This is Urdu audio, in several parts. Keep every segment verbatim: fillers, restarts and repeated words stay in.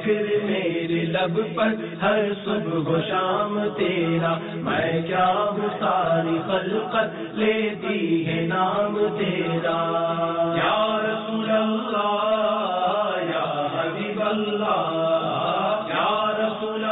ذکر میرے لب پر ہر صبح و شام تیرا، میں کیا ہوں ساری خلقت لیتی ہے نام تیرا، یا رسول اللہ یا حبیب اللہ، یا رسول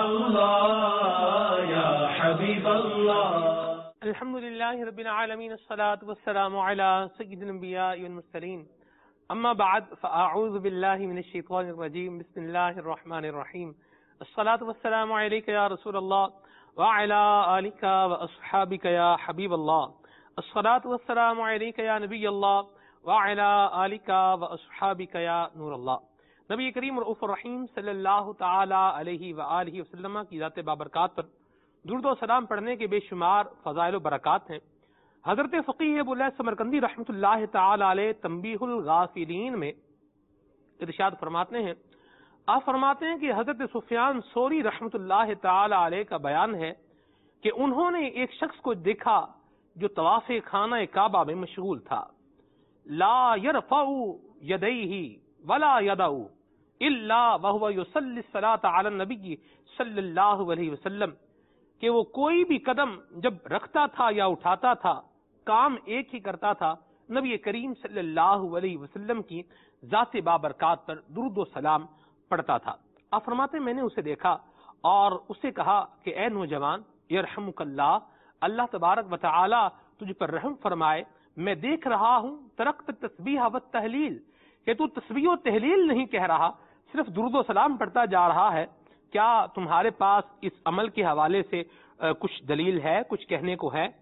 اللہ یا حبیب اللہ۔ الحمدللہ رب العالمین، الصلاة والسلام علی سید الانبیاء والمرسلین، اما بعد فاعوذ باللہ من الشیطان الرجیم، بسم اللہ الرحمن الرحیم، الصلاة والسلام علیک یا رسول اللہ وعلی آلک واصحابک یا حبیب اللہ، الصلاة والسلام علیک یا نبی اللہ وعلی آلک واصحابک یا نور اللہ۔ نبی کریم رؤوف الرحیم صلی اللہ تعالی علیہ وآلہ وسلم کی ذات بابرکات پر درود و سلام پڑھنے کے بے شمار فضائل و برکات ہیں۔ حضرت فقیہ ابو اللہ سمرقندی رحمۃ اللہ تعالی علیہ تنبیہ الغافلین میں ارشاد فرماتے ہیں، آپ فرماتے ہیں کہ حضرت سفیان ثوری رحمۃ اللہ تعالی علیہ کا بیان ہے کہ انہوں نے ایک شخص کو دیکھا جو طواف خانہ کعبہ میں مشغول تھا، لا یرفع یدیہ ولا یدع الا وهو یصلی الصلاۃ علی النبی صلی اللہ علیہ وسلم، کہ وہ کوئی بھی قدم جب رکھتا تھا یا اٹھاتا تھا کام ایک ہی کرتا تھا، نبی کریم صلی اللہ علیہ وسلم کی ذات بابرکات پر درود و سلام پڑھتا تھا۔ آپ فرماتے ہیں میں نے اسے دیکھا اور اسے کہا کہ اے نوجوان یرحمک اللہ، اللہ تبارک و تعالی تجھ پر رحم فرمائے، میں دیکھ رہا ہوں ترکت تسبیح و تحلیل، کہ تو تسبیح و تحلیل نہیں کہہ رہا، صرف درود و سلام پڑھتا جا رہا ہے، کیا تمہارے پاس اس عمل کے حوالے سے کچھ دلیل ہے، کچھ کہنے کو ہے؟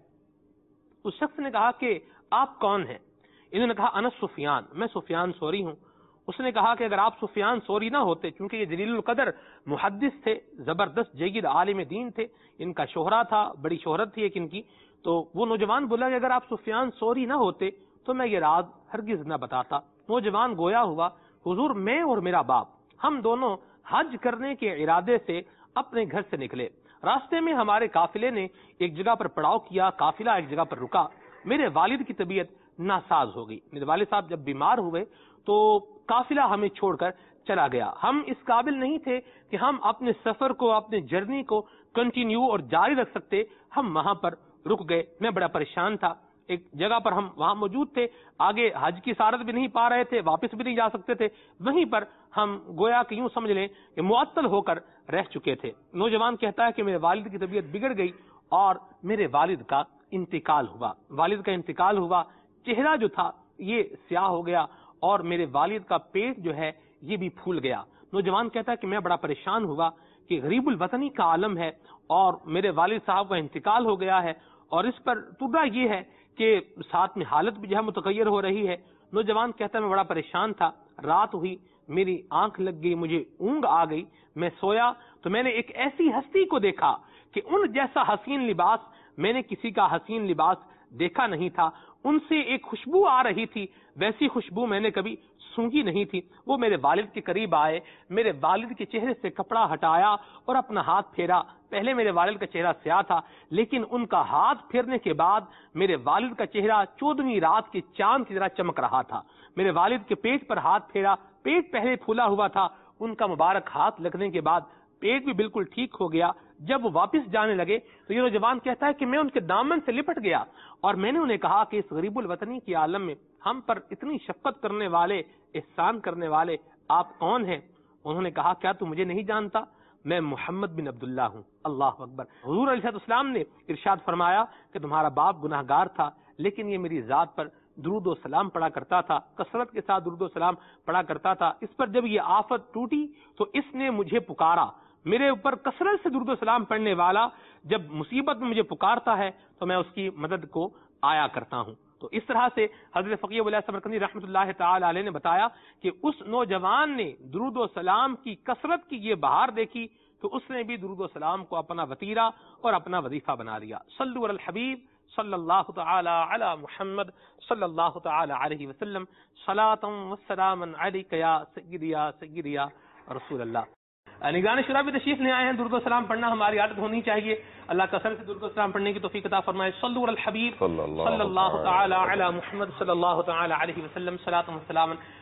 اس شخص نے کہا کہ آپ کون ہیں؟ انہوں نے کہا انا سفیان، میں سفیان ثوری ہوں۔ اس نے کہا کہ اگر آپ سفیان ثوری نہ ہوتے، چونکہ یہ جلیل القدر محدث تھے، زبردست جید عالم دین تھے، ان کا شہرہ تھا، بڑی شہرت تھی ایک ان کی، تو وہ نوجوان بولا کہ اگر آپ سفیان ثوری نہ ہوتے تو میں یہ راز ہرگز نہ بتاتا۔ نوجوان گویا ہوا حضور میں اور میرا باپ ہم دونوں حج کرنے کے ارادے سے اپنے گھر سے نکلے، راستے میں ہمارے قافلے نے ایک جگہ پر پڑاؤ کیا، قافلہ ایک جگہ پر رکا، میرے والد کی طبیعت ناساز ہو گئی، میرے والد صاحب جب بیمار ہوئے تو قافلہ ہمیں چھوڑ کر چلا گیا، ہم اس قابل نہیں تھے کہ ہم اپنے سفر کو، اپنے جرنی کو کنٹینیو اور جاری رکھ سکتے، ہم وہاں پر رک گئے، میں بڑا پریشان تھا، ایک جگہ پر ہم وہاں موجود تھے، آگے حج کی سعادت بھی نہیں پا رہے تھے، واپس بھی نہیں جا سکتے تھے، وہیں پر ہم گویا کہ یوں سمجھ لیں کہ معطل ہو کر رہ چکے تھے۔ نوجوان کہتا ہے کہ میرے والد کی طبیعت بگڑ گئی اور میرے والد کا انتقال ہوا، والد کا انتقال ہوا، چہرہ جو تھا یہ سیاہ ہو گیا اور میرے والد کا پیٹ جو ہے یہ بھی پھول گیا۔ نوجوان کہتا ہے کہ میں بڑا پریشان ہوا کہ غریب الوطنی کا عالم ہے اور میرے والد صاحب کا انتقال ہو گیا ہے، اور اس پر طرح یہ ہے کہ ساتھ میں حالت بھی جو ہے متغیر ہو رہی ہے۔ نوجوان کہتا ہے میں بڑا پریشان تھا، رات ہوئی، میری آنکھ لگ گئی، مجھے اونگ آ گئی، میں سویا تو میں نے ایک ایسی ہستی کو دیکھا کہ ان جیسا حسین لباس میں نے کسی کا حسین لباس دیکھا نہیں تھا، ان سے ایک خوشبو آ رہی تھی، ویسی خوشبو میں نے کبھی سونگھی نہیں تھی۔ وہ میرے والد کے قریب آئے، میرے والد کے چہرے سے کپڑا ہٹایا اور اپنا ہاتھ پھیرا، پہلے میرے والد کا چہرہ سیاہ تھا لیکن ان کا ہاتھ پھیرنے کے بعد میرے والد کا چہرہ چودہویں رات کے چاند کی طرح چمک رہا تھا۔ میرے والد کے پیٹ پر ہاتھ پھیرا، پیٹ پہلے پھولا ہوا تھا، ان کا مبارک ہاتھ لگنے کے بعد پیٹ بھی بالکل ٹھیک ہو گیا۔ جب وہ واپس جانے لگے تو یہ نوجوان کہتا ہے کہ میں ان کے دامن سے لپٹ گیا اور میں نے انہیں کہا کہ اس غریب الوطنی کے عالم میں ہم پر اتنی شفقت کرنے والے، احسان کرنے والے آپ کون ہیں؟ انہوں نے کہا کیا تو مجھے نہیں جانتا؟ میں محمد بن عبداللہ ہوں۔ اللہ اکبر۔ حضور علیہ السلام نے ارشاد فرمایا کہ تمہارا باپ گناہ گار تھا لیکن یہ میری ذات پر درود و سلام پڑھا کرتا تھا، کثرت کے ساتھ درود و سلام پڑھا کرتا تھا، اس پر جب یہ آفت ٹوٹی تو اس نے مجھے پکارا، میرے اوپر کثرت سے درود و سلام پڑھنے والا جب مصیبت میں مجھے پکارتا ہے تو میں اس کی مدد کو آیا کرتا ہوں۔ تو اس طرح سے حضرت فقیہ ابو اللہ سمرقندی رحمۃ اللہ تعالی علیہ نے بتایا کہ اس نوجوان نے درود و سلام کی کثرت کی یہ بہار دیکھی تو اس نے بھی درود و سلام کو اپنا وتیرہ اور اپنا وظیفہ بنا لیا۔ صلو علی الحبیب صلی اللہ تعالی علی محمد صلی اللہ تعالی علیہ وسلم، صلاۃ و سلام علیک یا سیدی یا سیدی یا رسول اللہ۔ نگران شورا بھی تشریف لے آئے ہیں، درود و سلام پڑھنا ہماری عادت ہونی چاہیے، اللہ کثرت سے درود و سلام پڑھنے کی توفیق عطا فرمائے۔ صلو علی الحبیب صلی اللہ تعالی علی محمد صلی اللہ تعالی علیہ وسلم، صلاۃ و سلام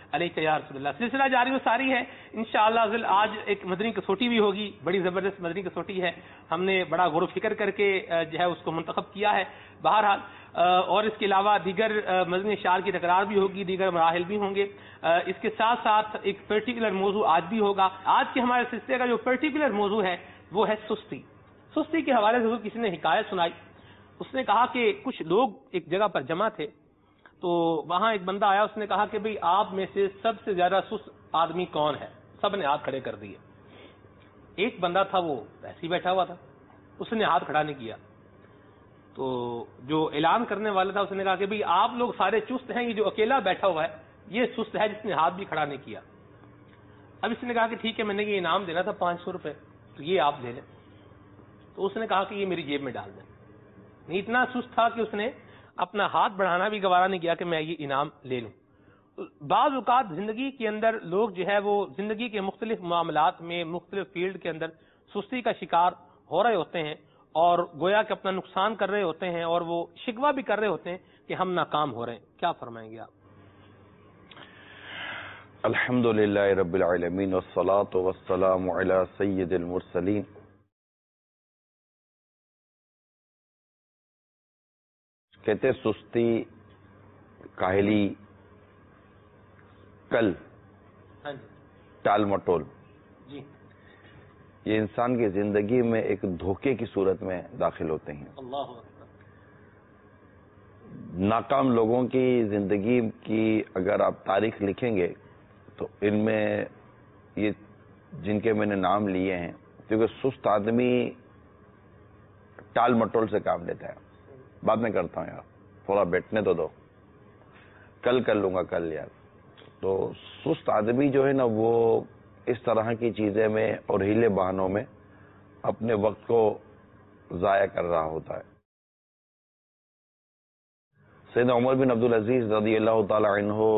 علیک یا رسول اللہ. سلسلہ جاری و ساری ہے انشاءاللہ. ذل آج ایک مدنی کسوٹی بھی ہوگی, بڑی زبردست مدنی کسوٹی ہے, ہم نے بڑا غور و فکر کر کے جو ہے اس کو منتخب کیا ہے. بہرحال اور اس کے علاوہ دیگر مدنی اشعار کی تکرار بھی ہوگی, دیگر مراحل بھی ہوں گے. اس کے ساتھ ساتھ ایک پرٹیکولر موضوع آج بھی ہوگا. آج کے ہمارے سلسلے کا جو پرٹیکولر موضوع ہے وہ ہے سستی. سستی کے حوالے سے کسی نے حکایت سنائی. اس نے کہا کہ کچھ لوگ ایک جگہ پر جمع تھے, تو وہاں ایک بندہ آیا, اس نے کہا کہ بھئی آپ میں سے سب سے زیادہ سست آدمی کون ہے؟ سب نے ہاتھ کھڑے کر دیے. ایک بندہ تھا وہ ایسے ہی بیٹھا ہوا تھا, اس نے ہاتھ کھڑا نہیں کیا. تو جو اعلان کرنے والا تھا اس نے کہا کہ بھئی آپ لوگ سارے چست ہیں, یہ جو اکیلا بیٹھا ہوا ہے یہ سست ہے جس نے ہاتھ بھی کھڑا نہیں کیا. اب اس نے کہا کہ ٹھیک ہے, میں نے یہ انعام دینا تھا پانچ سو روپے, تو یہ آپ لے لیں. تو اس نے کہا کہ یہ میری جیب میں ڈال دیں. اتنا سست تھا کہ اس نے اپنا ہاتھ بڑھانا بھی گوارا نہیں کیا کہ میں یہ انعام لے لوں. بعض اوقات زندگی کے اندر لوگ جو ہے وہ زندگی کے مختلف معاملات میں مختلف فیلڈ کے اندر سستی کا شکار ہو رہے ہوتے ہیں, اور گویا کہ اپنا نقصان کر رہے ہوتے ہیں, اور وہ شکوہ بھی کر رہے ہوتے ہیں کہ ہم ناکام ہو رہے ہیں. کیا فرمائیں گے آپ؟ الحمدللہ رب العالمین والصلاة والسلام علی سید المرسلین. کہتے سستی, کاہلی, کل, ٹال مٹول, جی یہ انسان کی زندگی میں ایک دھوکے کی صورت میں داخل ہوتے ہیں. اللہ ناکام لوگوں کی زندگی کی اگر آپ تاریخ لکھیں گے تو ان میں یہ جن کے میں نے نام لیے ہیں, کیونکہ سست آدمی ٹال مٹول سے کام لیتا ہے. بعد میں کرتا ہوں یار, تھوڑا بیٹھنے تو دو, کل کر لوں گا کل یار. تو سست آدمی جو ہے نا وہ اس طرح کی چیزیں میں اور ہیلے بہانوں میں اپنے وقت کو ضائع کر رہا ہوتا ہے. سیدنا عمر بن عبدالعزیز رضی اللہ تعالی عنہ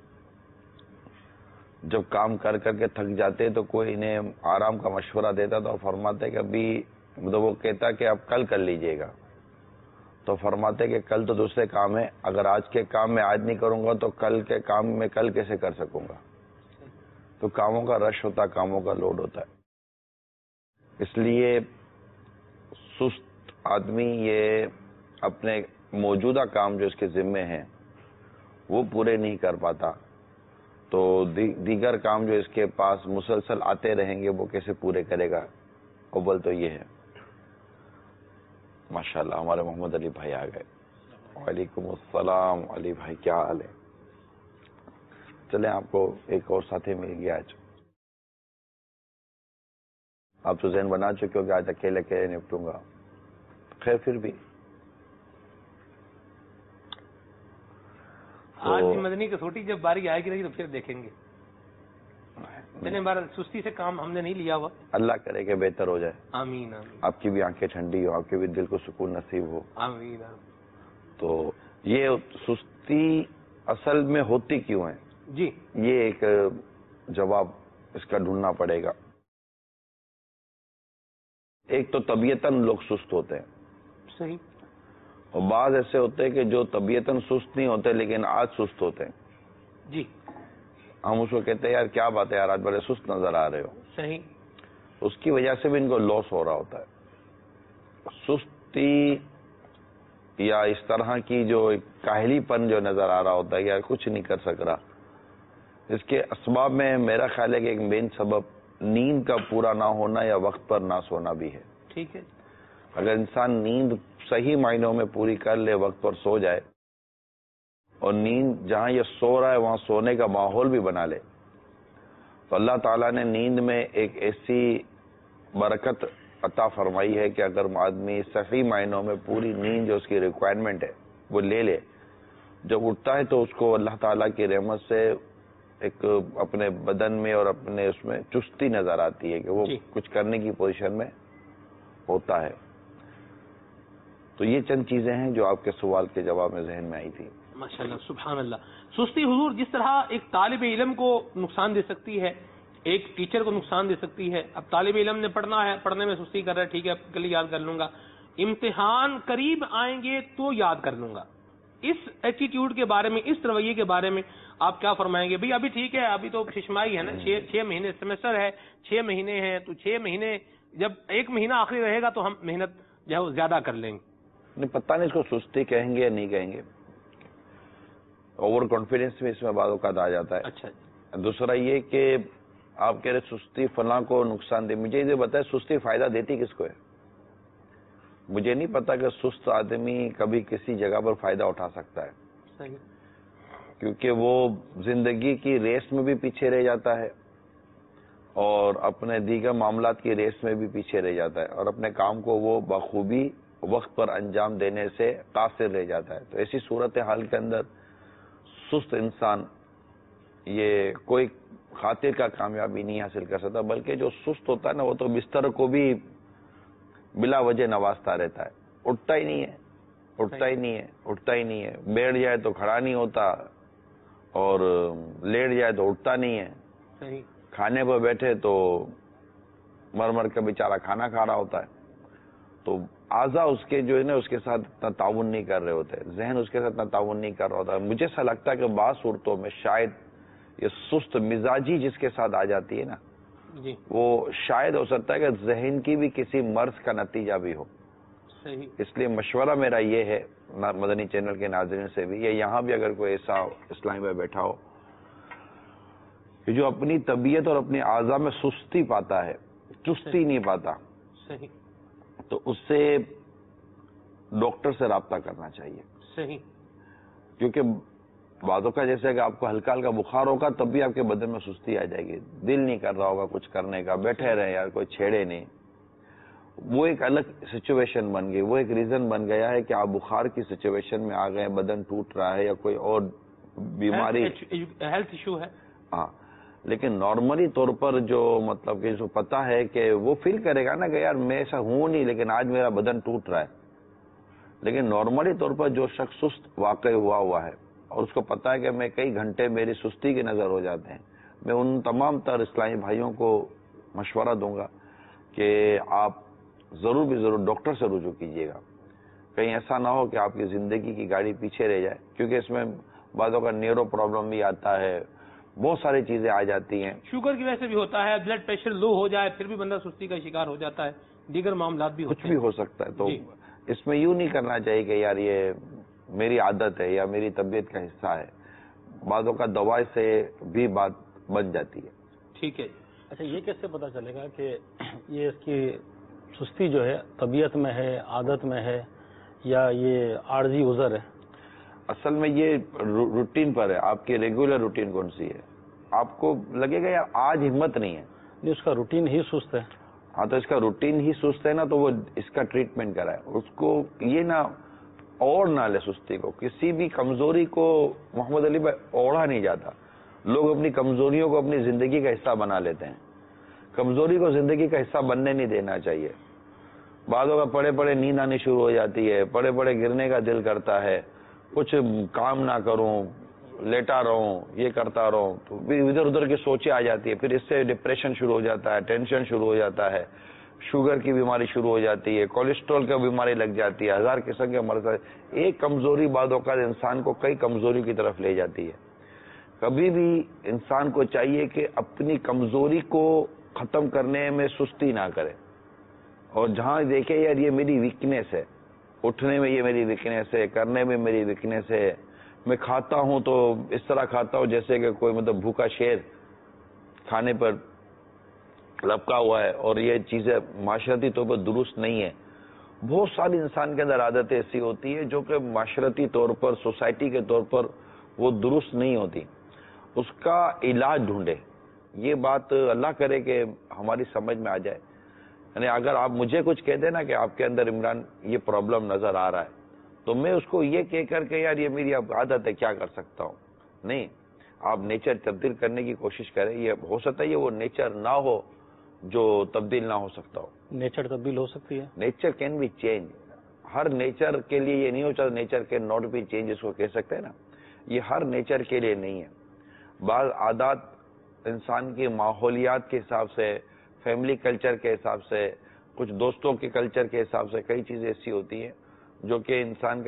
جب کام کر کر کے تھک جاتے تو کوئی انہیں آرام کا مشورہ دیتا تو فرماتے کہ ابھی, وہ کہتا کہ اب کل کر لیجئے گا, تو فرماتے کہ کل تو دوسرے کام ہے, اگر آج کے کام میں آج نہیں کروں گا تو کل کے کام میں کل کیسے کر سکوں گا. تو کاموں کا رش ہوتا ہے, کاموں کا لوڈ ہوتا ہے. اس لیے سست آدمی یہ اپنے موجودہ کام جو اس کے ذمے ہیں وہ پورے نہیں کر پاتا, تو دیگر کام جو اس کے پاس مسلسل آتے رہیں گے وہ کیسے پورے کرے گا. اول تو یہ ہے. ماشاءاللہ ہمارے محمد علی بھائی آ گئے. وعلیکم السلام. علی بھائی کیا حال ہے؟ چلیں آپ کو ایک اور ساتھی مل گیا آج. آپ تو ذہن بنا چکے ہو کہ آج اکیلے اکیلے نپٹوں گا. خیر پھر بھی آج مدنی کسوٹی جب باری آئے گی نہیں تو پھر دیکھیں گے. چلیں بار سستی سے کام ہم نے نہیں لیا ہوا. اللہ کرے کہ بہتر ہو جائے. آمین آمین. آپ کی بھی آنکھیں ٹھنڈی ہو, آپ کے بھی دل کو سکون نصیب ہو. آمین آمین. تو یہ سستی اصل میں ہوتی کیوں ہے؟ جی یہ ایک جواب اس کا ڈھونڈنا پڑے گا. ایک تو طبیعتاً لوگ سست ہوتے ہیں, صحیح, اور بعض ایسے ہوتے ہیں کہ جو طبیعتاً سست نہیں ہوتے لیکن آج سست ہوتے ہیں. جی ہم اس کو کہتے ہیں یار کیا بات ہے یار آج بڑے سست نظر آ رہے ہو. صحیح. اس کی وجہ سے بھی ان کو لاس ہو رہا ہوتا ہے. سستی یا اس طرح کی جو کاہلی پن جو نظر آ رہا ہوتا ہے یار کچھ نہیں کر سک رہا, اس کے اسباب میں میرا خیال ہے کہ ایک مین سبب نیند کا پورا نہ ہونا یا وقت پر نہ سونا بھی ہے. ٹھیک ہے. اگر انسان نیند صحیح معنوں میں پوری کر لے, وقت پر سو جائے, اور نیند جہاں یہ سو رہا ہے وہاں سونے کا ماحول بھی بنا لے, تو اللہ تعالیٰ نے نیند میں ایک ایسی برکت عطا فرمائی ہے کہ اگر آدمی صحیح معنوں میں پوری نیند جو اس کی ریکوائرمنٹ ہے وہ لے لے, جب اٹھتا ہے تو اس کو اللہ تعالیٰ کی رحمت سے ایک اپنے بدن میں اور اپنے اس میں چستی نظر آتی ہے کہ وہ جی. کچھ کرنے کی پوزیشن میں ہوتا ہے. تو یہ چند چیزیں ہیں جو آپ کے سوال کے جواب میں ذہن میں آئی تھی. ماشاءاللہ سبحان اللہ. سستی حضور جس طرح ایک طالب علم کو نقصان دے سکتی ہے, ایک ٹیچر کو نقصان دے سکتی ہے. اب طالب علم نے پڑھنا ہے, پڑھنے میں سستی کر رہا ہے, ٹھیک ہے کل یاد کر لوں گا, امتحان قریب آئیں گے تو یاد کر لوں گا, اس ایٹیٹیوڈ کے بارے میں، اس رویے کے بارے میں آپ کیا فرمائیں گے؟ بھئی ابھی ٹھیک ہے، ابھی تو ششمائی ہے نا، چھ چھ مہینے سیمسٹر ہے، چھ مہینے ہیں، تو چھ مہینے جب ایک مہینہ آخری رہے گا تو ہم محنت جو ہے وہ زیادہ کر لیں گے. نہیں پتہ نہیں اس کو سستی کہیں گے یا نہیں کہیں گے. اوور کانفیڈنس میں اس میں بعض اوقات آ جاتا ہے. اچھا جی. دوسرا یہ کہ آپ کہہ رہے سستی فلاں کو نقصان دے، مجھے یہ بتائے سستی فائدہ دیتی کس کو ہے؟ مجھے نہیں پتا کہ سست آدمی کبھی کسی جگہ پر فائدہ اٹھا سکتا ہے. صحیح. کیونکہ وہ زندگی کی ریس میں بھی پیچھے رہ جاتا ہے اور اپنے دیگر معاملات کی ریس میں بھی پیچھے رہ جاتا ہے، اور اپنے کام کو وہ بخوبی وقت پر انجام دینے سے قاصر رہ جاتا ہے. تو ایسی صورتحال کے اندر سست انسان یہ کوئی خاطر کا کامیابی نہیں حاصل کر سکتا، بلکہ جو سست ہوتا ہے نا وہ تو بستر کو بھی بلا وجہ نوازتا رہتا ہے. اٹھتا ہی نہیں ہے اٹھتا ہی نہیں ہے اٹھتا ہی نہیں ہے بیٹھ جائے تو کھڑا نہیں ہوتا اور لیٹ جائے تو اٹھتا نہیں ہے. صحیح. کھانے پر بیٹھے تو مر مر کے بیچارہ کھانا کھا رہا ہوتا ہے. تو اعضاء اس کے جو ہے نا اس کے ساتھ اتنا تعاون نہیں کر رہے ہوتے، ذہن اس کے ساتھ اتنا تعاون نہیں کر رہا ہوتا. مجھے ایسا لگتا ہے کہ بعض صورتوں میں شاید یہ سست مزاجی جس کے ساتھ آ جاتی ہے نا جی وہ شاید ہو سکتا ہے کہ ذہن کی بھی کسی مرض کا نتیجہ بھی ہو. صحیح. اس لیے مشورہ میرا یہ ہے مدنی چینل کے ناظرین سے بھی، یا یہاں بھی اگر کوئی ایسا اسلامی میں بیٹھا ہو کہ جو اپنی طبیعت اور اپنی اعضاء میں سستی پاتا ہے، چستی نہیں پاتا، صحیح، تو اس سے ڈاکٹر سے رابطہ کرنا چاہیے. صحیح. کیونکہ بعضوں کا جیسے کہ آپ کو ہلکا ہلکا بخار ہوگا تب بھی آپ کے بدن میں سستی آ جائے گی، دل نہیں کر رہا ہوگا کچھ کرنے کا، بیٹھے رہے یار کوئی چھیڑے نہیں. وہ ایک الگ سچویشن بن گئی، وہ ایک ریزن بن گیا ہے کہ آپ بخار کی سچویشن میں آ گئے، بدن ٹوٹ رہا ہے یا کوئی اور بیماری ہیلتھ ایشو ہے. ہاں، لیکن نارملی طور پر جو مطلب کہ جو پتا ہے کہ وہ فیل کرے گا نا کہ یار میں ایسا ہوں نہیں لیکن آج میرا بدن ٹوٹ رہا ہے. لیکن نارملی طور پر جو شخص سست واقع ہوا ہوا ہے اور اس کو پتا ہے کہ میں کئی گھنٹے میری سستی کے نظر ہو جاتے ہیں، میں ان تمام تر اسلامی بھائیوں کو مشورہ دوں گا کہ آپ ضرور بھی ضرور ڈاکٹر سے رجوع کیجیے گا. کہیں ایسا نہ ہو کہ آپ کی زندگی کی گاڑی پیچھے رہ جائے، کیونکہ اس میں بعضوں کا نیورو پرابلم بھی آتا ہے، بہت ساری چیزیں آ جاتی ہیں. شوگر کی وجہ سے بھی ہوتا ہے، بلڈ پریشر لو ہو جائے پھر بھی بندہ سستی کا شکار ہو جاتا ہے، دیگر معاملات بھی ہوتے ہیں. کچھ بھی ہو سکتا ہے. تو جی. اس میں یوں نہیں کرنا چاہیے کہ یار یہ میری عادت ہے یا میری طبیعت کا حصہ ہے. بعضوں کا دوا سے بھی بات بن جاتی ہے. ٹھیک ہے. اچھا، یہ کیسے پتا چلے گا کہ یہ اس کی سستی جو ہے طبیعت میں ہے، عادت میں ہے، یا یہ عارضی عذر ہے؟ اصل میں یہ روٹین پر ہے. آپ کی ریگولر روٹین کون سی ہے؟ آپ کو لگے گا یار آج ہمت نہیں ہے، نہیں اس کا روٹین ہی سست ہے. ہاں تو اس کا روٹین ہی سست ہے نا، تو وہ اس کا ٹریٹمنٹ کرائے. اس کو یہ نہ اوڑھ نہ لے سستی کو. کسی بھی کمزوری کو محمد علی بھائی اوڑھا نہیں جاتا. لوگ اپنی کمزوریوں کو اپنی زندگی کا حصہ بنا لیتے ہیں. کمزوری کو زندگی کا حصہ بننے نہیں دینا چاہیے. بعضوں کا پڑے پڑے نیند آنی شروع ہو جاتی ہے، پڑے پڑے گرنے کا دل کرتا ہے، کچھ کام نہ کروں، لیٹا رہوں، یہ کرتا رہوں، تو ادھر ادھر کی سوچیں آ جاتی ہے. پھر اس سے ڈپریشن شروع ہو جاتا ہے، ٹینشن شروع ہو جاتا ہے، شوگر کی بیماری شروع ہو جاتی ہے، کولیسٹرول کی بیماری لگ جاتی ہے، ہزار قسم کے مرض. ایک کمزوری بعض اوقات انسان کو کئی کمزوری کی طرف لے جاتی ہے. کبھی بھی انسان کو چاہیے کہ اپنی کمزوری کو ختم کرنے میں سستی نہ کرے، اور جہاں دیکھے یار یہ میری ویکنیس ہے، اٹھنے میں یہ میری ویکنیس ہے، کرنے میں میری ویکنیس ہے، میں کھاتا ہوں تو اس طرح کھاتا ہوں جیسے کہ کوئی مطلب بھوکا شیر کھانے پر لپکا ہوا ہے، اور یہ چیزیں معاشرتی طور پر درست نہیں ہے. بہت ساری انسان کے اندر عادتیں ایسی ہوتی ہیں جو کہ معاشرتی طور پر، سوسائٹی کے طور پر وہ درست نہیں ہوتی. اس کا علاج ڈھونڈے. یہ بات اللہ کرے کہ ہماری سمجھ میں آ جائے. یعنی اگر آپ مجھے کچھ کہہ دیں نا کہ آپ کے اندر عمران یہ پرابلم نظر آ رہا ہے، تو میں اس کو یہ کہہ کر کے یار یہ میری اب عادت ہے کیا کر سکتا ہوں. نہیں، آپ نیچر تبدیل کرنے کی کوشش کریں. یہ ہو سکتا ہے یہ وہ نیچر نہ ہو جو تبدیل نہ ہو سکتا ہو. نیچر تبدیل ہو سکتی ہے. Nature can be change. ہر نیچر کے لیے یہ نہیں ہو سکتا nature can not be change اس کو کہہ سکتے ہیں نا. یہ ہر نیچر کے لیے نہیں ہے. بعض عادات انسان کی ماحولیات کے حساب سے، فیملی کلچر کے حساب سے، کچھ دوستوں کے کلچر کے حساب سے کئی چیزیں ایسی ہوتی ہیں جو کہ انسان کا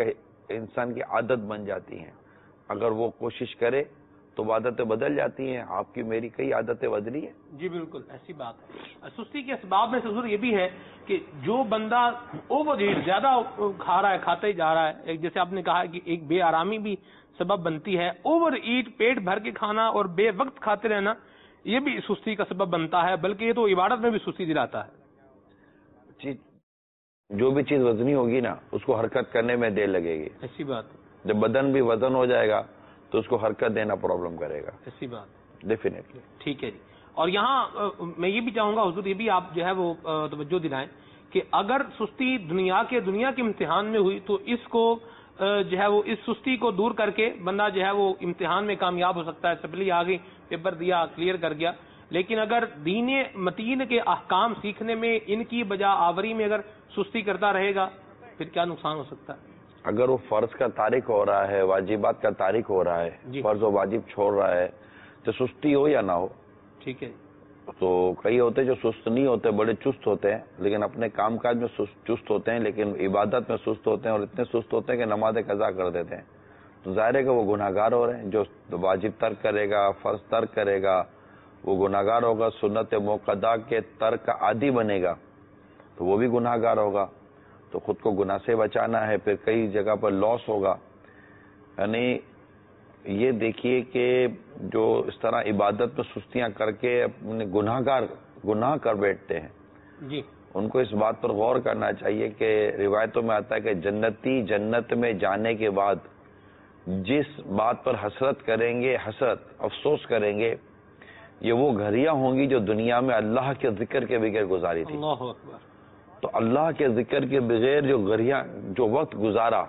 انسان کی عادت بن جاتی ہیں. اگر وہ کوشش کرے تو وہ عادتیں بدل جاتی ہیں. آپ کی میری کئی عادتیں بدلی ہیں. جی بالکل ایسی بات ہے. سستی کے اسباب میں سے حضور یہ بھی ہے کہ جو بندہ اوور ایٹ زیادہ کھا رہا ہے, کھاتا ہی جا رہا ہے, ایک جیسے آپ نے کہا کہ ایک بے آرامی بھی سبب بنتی ہے. اوور ایٹ, پیٹ بھر کے کھانا اور بے وقت کھاتے رہنا, یہ بھی سستی کا سبب بنتا ہے, بلکہ یہ تو عبادت میں بھی سستی دلاتا ہے. جی, جو بھی چیز وزنی ہوگی نا اس کو حرکت کرنے میں دیر لگے گی. ایسی بات ہے. جب بدن بھی وزن ہو جائے گا تو اس کو حرکت دینا پرابلم کرے گا. ایسی بات. ڈیفینیٹلی. ٹھیک ہے جی. اور یہاں میں یہ بھی چاہوں گا حضور, یہ بھی آپ جو ہے وہ توجہ دلائیں کہ اگر سستی دنیا کے دنیا کے امتحان میں ہوئی تو اس کو جو ہے وہ اس سستی کو دور کر کے بندہ جو ہے وہ امتحان میں کامیاب ہو سکتا ہے. سپلی آ گئی, پیپر دیا, کلیئر کر گیا. لیکن اگر دین متین کے احکام سیکھنے میں, ان کی بجا آوری میں اگر سستی کرتا رہے گا پھر کیا نقصان ہو سکتا ہے؟ اگر وہ فرض کا تارک ہو رہا ہے, واجبات کا تارک ہو رہا ہے, جی. فرض و واجب چھوڑ رہا ہے, تو سستی ہو یا نہ ہو. ٹھیک ہے. تو کئی ہوتے جو سست نہیں ہوتے, بڑے چست ہوتے ہیں, لیکن اپنے کام کاج میں چست ہوتے ہیں, لیکن عبادت میں سست ہوتے ہیں, اور اتنے سست ہوتے ہیں کہ نماز قضا کر دیتے ہیں. تو ظاہر ہے کہ وہ گناہ گار ہو رہے ہیں. جو واجب ترک کرے گا, فرض ترک کرے گا, وہ گناہ گار ہوگا. سنت موقدہ کے ترک کا عادی بنے گا تو وہ بھی گناہ گار ہوگا. تو خود کو گناہ سے بچانا ہے, پھر کئی جگہ پر لاس ہوگا. یعنی یہ دیکھیے کہ جو اس طرح عبادت میں سستیاں کر کے اپنے گناہ گار گناہ کر بیٹھتے ہیں, جی, ان کو اس بات پر غور کرنا چاہیے کہ روایتوں میں آتا ہے کہ جنتی جنت میں جانے کے بعد جس بات پر حسرت کریں گے, حسرت افسوس کریں گے, یہ وہ گھڑیاں ہوں گی جو دنیا میں اللہ کے ذکر کے بغیر گزاری تھی. اللہ اکبر. تو اللہ کے ذکر کے بغیر جو گھڑیاں, جو وقت گزارا,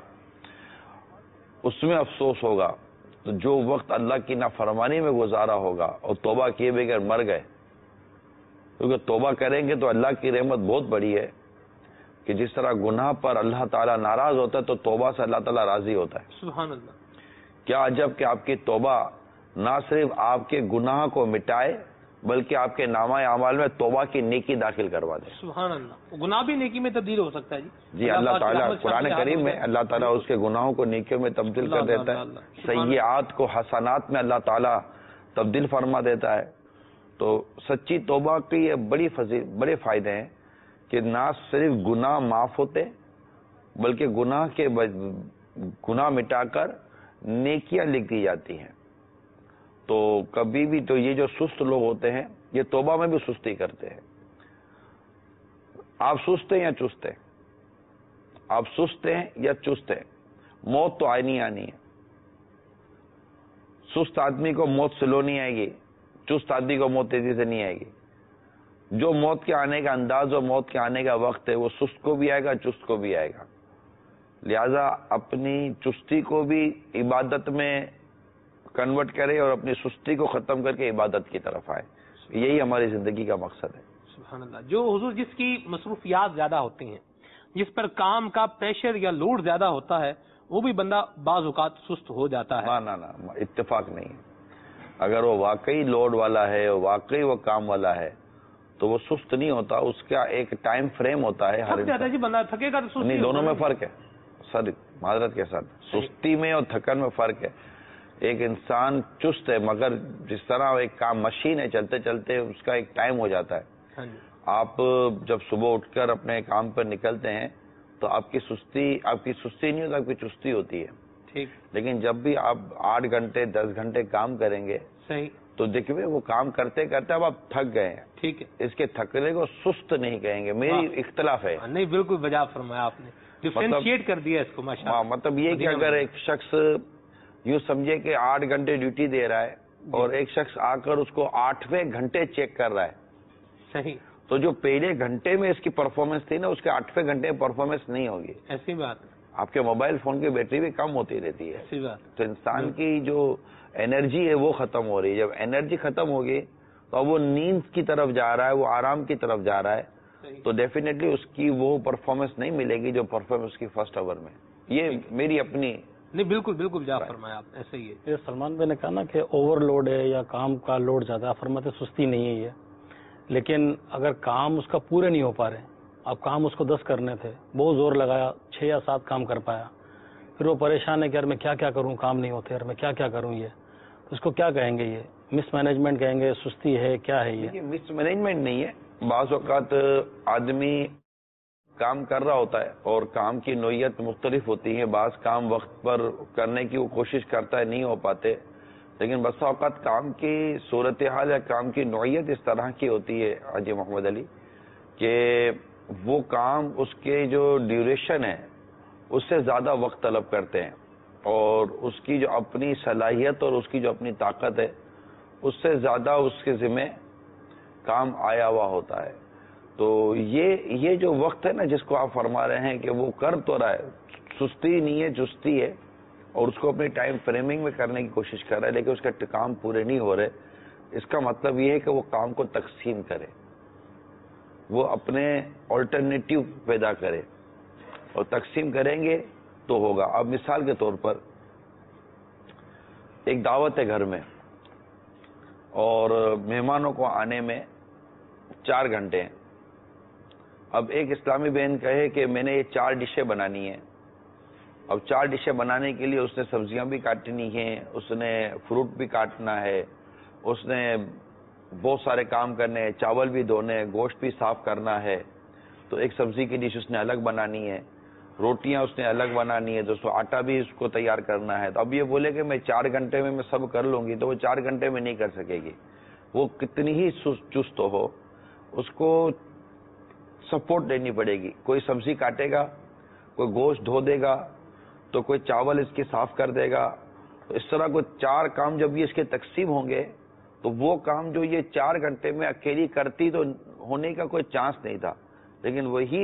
اس میں افسوس ہوگا. تو جو وقت اللہ کی نافرمانی میں گزارا ہوگا اور توبہ کیے بغیر مر گئے, کیونکہ توبہ کریں گے تو اللہ کی رحمت بہت بڑی ہے کہ جس طرح گناہ پر اللہ تعالیٰ ناراض ہوتا ہے تو توبہ سے اللہ تعالیٰ راضی ہوتا ہے. سبحان اللہ. کیا عجب کہ آپ کی توبہ نہ صرف آپ کے گناہ کو مٹائے بلکہ آپ کے نامہ اعمال میں توبہ کی نیکی داخل کروا دے. سبحان اللہ. گناہ بھی نیکی میں تبدیل ہو سکتا ہے. جی جی اللہ تعالیٰ قرآن کریم میں اللہ تعالیٰ اس کے گناہوں کو نیکیوں میں تبدیل کر دیتا ہے, سیئات کو حسنات میں اللہ تعالیٰ تبدیل فرما دیتا ہے. تو سچی توبہ کی یہ بڑی فضیل بڑے فائدے ہیں کہ نہ صرف گناہ معاف ہوتے بلکہ گناہ کے گناہ مٹا کر نیکیاں لکھ دی جاتی ہیں. تو کبھی بھی تو یہ جو سست لوگ ہوتے ہیں یہ توبہ میں بھی سستی کرتے ہیں. آپ سست ہیں یا چست ہیں؟ آپ سست ہیں یا چست ہیں؟ موت تو آنی آنی ہے. سست آدمی کو موت سلو نہیں آئے گی, چست آدمی کو موت تیزی سے نہیں آئے گی. جو موت کے آنے کا انداز اور موت کے آنے کا وقت ہے وہ سست کو بھی آئے گا, چست کو بھی آئے گا. لہذا اپنی چستی کو بھی عبادت میں کنورٹ کرے اور اپنی سستی کو ختم کر کے عبادت کی طرف آئے. یہی ہماری زندگی کا مقصد ہے. سبحان اللہ. جو حضور جس کی مصروفیات زیادہ ہوتی ہیں, جس پر کام کا پریشر یا لوڈ زیادہ ہوتا ہے, وہ بھی بندہ بعض اوقات سست ہو جاتا ہے. نہ نہ اتفاق نہیں ہے. اگر وہ واقعی لوڈ والا ہے, واقعی وہ کام والا ہے تو وہ سست نہیں ہوتا. اس کا ایک ٹائم فریم ہوتا ہے. تھک جاتا ہے جی بندہ, تھکے گا تو نہیں, دونوں میں فرق ہے سر, معذرت کے ساتھ. سستی میں اور تھکن میں فرق ہے. ایک انسان چست ہے مگر جس طرح ایک کام مشین ہے, چلتے چلتے اس کا ایک ٹائم ہو جاتا ہے. آپ جب صبح اٹھ کر اپنے کام پر نکلتے ہیں تو آپ کی سستی آپ کی سستی نہیں ہوتی, آپ کی چستی ہوتی ہے. ٹھیک. لیکن جب بھی آپ آٹھ گھنٹے دس گھنٹے کام کریں گے صحیح تو دیکھیے وہ کام کرتے کرتے اب آپ تھک گئے ہیں. ٹھیک ہے. اس کے تھکنے کو سست نہیں کہیں گے, میری اختلاف ہے. نہیں بالکل بجا فرمایا آپ نے, ڈفرینشیٹ کر دیا اس کو. ماشاءاللہ. مطلب یہ کہ اگر ایک شخص یوں سمجھے کہ آٹھ گھنٹے ڈیوٹی دے رہا ہے اور ایک شخص آ کر اس کو آٹھویں گھنٹے چیک کر رہا ہے, صحیح, تو جو پہلے گھنٹے میں اس کی پرفارمنس تھی نا اس کے آٹھویں گھنٹے میں پرفارمنس نہیں ہوگی. ایسی بات ہے. آپ کے موبائل فون کی بیٹری بھی کم ہوتی رہتی ہے. ایسی بات. تو انسان کی جو انرجی ہے وہ ختم ہو رہی ہے. جب انرجی ختم ہوگی تو اب وہ نیند کی طرف جا رہا ہے, وہ آرام کی طرف جا رہا ہے, تو ڈیفینیٹلی اس کی وہ پرفارمنس نہیں ملے گی جو پرفارمنس کی فرسٹ آور میں. یہ میری اپنی نہیں بالکل بالکل جا فرمایا آپ, ایسے ہی ہے. سلمان بھائی نے کہا نا کہ اوور لوڈ ہے یا کام کا لوڈ زیادہ ہے, فرماتے سستی نہیں ہے یہ. لیکن اگر کام اس کا پورے نہیں ہو پا رہے, اب کام اس کو دس کرنے تھے, بہت زور لگایا, چھ یا سات کام کر پایا, پھر وہ پریشان ہے کہ یار میں کیا کیا کروں، کام نہیں ہوتے، یار میں کیا کیا کروں، یہ تو اس کو کیا کہیں گے؟ یہ مس مینجمنٹ کہیں گے، سستی ہے، کیا ہے یہ؟ مس مینجمنٹ نہیں ہے، بعض اوقات آدمی کام کر رہا ہوتا ہے اور کام کی نوعیت مختلف ہوتی ہے، بعض کام وقت پر کرنے کی وہ کوشش کرتا ہے، نہیں ہو پاتے، لیکن بسا اوقات کام کی صورتحال یا کام کی نوعیت اس طرح کی ہوتی ہے حاجی محمد علی کہ وہ کام اس کے جو ڈیوریشن ہے اس سے زیادہ وقت طلب کرتے ہیں، اور اس کی جو اپنی صلاحیت اور اس کی جو اپنی طاقت ہے اس سے زیادہ اس کے ذمہ کام آیا ہوا ہوتا ہے۔ تو یہ یہ جو وقت ہے نا جس کو آپ فرما رہے ہیں کہ وہ کر تو رہا ہے، سستی نہیں ہے، چستی ہے، اور اس کو اپنی ٹائم فریمنگ میں کرنے کی کوشش کر رہا ہے، لیکن اس کے کام پورے نہیں ہو رہے، اس کا مطلب یہ ہے کہ وہ کام کو تقسیم کرے، وہ اپنے آلٹرنیٹیو پیدا کرے، اور تقسیم کریں گے تو ہوگا۔ اب مثال کے طور پر ایک دعوت ہے گھر میں اور مہمانوں کو آنے میں چار گھنٹے ہیں۔ اب ایک اسلامی بہن کہے کہ میں نے یہ چار ڈشیں بنانی ہیں، اب چار ڈشیں بنانے کے لیے اس نے سبزیاں بھی کاٹنی ہیں، اس نے فروٹ بھی کاٹنا ہے، اس نے بہت سارے کام کرنے ہیں، چاول بھی دھونے ہیں، گوشت بھی صاف کرنا ہے، تو ایک سبزی کی ڈش اس نے الگ بنانی ہے، روٹیاں اس نے الگ بنانی ہے، تو اس کو آٹا بھی اس کو تیار کرنا ہے۔ تو اب یہ بولے کہ میں چار گھنٹے میں میں سب کر لوں گی، تو وہ چار گھنٹے میں نہیں کر سکے گی، وہ کتنی ہی چست ہو، اس کو سپورٹ دینی پڑے گی، کوئی سبزی کاٹے گا، کوئی گوشت دھو دے گا، تو کوئی چاول اس کی صاف کر دے گا، تو اس طرح کوئی چار کام جب یہ اس کے تقسیم ہوں گے تو وہ کام جو یہ چار گھنٹے میں اکیلی کرتی تو ہونے کا کوئی چانس نہیں تھا، لیکن وہی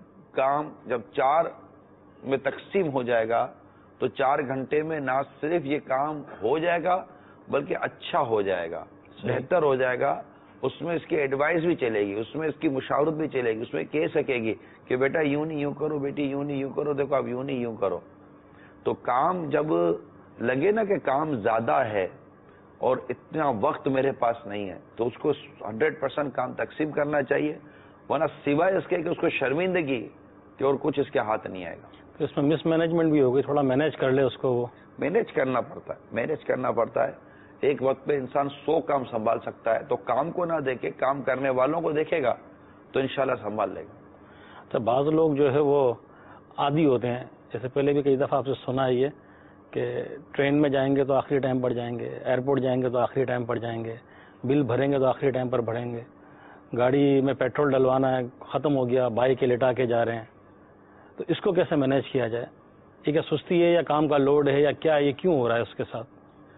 کام جب چار میں تقسیم ہو جائے گا تو چار گھنٹے میں نہ صرف یہ کام ہو جائے گا بلکہ اچھا ہو جائے گا، بہتر ہو جائے گا، اس میں اس کی ایڈوائز بھی چلے گی، اس میں اس کی مشاورت بھی چلے گی، اس میں کہہ سکے گی کہ بیٹا یوں نہیں یوں کرو، بیٹی یوں نہیں یوں کرو، دیکھو اب یوں نہیں یوں کرو۔ تو کام جب لگے نا کہ کام زیادہ ہے اور اتنا وقت میرے پاس نہیں ہے تو اس کو ہنڈریڈ پرسینٹ کام تقسیم کرنا چاہیے، ورنہ سوائے اس کے کہ اس کو شرمندگی کہ اور کچھ اس کے ہاتھ نہیں آئے گا۔ تو اس میں مس مینجمنٹ بھی ہوگی، تھوڑا مینیج کر لے اس کو، وہ مینیج کرنا پڑتا ہے، مینیج کرنا پڑتا ہے۔ ایک وقت پہ انسان سو کام سنبھال سکتا ہے، تو کام کو نہ دیکھے کام کرنے والوں کو دیکھے گا تو انشاءاللہ سنبھال لے گا۔ تو بعض لوگ جو ہے وہ عادی ہوتے ہیں، جیسے پہلے بھی کئی دفعہ آپ سے سنا ہے یہ کہ ٹرین میں جائیں گے تو آخری ٹائم پر جائیں گے، ایئرپورٹ جائیں گے تو آخری ٹائم پر جائیں گے، بل بھریں گے تو آخری ٹائم پر بھریں گے، گاڑی میں پیٹرول ڈلوانا ہے ختم ہو گیا، بائک لٹا کے جا رہے ہیں، تو اس کو کیسے مینیج کیا جائے؟ یہ کیا سستی ہے یا کام کا لوڈ ہے یا کیا، یہ کیوں ہو رہا ہے اس کے ساتھ؟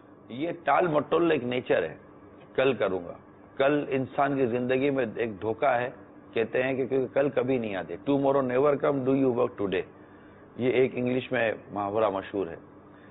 یہ ٹال مٹول ایک نیچر ہے، کل کروں گا، کل انسان کی زندگی میں ایک دھوکہ ہے، کہتے ہیں کہ کیونکہ کل کبھی نہیں آتے، tomorrow never come, do you work today, یہ ایک انگلش میں محاورہ مشہور ہے۔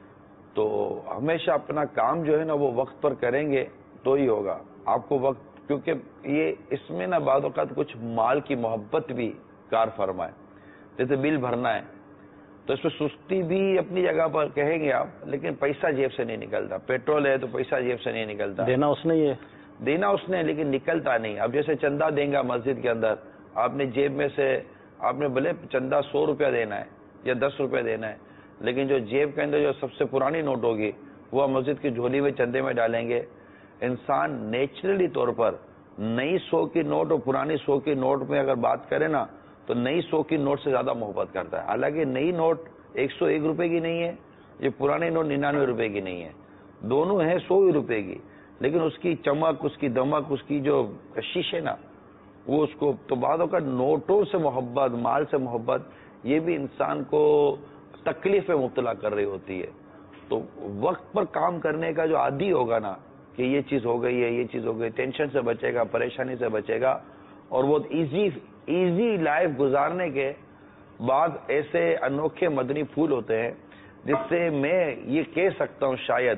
تو ہمیشہ اپنا کام جو ہے نا وہ وقت پر کریں گے تو ہی ہوگا آپ کو وقت، کیونکہ یہ اس میں نا بعض اوقات کچھ مال کی محبت بھی کار فرما ہے، جیسے بل بھرنا ہے تو اس میں سستی بھی اپنی جگہ پر کہیں گے آپ، لیکن پیسہ جیب سے نہیں نکلتا، پیٹرول ہے تو پیسہ جیب سے نہیں نکلتا، دینا اس نے، یہ دینا اس نے لیکن نکلتا نہیں۔ اب جیسے چندہ دیں گا مسجد کے اندر، آپ نے جیب میں سے، آپ نے بھلے چندہ سو روپیہ دینا ہے یا دس روپیہ دینا ہے، لیکن جو جیب کے اندر جو سب سے پرانی نوٹ ہوگی وہ آپ مسجد کی جھولی میں چندے میں ڈالیں گے۔ انسان نیچرلی طور پر نئی سو کی نوٹ اور پرانی سو کی نوٹ میں اگر بات کرے نا تو نئی سو کی نوٹ سے زیادہ محبت کرتا ہے، حالانکہ نئی نوٹ ایک سو ایک روپے کی نہیں ہے، یہ پرانی نوٹ ننانوے روپے کی نہیں ہے، دونوں ہیں سو ہی روپے کی، لیکن اس کی چمک، اس کی دمک، اس کی جو کشش ہے نا وہ اس کو، تو بعضوں کا نوٹوں سے محبت، مال سے محبت، یہ بھی انسان کو تکلیف میں مبتلا کر رہی ہوتی ہے۔ تو وقت پر کام کرنے کا جو عادی ہوگا نا کہ یہ چیز ہو گئی ہے، یہ چیز ہو گئی، ٹینشن سے بچے گا، پریشانی سے بچے گا، اور بہت ایزی ایزی لائف گزارنے کے بعد ایسے انوکھے مدنی پھول ہوتے ہیں جس سے میں یہ کہہ سکتا ہوں شاید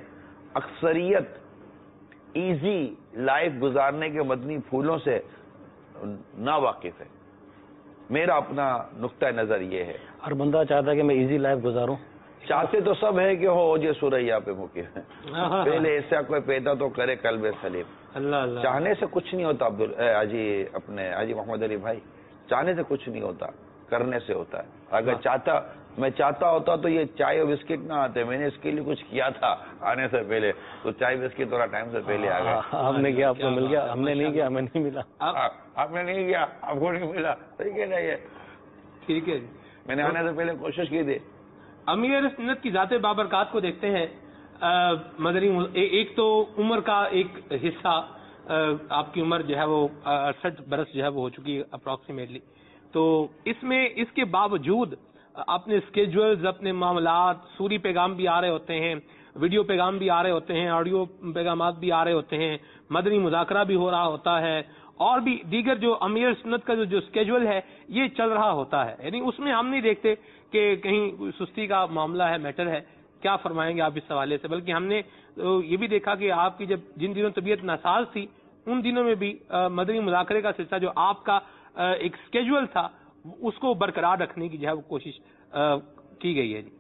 اکثریت ایزی لائف گزارنے کے مدنی پھولوں سے نا واقف ہے۔ میرا اپنا نقطہ نظر یہ ہے۔ ہر بندہ چاہتا ہے کہ میں ایزی لائف گزاروں، چاہتے تو سب ہے کہ ہو جے سوریا پہ مکے، پہلے ایسا کوئی پیدا تو کرے قلب سلیم۔ اللہ اللہ، چاہنے سے کچھ نہیں ہوتا عبد حاجی اپنے حاجی محمد علی بھائی، چاہنے سے کچھ نہیں ہوتا، کرنے سے ہوتا ہے۔ اگر چاہتا میں چاہتا ہوتا تو یہ چائے اور بسکٹ نہ آتے. میں نے اس کے لیے کچھ کیا تھا آنے سے پہلے, تو چائے بسکٹ تھوڑا ٹائم سے پہلے آ گیا. آپ نے کیا, آپ کو مل گیا, ہم نے نہیں کیا, ہمیں نہیں ملا. آپ نے نہیں کیا, آپ کو نہیں ملا. صحیح کہہ رہے ہیں. ٹھیک ہے جی, میں نے آنے سے پہلے کوشش کی تھی. امیر سنت کی ذات بابرکات کو دیکھتے ہیں. مدنی ایک تو عمر کا ایک حصہ, آپ کی عمر جو ہے وہ اڑسٹھ برس جو ہے وہ ہو چکی ہے اپروکسیمیٹلی. تو اس میں اس کے باوجود اپنے اسکیجولز, اپنے معاملات, سوری پیغام بھی آ رہے ہوتے ہیں, ویڈیو پیغام بھی آ رہے ہوتے ہیں, آڈیو پیغامات بھی آ رہے ہوتے ہیں, مدنی مذاکرہ بھی ہو رہا ہوتا ہے, اور بھی دیگر جو امیر سنت کا جو اسکیجول ہے یہ چل رہا ہوتا ہے. یعنی اس میں ہم نہیں دیکھتے کہ کہیں سستی کا معاملہ ہے, میٹر ہے. کیا فرمائیں گے آپ اس حوالے سے؟ بلکہ ہم نے یہ بھی دیکھا کہ آپ کی جب جن دنوں طبیعت ناساز تھی ان دنوں میں بھی مدنی مذاکرے کا سلسلہ جو آپ کا ایک اسکیجول تھا اس کو برقرار رکھنے کی جو ہے وہ کوشش کی گئی ہے. جی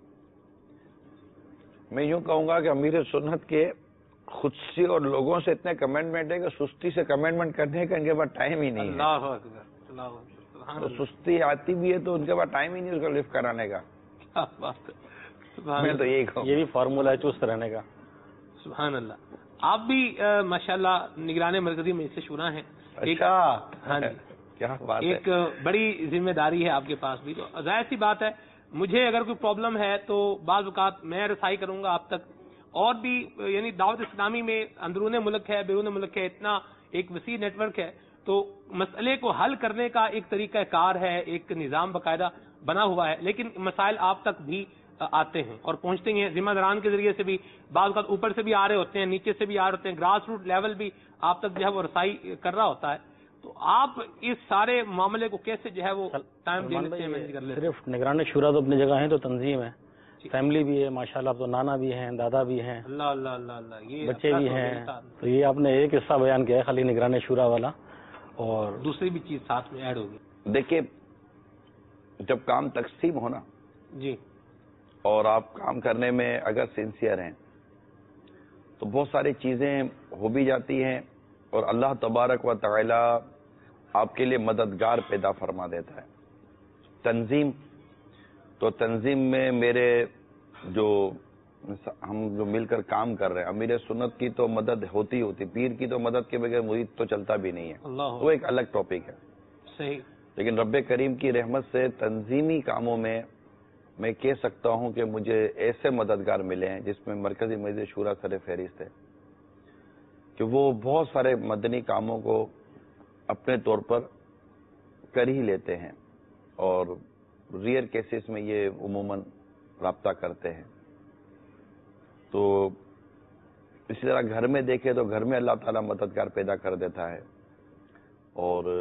میں یوں کہوں گا کہ امیر سنت کے خود سے اور لوگوں سے اتنے کمٹمنٹ ہے کہ سستی سے کمٹمنٹ کرنے کا ان کے پاس ٹائم ہی نہیں ہے. اللہ اکبر, اللہ اکبر. تو سستی آتی بھی ہے تو ان کے پاس ٹائم ہی نہیں اس کو لفٹ کرانے کا. کیا بات ہے, میں تو یہی کہوں, یہ بھی فارمولا ہے چست رہنے کا. سبحان اللہ. آپ بھی ماشاءاللہ نگران مرکزی میں سے شورا ہیں. اچھا, ہاں جی, کیا بات ہے. ایک بڑی ذمہ داری ہے آپ کے پاس بھی. تو ظاہر سی بات ہے مجھے اگر کوئی پرابلم ہے تو بعض اوقات میں رسائی کروں گا آپ تک, اور بھی یعنی دعوت اسلامی میں اندرون ملک ہے, بیرون ملک ہے, اتنا ایک وسیع نیٹ ورک ہے, تو مسئلے کو حل کرنے کا ایک طریقہ کار ہے, ایک نظام باقاعدہ بنا ہوا ہے. لیکن مسائل آپ تک بھی آتے ہیں اور پہنچتے ہیں ذمہ داران کے ذریعے سے بھی, بعض اوقات اوپر سے بھی آ رہے ہوتے ہیں, نیچے سے بھی آ رہے ہوتے ہیں, گراس روٹ لیول بھی آپ تک جو ہے وہ رسائی کر رہا ہوتا ہے. تو آپ اس سارے معاملے کو کیسے جو ہے وہ ٹائم دینے سے مینیج کر لیتے ہیں؟ صرف نگران شورا تو اپنی جگہ ہیں, تو تنظیم ہے, فیملی بھی ہے ماشاءاللہ. اب تو نانا بھی ہیں, دادا بھی ہیں, اللہ اللہ اللہ اللہ, یہ بچے بھی ہیں. تو یہ آپ نے ایک حصہ بیان کیا ہے خالی نگران شورا والا, اور دوسری بھی چیز ساتھ میں ایڈ ہوگی. دیکھیے جب کام تقسیم ہونا جی, اور آپ کام کرنے میں اگر سنسیئر ہیں تو بہت ساری چیزیں ہو بھی جاتی ہیں, اور اللہ تبارک و تعالی آپ کے لیے مددگار پیدا فرما دیتا ہے. تنظیم تو تنظیم میں میرے جو ہم جو مل کر کام کر رہے ہیں, امیر سنت کی تو مدد ہوتی ہوتی, پیر کی تو مدد کے بغیر مرید تو چلتا بھی نہیں ہے, وہ ایک الگ ٹاپک ہے. صحیح. لیکن رب کریم کی رحمت سے تنظیمی کاموں میں میں کہہ سکتا ہوں کہ مجھے ایسے مددگار ملے ہیں جس میں مرکزی مجلس شورا سر فہرست ہے, کہ وہ بہت سارے مدنی کاموں کو اپنے طور پر کر ہی لیتے ہیں, اور ریئر کیسز میں یہ عموماً رابطہ کرتے ہیں. تو اسی طرح گھر میں دیکھے تو گھر میں اللہ تعالیٰ مددگار پیدا کر دیتا ہے, اور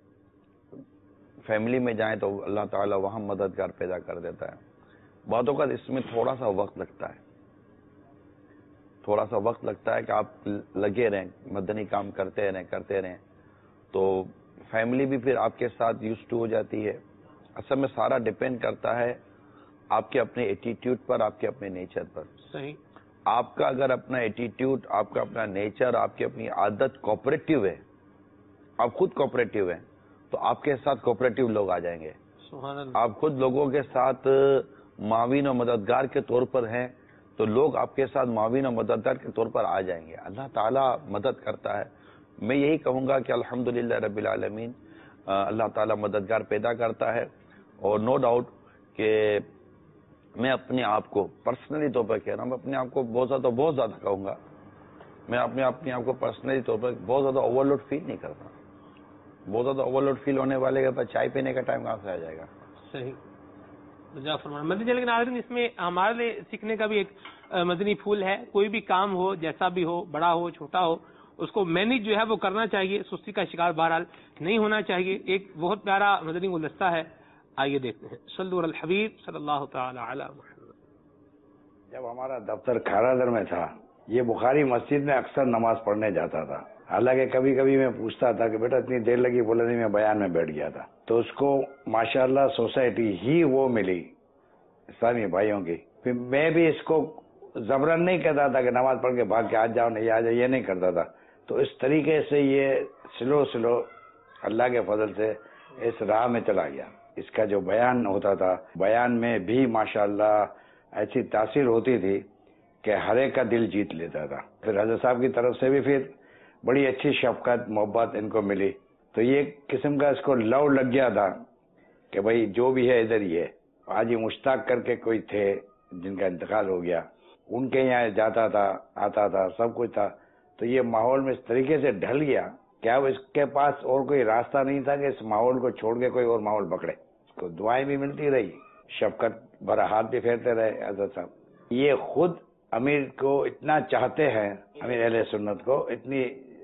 فیملی میں جائیں تو اللہ تعالیٰ وہاں مددگار پیدا کر دیتا ہے. بعض اوقات اس میں تھوڑا سا وقت لگتا ہے, تھوڑا سا وقت لگتا ہے کہ آپ لگے رہیں, مدنی کام کرتے رہیں کرتے رہیں تو فیملی بھی پھر آپ کے ساتھ یوز ٹو ہو جاتی ہے. اصل میں سارا ڈپینڈ کرتا ہے آپ کے اپنے ایٹیٹیوڈ پر, آپ کے اپنے نیچر پر. صحیح. آپ کا اگر اپنا ایٹیٹیوڈ, آپ کا اپنا نیچر, آپ کی اپنی عادت کوآپریٹو ہے, آپ خود کوآپریٹو ہیں, تو آپ کے ساتھ کوآپریٹو لوگ آ جائیں گے. سبحان اللہ. آپ خود لوگوں کے ساتھ معاون اور مددگار کے طور پر ہیں تو لوگ آپ کے ساتھ معاون اور مددگار کے طور پر آ جائیں گے. اللہ تعالیٰ مدد کرتا ہے. میں یہی کہوں گا کہ الحمدللہ رب العالمین, اللہ تعالیٰ مددگار پیدا کرتا ہے. اور نو ڈاؤٹ کہ میں اپنے آپ کو پرسنلی طور پر کہہ رہا ہوں, میں اپنے آپ کو بہت زیادہ بہت زیادہ کہوں گا, میں اپنے اپنے آپ کو پرسنلی طور پر بہت زیادہ اوور لوڈ فیل نہیں کرتا. بہت زیادہ اوور لوڈ فیل ہونے والے کے پاس چائے پینے کا ٹائم کہاں سے آ جائے گا. صحیح. مدنی لیکن آدمی اس میں ہمارے لیے سیکھنے کا بھی ایک مدنی پھول ہے. کوئی بھی کام ہو, جیسا بھی ہو, بڑا ہو چھوٹا ہو, اس کو مینج جو ہے وہ کرنا چاہیے, سستی کا شکار بہرحال نہیں ہونا چاہیے. ایک بہت پیارا مدنی گلدستہ ہے, آئیے دیکھتے ہیں. صلو علی الحبیب صلی اللہ تعالی علی محمد. جب ہمارا دفتر کھارا در میں تھا, یہ بخاری مسجد میں اکثر نماز پڑھنے جاتا تھا. حالانکہ کبھی کبھی میں پوچھتا تھا کہ بیٹا اتنی دیر لگی, بولا نہیں میں بیان میں بیٹھ گیا تھا. تو اس کو ماشاءاللہ سوسائٹی ہی وہ ملی اسلامی بھائیوں کی. پھر میں بھی اس کو زبرن نہیں کہتا تھا کہ نماز پڑھ کے بھاگ کے آ جاؤ, نہیں آ جاؤ, یہ نہیں کرتا تھا. تو اس طریقے سے یہ سلو سلو اللہ کے فضل سے اس راہ میں چلا گیا. اس کا جو بیان ہوتا تھا, بیان میں بھی ماشاءاللہ ایسی تاثیر ہوتی تھی کہ ہر ایک کا دل جیت لیتا تھا. پھر حضرت صاحب کی طرف سے بھی پھر بڑی اچھی شفقت محبت ان کو ملی, تو یہ قسم کا اس کو لو لگ گیا تھا کہ بھائی جو بھی ہے ادھر ہی ہے. حاجی مشتاق کر کے کوئی تھے جن کا انتقال ہو گیا, ان کے یہاں جاتا تھا آتا تھا سب کچھ تھا. تو یہ ماحول میں اس طریقے سے ڈھل گیا کہ اب اس کے پاس اور کوئی راستہ نہیں تھا کہ اس ماحول کو چھوڑ کے کوئی اور ماحول پکڑے. اس کو دعائیں بھی ملتی رہی, شفقت بھرا ہاتھ بھی پھیرتے رہے حضرت صاحب. یہ خود امیر کو اتنا چاہتے ہیں, امیر اہل سنت کو اتنی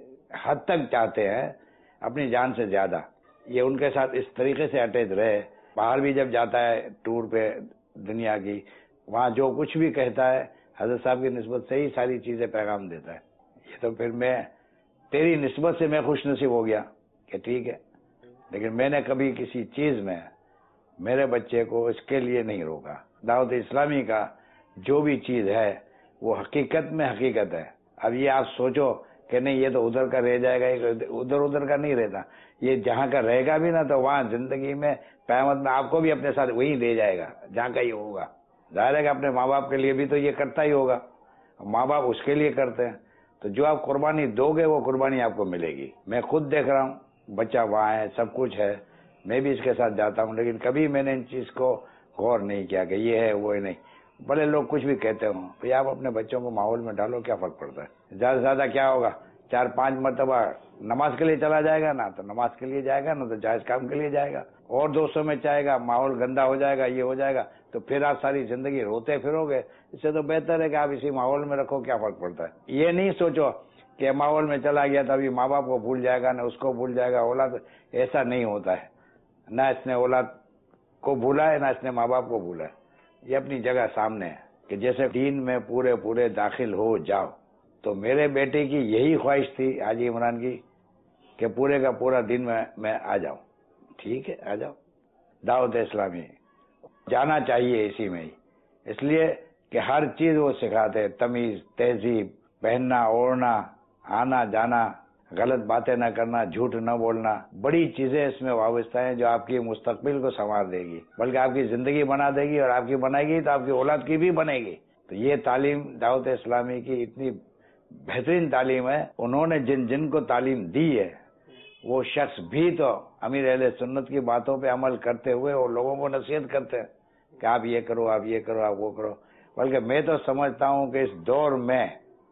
حد تک چاہتے ہیں اپنی جان سے زیادہ. یہ ان کے ساتھ اس طریقے سے اٹیچ رہے. باہر بھی جب جاتا ہے ٹور پہ دنیا کی, وہاں جو کچھ بھی کہتا ہے حضرت صاحب کی نسبت سے ہی ساری چیزیں پیغام دیتا ہے. یہ تو پھر میں تیری نسبت سے میں خوش نصیب ہو گیا کہ ٹھیک ہے, لیکن میں نے کبھی کسی چیز میں میرے بچے کو اس کے لیے نہیں روکا. دعوت اسلامی کا جو بھی چیز ہے وہ حقیقت میں حقیقت ہے. اب یہ آپ سوچو کہ نہیں یہ تو ادھر کا رہ جائے گا, ادھر ادھر کا نہیں رہتا. یہ جہاں کا رہے گا بھی نا تو وہاں زندگی میں قیامت میں آپ کو بھی اپنے ساتھ وہی لے جائے گا جہاں کا یہ ہوگا. ظاہر ہے کہ اپنے ماں باپ کے لیے بھی تو یہ کرتا ہی ہوگا, ماں باپ اس کے لیے کرتے ہیں. تو جو آپ قربانی دو گے وہ قربانی آپ کو ملے گی. میں خود دیکھ رہا ہوں, بچہ وہاں ہے, سب کچھ ہے, میں بھی اس کے ساتھ جاتا ہوں, لیکن کبھی میں نے ان چیز کو غور نہیں کیا کہ یہ ہے وہ ہے نہیں. بڑے لوگ کچھ بھی کہتے ہوں, بھئی آپ اپنے بچوں کو ماحول میں ڈالو, کیا فرق پڑتا ہے. زیادہ سے زیادہ کیا ہوگا, چار پانچ مرتبہ نماز کے لیے چلا جائے گا نا تو نماز کے لیے جائے گا, نا تو جائز کام کے لیے جائے گا, اور دوستوں میں چاہے گا, ماحول گندا ہو جائے گا, یہ ہو جائے گا, تو پھر آپ ساری زندگی روتے پھرو گے. اس سے تو بہتر ہے کہ آپ اسی ماحول میں رکھو, کیا فرق پڑتا ہے. یہ نہیں سوچو کہ ماحول میں چلا گیا تو ابھی ماں باپ کو بھول جائے گا, نہ اس کو بھول جائے گا. اولاد ایسا نہیں ہوتا ہے, نہ اس نے اولاد کو بھولا ہے نہ اس نے ماں باپ کو بھولا ہے. یہ اپنی جگہ سامنے ہے کہ جیسے دین میں پورے پورے داخل ہو جاؤ. تو میرے بیٹے کی یہی خواہش تھی حاجی عمران کی کہ پورے کا پورا دن میں میں آ جاؤں. ٹھیک ہے, آ جاؤ. دعوت اسلامی جانا چاہیے اسی میں ہی, اس لیے کہ ہر چیز وہ سکھاتے, تمیز تہذیب, پہننا اوڑھنا, آنا جانا, غلط باتیں نہ کرنا, جھوٹ نہ بولنا, بڑی چیزیں اس میں وابستہ ہیں جو آپ کی مستقبل کو سنوار دے گی, بلکہ آپ کی زندگی بنا دے گی, اور آپ کی بنائے گی تو آپ کی اولاد کی بھی بنے گی. تو یہ تعلیم دعوت اسلامی کی اتنی بہترین تعلیم ہے. انہوں نے جن جن کو تعلیم دی ہے وہ شخص بھی تو امیر اہل سنت کی باتوں پہ عمل کرتے ہوئے اور لوگوں کو نصیحت کرتے ہیں کہ آپ یہ کرو, آپ یہ کرو, آپ وہ کرو. بلکہ میں تو سمجھتا ہوں کہ اس دور میں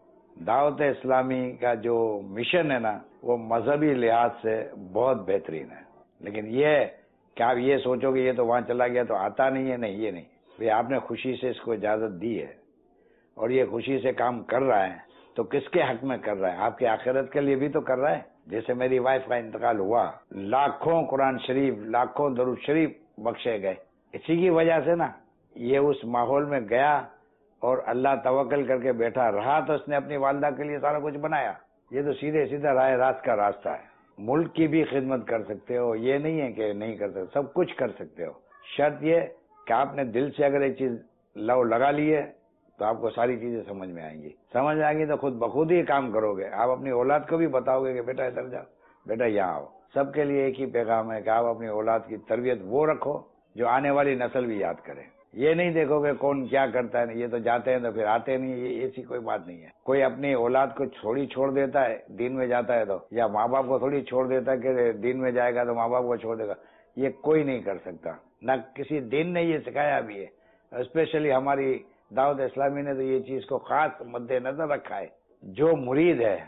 دعوت اسلامی کا جو مشن ہے نا وہ مذہبی لحاظ سے بہت بہترین ہے. لیکن یہ کہ آپ یہ سوچو کہ یہ تو وہاں چلا گیا تو آتا نہیں ہے, نہیں, یہ نہیں. بھئی آپ نے خوشی سے اس کو اجازت دی ہے اور یہ خوشی سے کام کر رہا ہے, تو کس کے حق میں کر رہا ہے؟ آپ کی آخرت کے لیے بھی تو کر رہا ہے. جیسے میری وائف کا انتقال ہوا, لاکھوں قرآن شریف, لاکھوں درود شریف بخشے گئے اسی کی وجہ سے نا. یہ اس ماحول میں گیا اور اللہ توکل کر کے بیٹھا رہا تو اس نے اپنی والدہ کے لیے سارا کچھ بنایا. یہ تو سیدھے سیدھا راہ راست کا راستہ ہے. ملک کی بھی خدمت کر سکتے ہو, یہ نہیں ہے کہ نہیں کر سکتے, سب کچھ کر سکتے ہو. شرط یہ کہ آپ نے دل سے اگر ایک چیز لو لگا لی ہے تو آپ کو ساری چیزیں سمجھ میں آئیں گی. سمجھ آئیں گی تو خود بخود ہی کام کرو گے. آپ اپنی اولاد کو بھی بتاؤ گے کہ بیٹا ادھر جاؤ, بیٹا یہاں آؤ. سب کے لیے ایک ہی پیغام ہے کہ آپ اپنی اولاد کی تربیت وہ رکھو جو آنے والی نسل بھی یاد کرے. یہ نہیں دیکھو کہ کون کیا کرتا ہے, یہ تو جاتے ہیں تو پھر آتے نہیں, یہ ایسی کوئی بات نہیں ہے. کوئی اپنی اولاد کو تھوڑی چھوڑ دیتا ہے دین میں جاتا ہے تو, یا ماں باپ کو تھوڑی چھوڑ دیتا ہے کہ دین میں جائے گا تو ماں باپ کو چھوڑ دے گا, یہ کوئی نہیں کر سکتا. نہ کسی دین نے یہ سکھایا بھی ہے. اسپیشلی ہماری دعوت اسلامی نے تو یہ چیز کو خاص مد نظر رکھا ہے. جو مرید ہے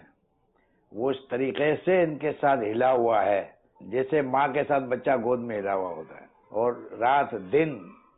وہ اس طریقے سے ان کے ساتھ ہلا ہوا ہے جیسے ماں کے ساتھ بچہ گود میں ہلا ہوا ہوتا ہے, اور رات دن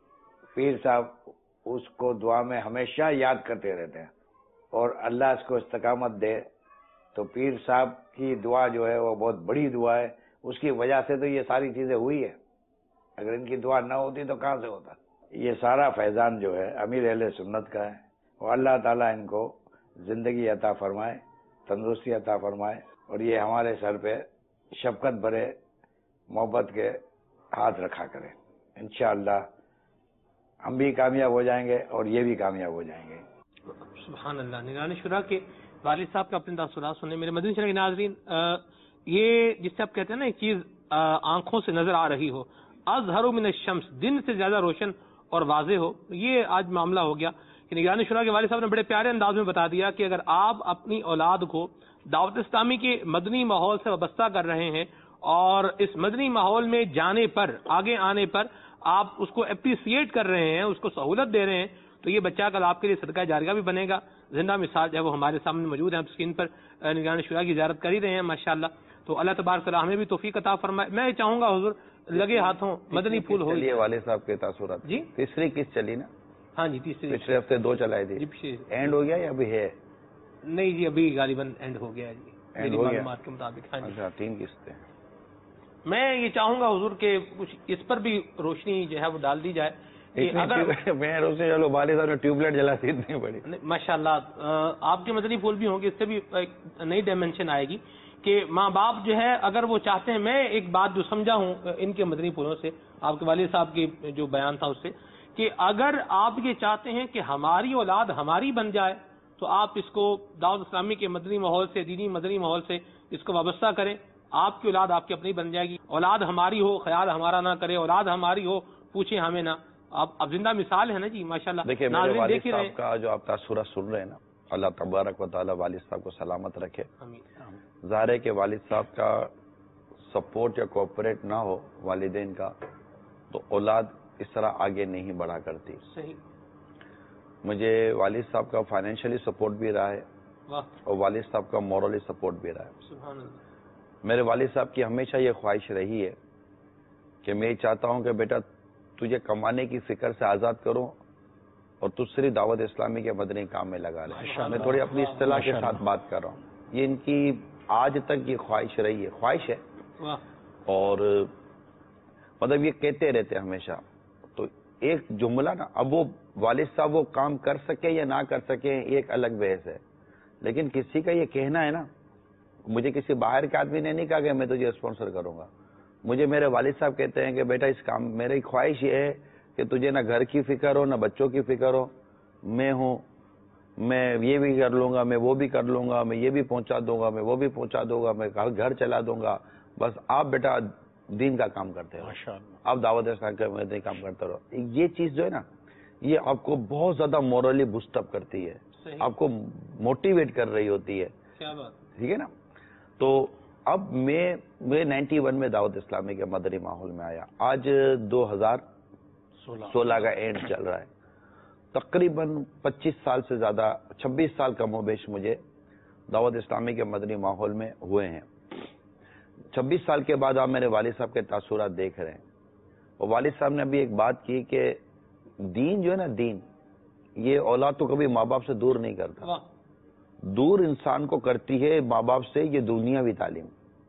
پیر صاحب اس کو دعا میں ہمیشہ یاد کرتے رہتے ہیں, اور اللہ اس کو استقامت دے. تو پیر صاحب کی دعا جو ہے وہ بہت بڑی دعا ہے, اس کی وجہ سے تو یہ ساری چیزیں ہوئی ہے. اگر ان کی دعا نہ ہوتی تو کہاں سے ہوتا. یہ سارا فیضان جو ہے امیر اہل سنت کا ہے, اور اللہ تعالیٰ ان کو زندگی عطا فرمائے, تندرستی عطا فرمائے, اور یہ ہمارے سر پہ شفقت بھرے محبت کے ہاتھ رکھا کرے. انشاءاللہ ہم بھی کامیاب ہو جائیں گے اور یہ بھی کامیاب ہو جائیں گے. سبحان اللہ. نگران شورا کے والد صاحب کا اپنے تاثرات سنیں. میرے مدنی چینل کے ناظرین, یہ جس سے آپ کہتے ہیں نا ایک چیز آنکھوں سے نظر آ رہی ہو، اظہر من الشمس، دن سے زیادہ روشن اور واضح ہو. یہ آج معاملہ ہو گیا کہ نگران شورا کے والد صاحب نے بڑے پیارے انداز میں بتا دیا کہ اگر آپ اپنی اولاد کو دعوت اسلامی کے مدنی ماحول سے وابستہ کر رہے ہیں اور اس مدنی ماحول میں جانے پر، آگے آنے پر آپ اس کو اپریسیٹ کر رہے ہیں، اس کو سہولت دے رہے ہیں، تو یہ بچہ کل آپ کے لیے صدقہ جاریہ بھی بنے گا. زندہ مثال جو ہے وہ ہمارے سامنے موجود ہے، ہم اسکرین پر نگران شورا کی زیارت کر ہی رہے ہیں ماشاءاللہ. تو اللہ تبارک تعالیٰ ہمیں بھی توفیق عطا فرمائے. میں چاہوں گا حضور لگے ہاتھوں مدنی پھول ہو. چلیے والد صاحب کے تاثرات. جی تیسری کس چلی نا؟ ہاں جی تیسری. پچھلے ہفتے دو چلائی تھی، اینڈ ہو گیا یا ابھی ہے؟ نہیں جی ابھی غالباً اینڈ ہو گیا ہے جی میری معلومات کے مطابق. ہاں جی اچھا تین قسطیں. میں یہ چاہوں گا حضور کہ کچھ اس پر بھی روشنی جو ہے وہ ڈال دی جائے. اگر میں روشنی چلو والد صاحب نے ٹیوب لائٹ جلا دی اتنی بڑی. ماشاء اللہ آپ کے مدنی پھول بھی ہوں گے، اس سے بھی ایک نئی ڈائمینشن آئے گی کہ ماں باپ جو ہے اگر وہ چاہتے ہیں. میں ایک بات جو سمجھا ہوں ان کے مدنی پھولوں سے، آپ کے والد صاحب کے جو بیان تھا اس سے، کہ اگر آپ یہ چاہتے ہیں کہ ہماری اولاد ہماری بن جائے تو آپ اس کو دعوت اسلامی کے مدنی ماحول سے، دینی مدنی ماحول سے اس کو وابستہ کریں. آپ کی اولاد آپ کی اپنی بن جائے گی. اولاد ہماری ہو خیال ہمارا نہ کرے، اولاد ہماری ہو پوچھیں ہمیں نہ. آپ اب زندہ مثال ہے نا جی ماشاءاللہ. دیکھیے میرے والد صاحب کا جو آپ تاثرات سن رہے ہیں نا، اللہ تبارک و تعالی والد صاحب کو سلامت رکھے. ظاہر ہے کہ والد صاحب کا سپورٹ یا کوآپریٹ نہ ہو والدین کا تو اولاد اس طرح آگے نہیں بڑھا کرتی. صحیح. مجھے والد صاحب کا فائنینشلی سپورٹ بھی رہا ہے اور والد صاحب کا مورلی سپورٹ بھی رہا ہے. سبحان اللہ. میرے والد صاحب کی ہمیشہ یہ خواہش رہی ہے کہ میں چاہتا ہوں کہ بیٹا تجھے کمانے کی فکر سے آزاد کروں اور تجھ صرف دعوت اسلامی کے مدنی کام میں لگا لے. میں تھوڑی اپنی اصطلاح کے ساتھ بات کر رہا ہوں. یہ ان کی آج تک یہ خواہش رہی ہے، خواہش ہے اور مطلب یہ کہتے رہتے ہمیشہ. تو ایک جملہ نا، اب وہ والد صاحب وہ کام کر سکے یا نہ کر سکے یہ ایک الگ بحث ہے، لیکن کسی کا یہ کہنا ہے نا، مجھے کسی باہر کے آدمی نے نہیں کہا کہ میں تجھے اسپانسر کروں گا. مجھے میرے والد صاحب کہتے ہیں کہ بیٹا اس کام، میری خواہش یہ ہے کہ تجھے نہ گھر کی فکر ہو نہ بچوں کی فکر ہو. میں ہوں، میں یہ بھی کر لوں گا، میں وہ بھی کر لوں گا، میں یہ بھی پہنچا دوں گا، میں وہ بھی پہنچا دوں گا، میں گھر چلا دوں گا. بس آپ بیٹا دین کا کام کرتے رہو، آپ دعوت اسلام کا مدنی کام کرتے رہو. یہ چیز جو ہے نا یہ آپ کو بہت زیادہ مورلی بوسٹ اپ کرتی ہے، آپ کو موٹیویٹ کر رہی ہوتی ہے. ٹھیک ہے نا. تو اب میں میں نائنٹی ون میں دعوت اسلامی کے مدنی ماحول میں آیا. آج دو ہزار سولہ کا اینڈ چل رہا ہے. تقریباً پچیس سال سے زیادہ، چھبیس سال کم و بیش مجھے دعوت اسلامی کے مدنی ماحول میں ہوئے ہیں. چھبیس سال کے بعد آپ میرے والد صاحب کے تاثرات دیکھ رہے ہیں. اور والد صاحب نے ابھی ایک بات کی کہ دین جو ہے نا، دین یہ اولاد تو کبھی ماں باپ سے دور نہیں کرتا. دور انسان کو کرتی ہے ماں باپ سے یہ دنیاوی تعلیم،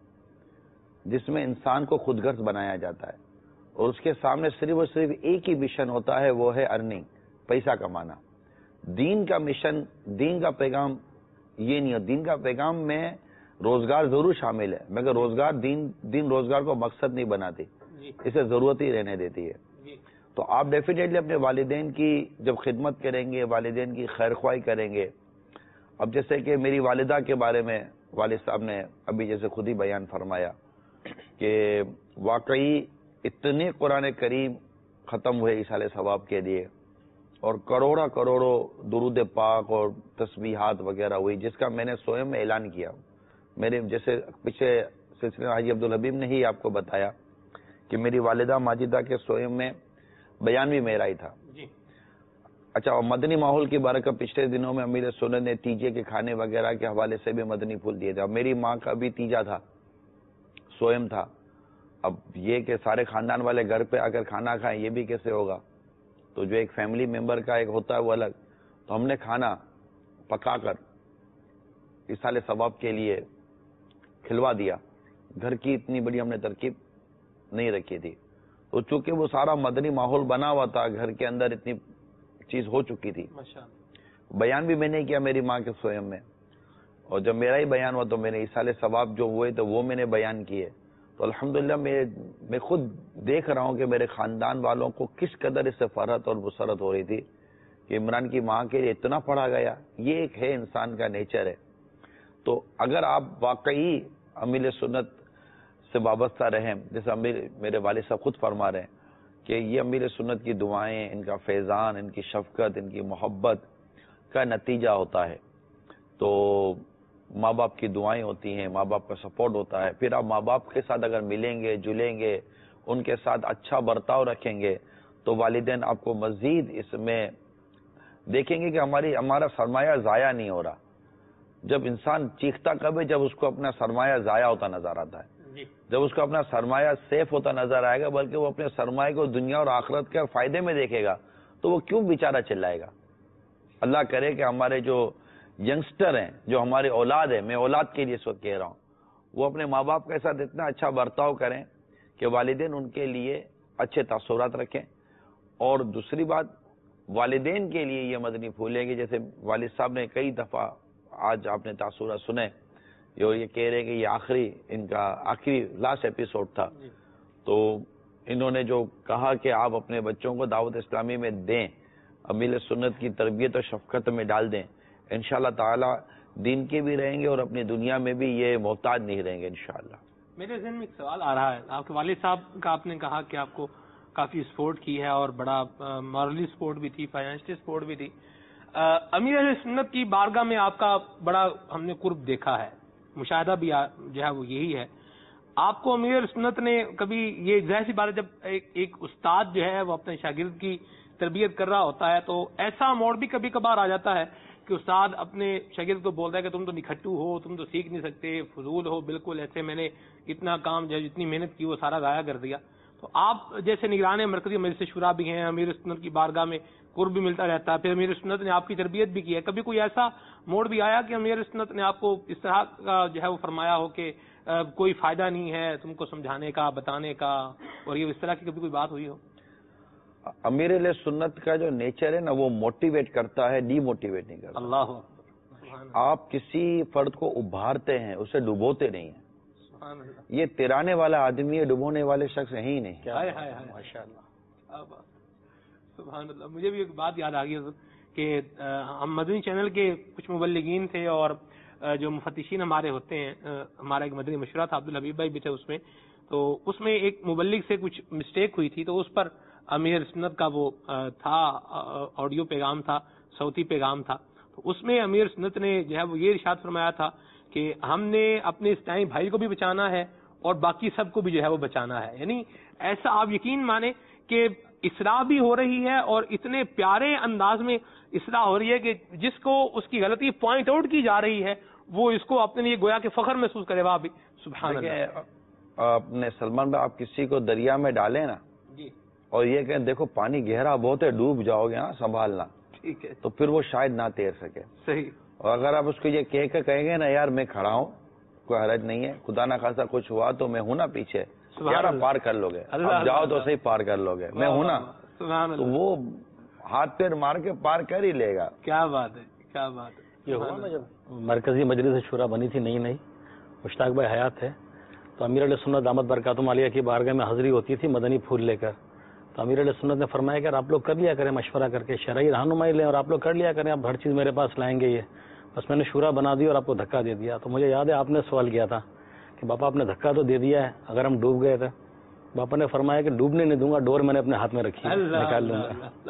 جس میں انسان کو خود غرض بنایا جاتا ہے اور اس کے سامنے صرف اور صرف ایک ہی مشن ہوتا ہے، وہ ہے ارننگ، پیسہ کمانا. دین کا مشن، دین کا پیغام یہ نہیں ہے. دین کا پیغام میں روزگار ضرور شامل ہے، مگر روزگار دین دین روزگار کو مقصد نہیں بناتی، اسے ضرورت ہی رہنے دیتی ہے. تو آپ ڈیفینیٹلی اپنے والدین کی جب خدمت کریں گے، والدین کی خیر خواہی کریں گے. اب جیسے کہ میری والدہ کے بارے میں والد صاحب نے ابھی جیسے خود ہی بیان فرمایا کہ واقعی اتنے قرآن کریم ختم ہوئے ایصال ثواب کے لیے اور کروڑا کروڑوں درود پاک اور تسبیحات وغیرہ ہوئی، جس کا میں نے سوئم میں اعلان کیا. میرے جیسے پیچھے سلسلہ حاجی عبدالحبیب نے ہی آپ کو بتایا کہ میری والدہ ماجدہ کے سوئم میں بیان بھی میرا ہی تھا. اچھا، اور مدنی ماحول کی برکت پچھلے دنوں میں امیر سنت نے تیجے کے کھانے وغیرہ کے حوالے سے بھی مدنی پھول دیے تھے. میری ماں کا بھی تیجا تھا، سوئم تھا. اب یہ کہ سارے خاندان والے گھر پہ آ کر کھانا کھائیں یہ بھی کیسے ہوگا؟ تو جو ایک فیملی ممبر کا ایک ہوتا ہے وہ الگ. تو ہم نے کھانا پکا کر ایصال ثواب کے لیے کھلوا دیا. گھر کی اتنی بڑی ہم نے ترکیب نہیں رکھی تھی. تو چونکہ وہ سارا مدنی ماحول بنا ہوا تھا، گھر کے اندر اتنی چیز ہو چکی تھی. بیان بھی میں نے کیا میری ماں کے سوئم میں، اور جب میرا ہی بیان ہوا تو میں نے ایصال ثواب جو ہوئے تو وہ میں نے بیان کیے. تو الحمدللہ میں میں خود دیکھ رہا ہوں کہ میرے خاندان والوں کو کس قدر اس سے فرحت اور مسرت ہو رہی تھی کہ عمران کی ماں کے لیے اتنا پڑھا گیا. یہ ایک ہے انسان کا نیچر ہے. تو اگر آپ واقعی امیل سنت سے وابستہ رہیں. جیسے امیر میرے والد صاحب خود فرما رہے ہیں کہ یہ امیر سنت کی دعائیں، ان کا فیضان، ان کی شفقت، ان کی محبت کا نتیجہ ہوتا ہے. تو ماں باپ کی دعائیں ہوتی ہیں، ماں باپ کا سپورٹ ہوتا ہے. پھر آپ ماں باپ کے ساتھ اگر ملیں گے، جلیں گے، ان کے ساتھ اچھا برتاؤ رکھیں گے تو والدین آپ کو مزید اس میں دیکھیں گے کہ ہماری ہمارا سرمایہ ضائع نہیں ہو رہا. جب انسان چیختا کب ہے؟ جب اس کو اپنا سرمایہ ضائع ہوتا نظر آتا ہے، جب اس کو اپنا سرمایہ سیف ہوتا نظر آئے گا، بلکہ وہ اپنے سرمایہ کو دنیا اور آخرت کے فائدے میں دیکھے گا تو وہ کیوں بیچارہ چلائے گا. اللہ کرے کہ ہمارے جو ینگسٹر ہیں، جو ہماری اولاد ہے، میں اولاد کے لیے اس وقت کہہ رہا ہوں، وہ اپنے ماں باپ کے ساتھ اتنا اچھا برتاؤ کریں کہ والدین ان کے لیے اچھے تاثرات رکھیں. اور دوسری بات، والدین کے لیے یہ مدنی پھول ہے کہ جیسے والد صاحب نے کئی دفعہ آج آپ نے تاثرات سنے اور یہ کہہ رہے کہ یہ آخری ان کا آخری لاسٹ ایپیسوڈ تھا، تو انہوں نے جو کہا کہ آپ اپنے بچوں کو دعوت اسلامی میں دیں، امیر سنت کی تربیت اور شفقت میں ڈال دیں، انشاءاللہ تعالی دین کے بھی رہیں گے اور اپنی دنیا میں بھی یہ محتاج نہیں رہیں گے انشاءاللہ. میرے ذہن میں ایک سوال آ رہا ہے. آپ کے والد صاحب کا آپ نے کہا کہ آپ کو کافی سپورٹ کی ہے اور بڑا مورلی سپورٹ بھی تھی، فائنینشلی سپورٹ بھی تھی. امیر اہل سنت کی بارگاہ میں آپ کا بڑا ہم نے قرب دیکھا ہے، مشاہدہ بھی جو ہے وہ یہی ہے. آپ کو امیر اہل سنت نے کبھی، یہ ظاہر سی بات ہے جب ایک, ایک استاد جو ہے وہ اپنے شاگرد کی تربیت کر رہا ہوتا ہے تو ایسا موڑ بھی کبھی کبھار آ جاتا ہے کہ استاد اپنے شاگرد کو بولتا ہے کہ تم تو نکھٹو ہو، تم تو سیکھ نہیں سکتے، فضول ہو، بالکل ایسے میں نے اتنا کام جو جتنی محنت کی وہ سارا ضائع کر دیا. تو آپ جیسے نگران مرکزی مجلس شورا بھی ہیں، امیر سنت کی بارگاہ میں قرب بھی ملتا رہتا ہے، پھر امیر سنت نے آپ کی تربیت بھی کی ہے. کبھی کوئی ایسا موڑ بھی آیا کہ امیر سنت نے آپ کو اس طرح کا جو ہے وہ فرمایا ہو کہ کوئی فائدہ نہیں ہے تم کو سمجھانے کا، بتانے کا، اور یہ اس طرح کی کبھی کوئی بات ہوئی ہو؟ امیر اہل سنت کا جو نیچر ہے نا، وہ موٹیویٹ کرتا ہے، ڈی موٹیویٹ نہیں کرتا. اللہ، آپ کسی فرد کو ابھارتے ہیں، اسے ڈبوتے نہیں ہیں. یہ تیرانے والا آدمی ہے، ڈبونے والے شخص ہیں ہی نہیں. ماشاء اللہ، سبحان اللہ. مجھے بھی ایک بات یاد آ گئی کہ ہم مدنی چینل کے کچھ مبلغین تھے اور جو مفتشین ہمارے ہوتے ہیں، ہمارا ایک مدنی مشورہ تھا، عبدالحبیب بھائی بھی تھے اس میں، تو اس میں ایک مبلغ سے کچھ مسٹیک ہوئی تھی تو اس پر امیر سنت کا وہ تھا آڈیو پیغام تھا، صوتی پیغام تھا. تو اس میں امیر سنت نے جو ہے وہ یہ ارشاد فرمایا تھا کہ ہم نے اپنے اسلامی بھائی کو بھی بچانا ہے اور باقی سب کو بھی جو ہے وہ بچانا ہے. یعنی ایسا آپ یقین مانیں کہ اصلاح بھی ہو رہی ہے اور اتنے پیارے انداز میں اصلاح ہو رہی ہے کہ جس کو اس کی غلطی پوائنٹ آؤٹ کی جا رہی ہے وہ اس کو اپنے لیے گویا کہ فخر محسوس کرے. واہ بھی سبحان اللہ. اپنے سلمان بھائی، آپ کسی کو دریا میں ڈالیں نا جی اور یہ کہ دیکھو پانی گہرا بہت ہے، ڈوب جاؤ گے، ہاں سنبھالنا، ٹھیک ہے، تو پھر وہ شاید نہ تیر سکے. صحیح. اور اگر آپ اس کو یہ کہہ کے کہیں گے نا یار میں کھڑا ہوں، کوئی حرج نہیں ہے، خدا نہ خاصا کچھ ہوا تو میں ہوں نا پیچھے، یار آپ پار کر لو گے، آپ جاؤ تو صحیح پار کر لو گے، میں ہوں نا، تو وہ ہاتھ پیر مار کے پار کر ہی لے گا. کیا بات ہے، کیا بات ہے. یہ ہوا نا جب مرکزی مجلس شورا بنی تھی نئی نئی، مشتاق بھائی حیات تھے، تو امیر علیہ سنت دامت برکاتہم عالیہ کی بارگاہ میں حاضری ہوتی تھی مدنی پھول لے کر. تو امیر علیہ سنت نے فرمایا کہ آپ لوگ کر لیا کریں مشورہ کر کے، شرعی رہنمائی لیں اور آپ لوگ کر لیا کریں، آپ ہر چیز میرے پاس لائیں گے. یہ بس میں نے شورا بنا دی اور آپ کو دھکا دے دیا. تو مجھے یاد ہے آپ نے سوال کیا تھا کہ باپا آپ نے دھکا تو دے دیا ہے، اگر ہم ڈوب گئے تھے، باپا نے فرمایا کہ ڈوبنے نہیں دوں گا، ڈور میں نے اپنے ہاتھ میں رکھی ہے، نکال لوں گا.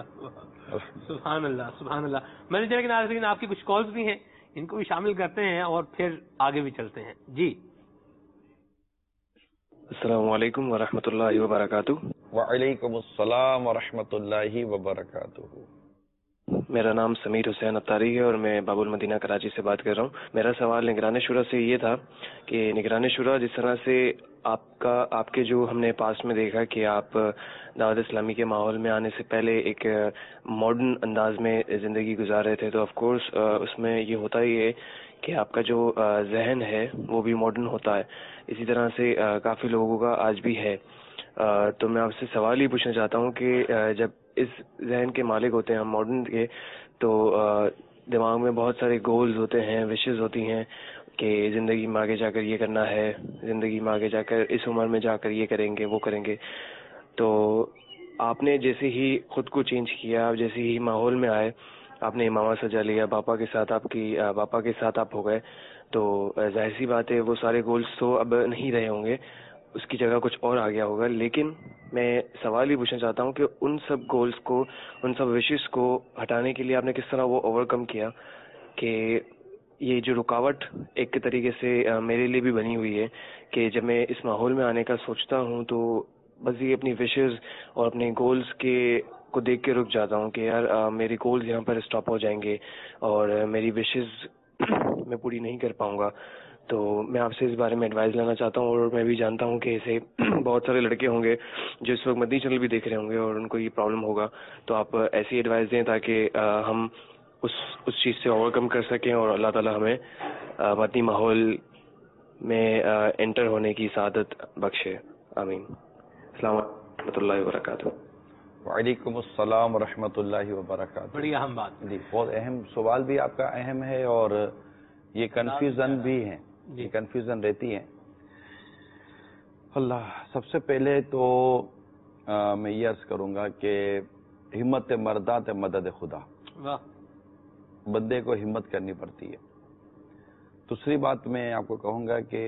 سبحان اللہ، سبحان اللہ. میں نے کہ ناظرین آپ کی کچھ کالز بھی ہیں، ان کو بھی شامل کرتے ہیں اور پھر آگے بھی چلتے ہیں. جی السلام علیکم ورحمۃ اللہ وبرکاتہ. وعلیکم السلام ورحمۃ اللہ وبرکاتہ. میرا نام سمیر حسین اتاری ہے اور میں باب المدینہ کراچی سے بات کر رہا ہوں. میرا سوال نگران شورا سے یہ تھا کہ نگران شورا جس طرح سے آپ کا آپ کے جو ہم نے پاس میں دیکھا کہ آپ دعوت اسلامی کے ماحول میں آنے سے پہلے ایک ماڈرن انداز میں زندگی گزار رہے تھے، تو آف کورس اس میں یہ ہوتا ہی ہے کہ آپ کا جو ذہن ہے وہ بھی ماڈرن ہوتا ہے. اسی طرح سے کافی لوگوں کا آج بھی ہے. تو میں آپ سے سوال یہ پوچھنا چاہتا ہوں کہ جب اس ذہن کے مالک ہوتے ہیں ہم ماڈرن کے، تو دماغ میں بہت سارے گولز ہوتے ہیں، وشز ہوتی ہیں کہ زندگی میں آگے جا کر یہ کرنا ہے، زندگی میں آگے جا کر اس عمر میں جا کر یہ کریں گے، وہ کریں گے. تو آپ نے جیسے ہی خود کو چینج کیا، جیسے ہی ماحول میں آئے، آپ نے امامہ سجا لیا، باپا کے ساتھ آپ کی باپا کے ساتھ آپ ہو گئے، تو ظاہر سی بات ہے وہ سارے گولز تو اب نہیں رہے ہوں گے. اس کی جگہ کچھ اور آ گیا ہوگا. لیکن میں سوال یہ پوچھنا چاہتا ہوں کہ ان سب گولز کو, ان سب وشز کو ہٹانے کے لیے آپ نے کس طرح وہ اوور کم کیا کہ یہ جو رکاوٹ ایک طریقے سے میرے لیے بھی بنی ہوئی ہے کہ جب میں اس ماحول میں آنے کا سوچتا ہوں تو بس یہ اپنی وشز اور اپنے گولز کے کو دیکھ کے رک جاتا ہوں کہ یار میری گولز یہاں پر اسٹاپ ہو جائیں گے اور میری وشز میں پوری نہیں کر پاؤں گا. تو میں آپ سے اس بارے میں ایڈوائز لینا چاہتا ہوں, اور میں بھی جانتا ہوں کہ ایسے بہت سارے لڑکے ہوں گے جو اس وقت مدنی چینل بھی دیکھ رہے ہوں گے اور ان کو یہ پرابلم ہوگا. تو آپ ایسی ایڈوائز دیں تاکہ ہم اس اس چیز سے اوور کم کر سکیں اور اللہ تعالیٰ ہمیں مدنی ماحول میں انٹر ہونے کی سعادت بخشے. آمین. السلام علیکم و رحمۃ اللہ وبرکاتہ. وعلیکم السلام ورحمۃ اللہ وبرکاتہ. بڑی اہم بات جی, بہت اہم سوال بھی آپ کا اہم ہے اور یہ کنفیوژن بھی ہے, یہ کنفیوژن رہتی ہے. اللہ, سب سے پہلے تو آ, میں یہ عرض کروں گا کہ ہمت مرداں تے مدد خدا. واہ. بندے کو ہمت کرنی پڑتی ہے. دوسری بات میں آپ کو کہوں گا کہ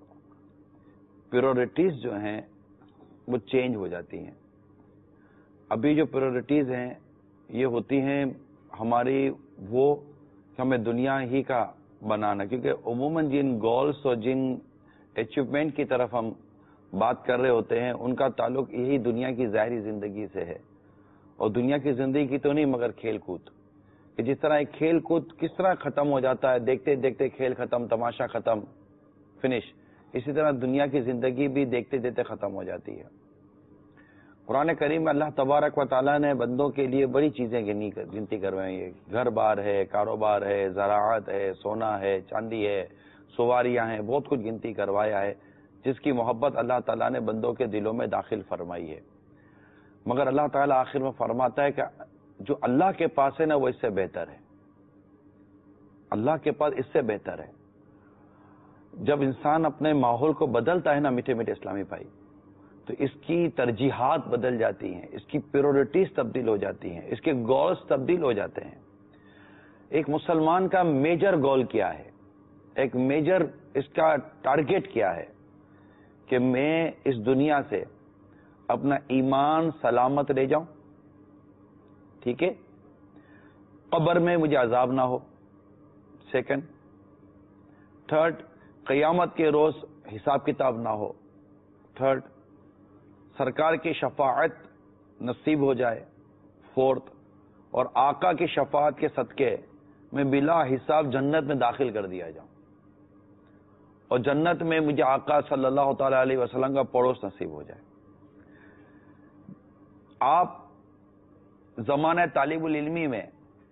پریورٹیز جو ہیں وہ چینج ہو جاتی ہیں. ابھی جو پریورٹیز ہیں یہ ہوتی ہیں ہماری وہ ہمیں دنیا ہی کا بنانا, کیونکہ عموماً جن گولز اور جن اچیومنٹ کی طرف ہم بات کر رہے ہوتے ہیں ان کا تعلق یہی دنیا کی ظاہری زندگی سے ہے. اور دنیا کی زندگی کی تو نہیں مگر کھیل کود, کہ جس طرح ایک کھیل کود کس طرح ختم ہو جاتا ہے, دیکھتے دیکھتے کھیل ختم, تماشا ختم, فنش. اسی طرح دنیا کی زندگی بھی دیکھتے دیکھتے ختم ہو جاتی ہے. قرآن کریم میں اللہ تبارک و تعالیٰ نے بندوں کے لیے بڑی چیزیں گنی گنتی کروائی ہے. گھر بار ہے, کاروبار ہے, زراعت ہے, سونا ہے, چاندی ہے, سواریاں ہیں, بہت کچھ گنتی کروایا ہے جس کی محبت اللہ تعالیٰ نے بندوں کے دلوں میں داخل فرمائی ہے. مگر اللہ تعالیٰ آخر میں فرماتا ہے کہ جو اللہ کے پاس ہے نا وہ اس سے بہتر ہے. اللہ کے پاس اس سے بہتر ہے. جب انسان اپنے ماحول کو بدلتا ہے نا میٹھے میٹھے اسلامی بھائی, تو اس کی ترجیحات بدل جاتی ہیں, اس کی پریورٹیز تبدیل ہو جاتی ہیں, اس کے گولز تبدیل ہو جاتے ہیں. ایک مسلمان کا میجر گول کیا ہے, ایک میجر اس کا ٹارگیٹ کیا ہے کہ میں اس دنیا سے اپنا ایمان سلامت لے جاؤں, ٹھیک ہے, قبر میں مجھے عذاب نہ ہو. سیکنڈ, تھرڈ, قیامت کے روز حساب کتاب نہ ہو. تھرڈ, سرکار کی شفاعت نصیب ہو جائے. فورتھ, اور آقا کی شفاعت کے صدقے میں بلا حساب جنت میں داخل کر دیا جاؤں, اور جنت میں مجھے آقا صلی اللہ تعالی علیہ وسلم کا پڑوس نصیب ہو جائے. آپ زمانہ طالب العلمی میں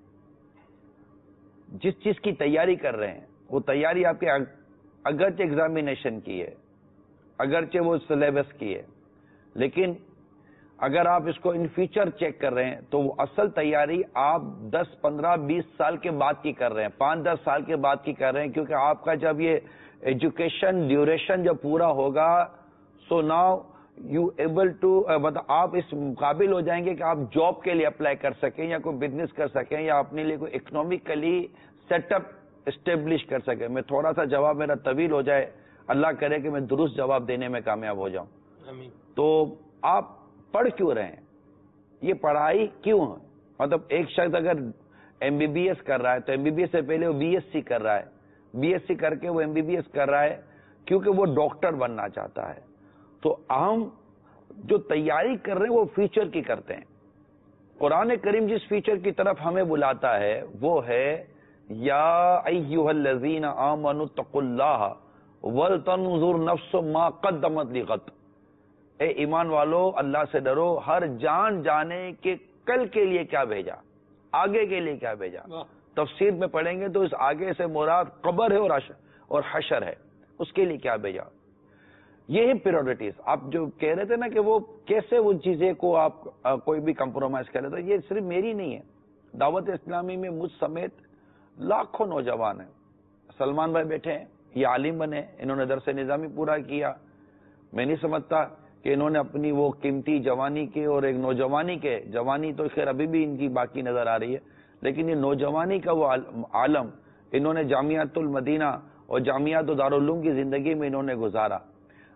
جس چیز کی تیاری کر رہے ہیں وہ تیاری آپ کے اگرچہ ایگزامینیشن کی ہے, اگرچہ وہ سلیبس کی ہے, لیکن اگر آپ اس کو ان فیوچر چیک کر رہے ہیں تو وہ اصل تیاری آپ دس پندرہ بیس سال کے بعد کی کر رہے ہیں, پانچ دس سال کے بعد کی کر رہے ہیں, کیونکہ آپ کا جب یہ ایجوکیشن ڈیوریشن جب پورا ہوگا so now you able to مطلب آپ اس قابل ہو جائیں گے کہ آپ جاب کے لیے اپلائی کر سکیں یا کوئی بزنس کر سکیں یا اپنے لیے کوئی اکنامکلی سیٹ اپ اسٹیبلش کر سکیں. میں تھوڑا سا جواب میرا طویل ہو جائے, اللہ کرے کہ میں درست جواب دینے میں کامیاب ہو جاؤں. تو آپ پڑھ کیوں رہے ہیں, یہ پڑھائی کیوں ہے؟ مطلب ایک شخص اگر ایم بی بی ایس کر رہا ہے تو ایم بی بی ایس سے پہلے وہ بی ایس سی کر رہا ہے, بی ایس سی کر کے وہ ایم بی بی ایس کر رہا ہے کیونکہ وہ ڈاکٹر بننا چاہتا ہے. تو ہم جو تیاری کر رہے ہیں وہ فیچر کی کرتے ہیں. قرآن کریم جس فیچر کی طرف ہمیں بلاتا ہے وہ ہے یا ایھا الذین آمنوا اتقوا اللہ ولتنظر نفس ما قدمت لغد. اے ایمان والو اللہ سے ڈرو, ہر جان جانے کہ کل کے لیے کیا بھیجا, آگے کے لیے کیا بھیجا. تفسیر میں پڑھیں گے تو اس آگے سے مراد قبر ہے اور حشر ہے, اس کے لیے کیا بھیجا. یہ ہے پریورٹیز. آپ جو کہہ رہے تھے نا کہ وہ کیسے ان چیزیں کو آپ کوئی بھی کمپرومائز کر رہے تھے, یہ صرف میری نہیں ہے, دعوت اسلامی میں مجھ سمیت لاکھوں نوجوان ہیں. سلمان بھائی بیٹھے ہیں, یہ عالم بنے, انہوں نے درس نظامی پورا کیا. میں نہیں سمجھتا کہ انہوں نے اپنی وہ قیمتی جوانی کے اور ایک نوجوانی کے, جوانی تو خیر ابھی بھی ان کی باقی نظر آ رہی ہے, لیکن یہ نوجوانی کا وہ عالم انہوں نے جامعۃ المدینہ اور جامعۃ دارالعلوم کی زندگی میں انہوں نے گزارا.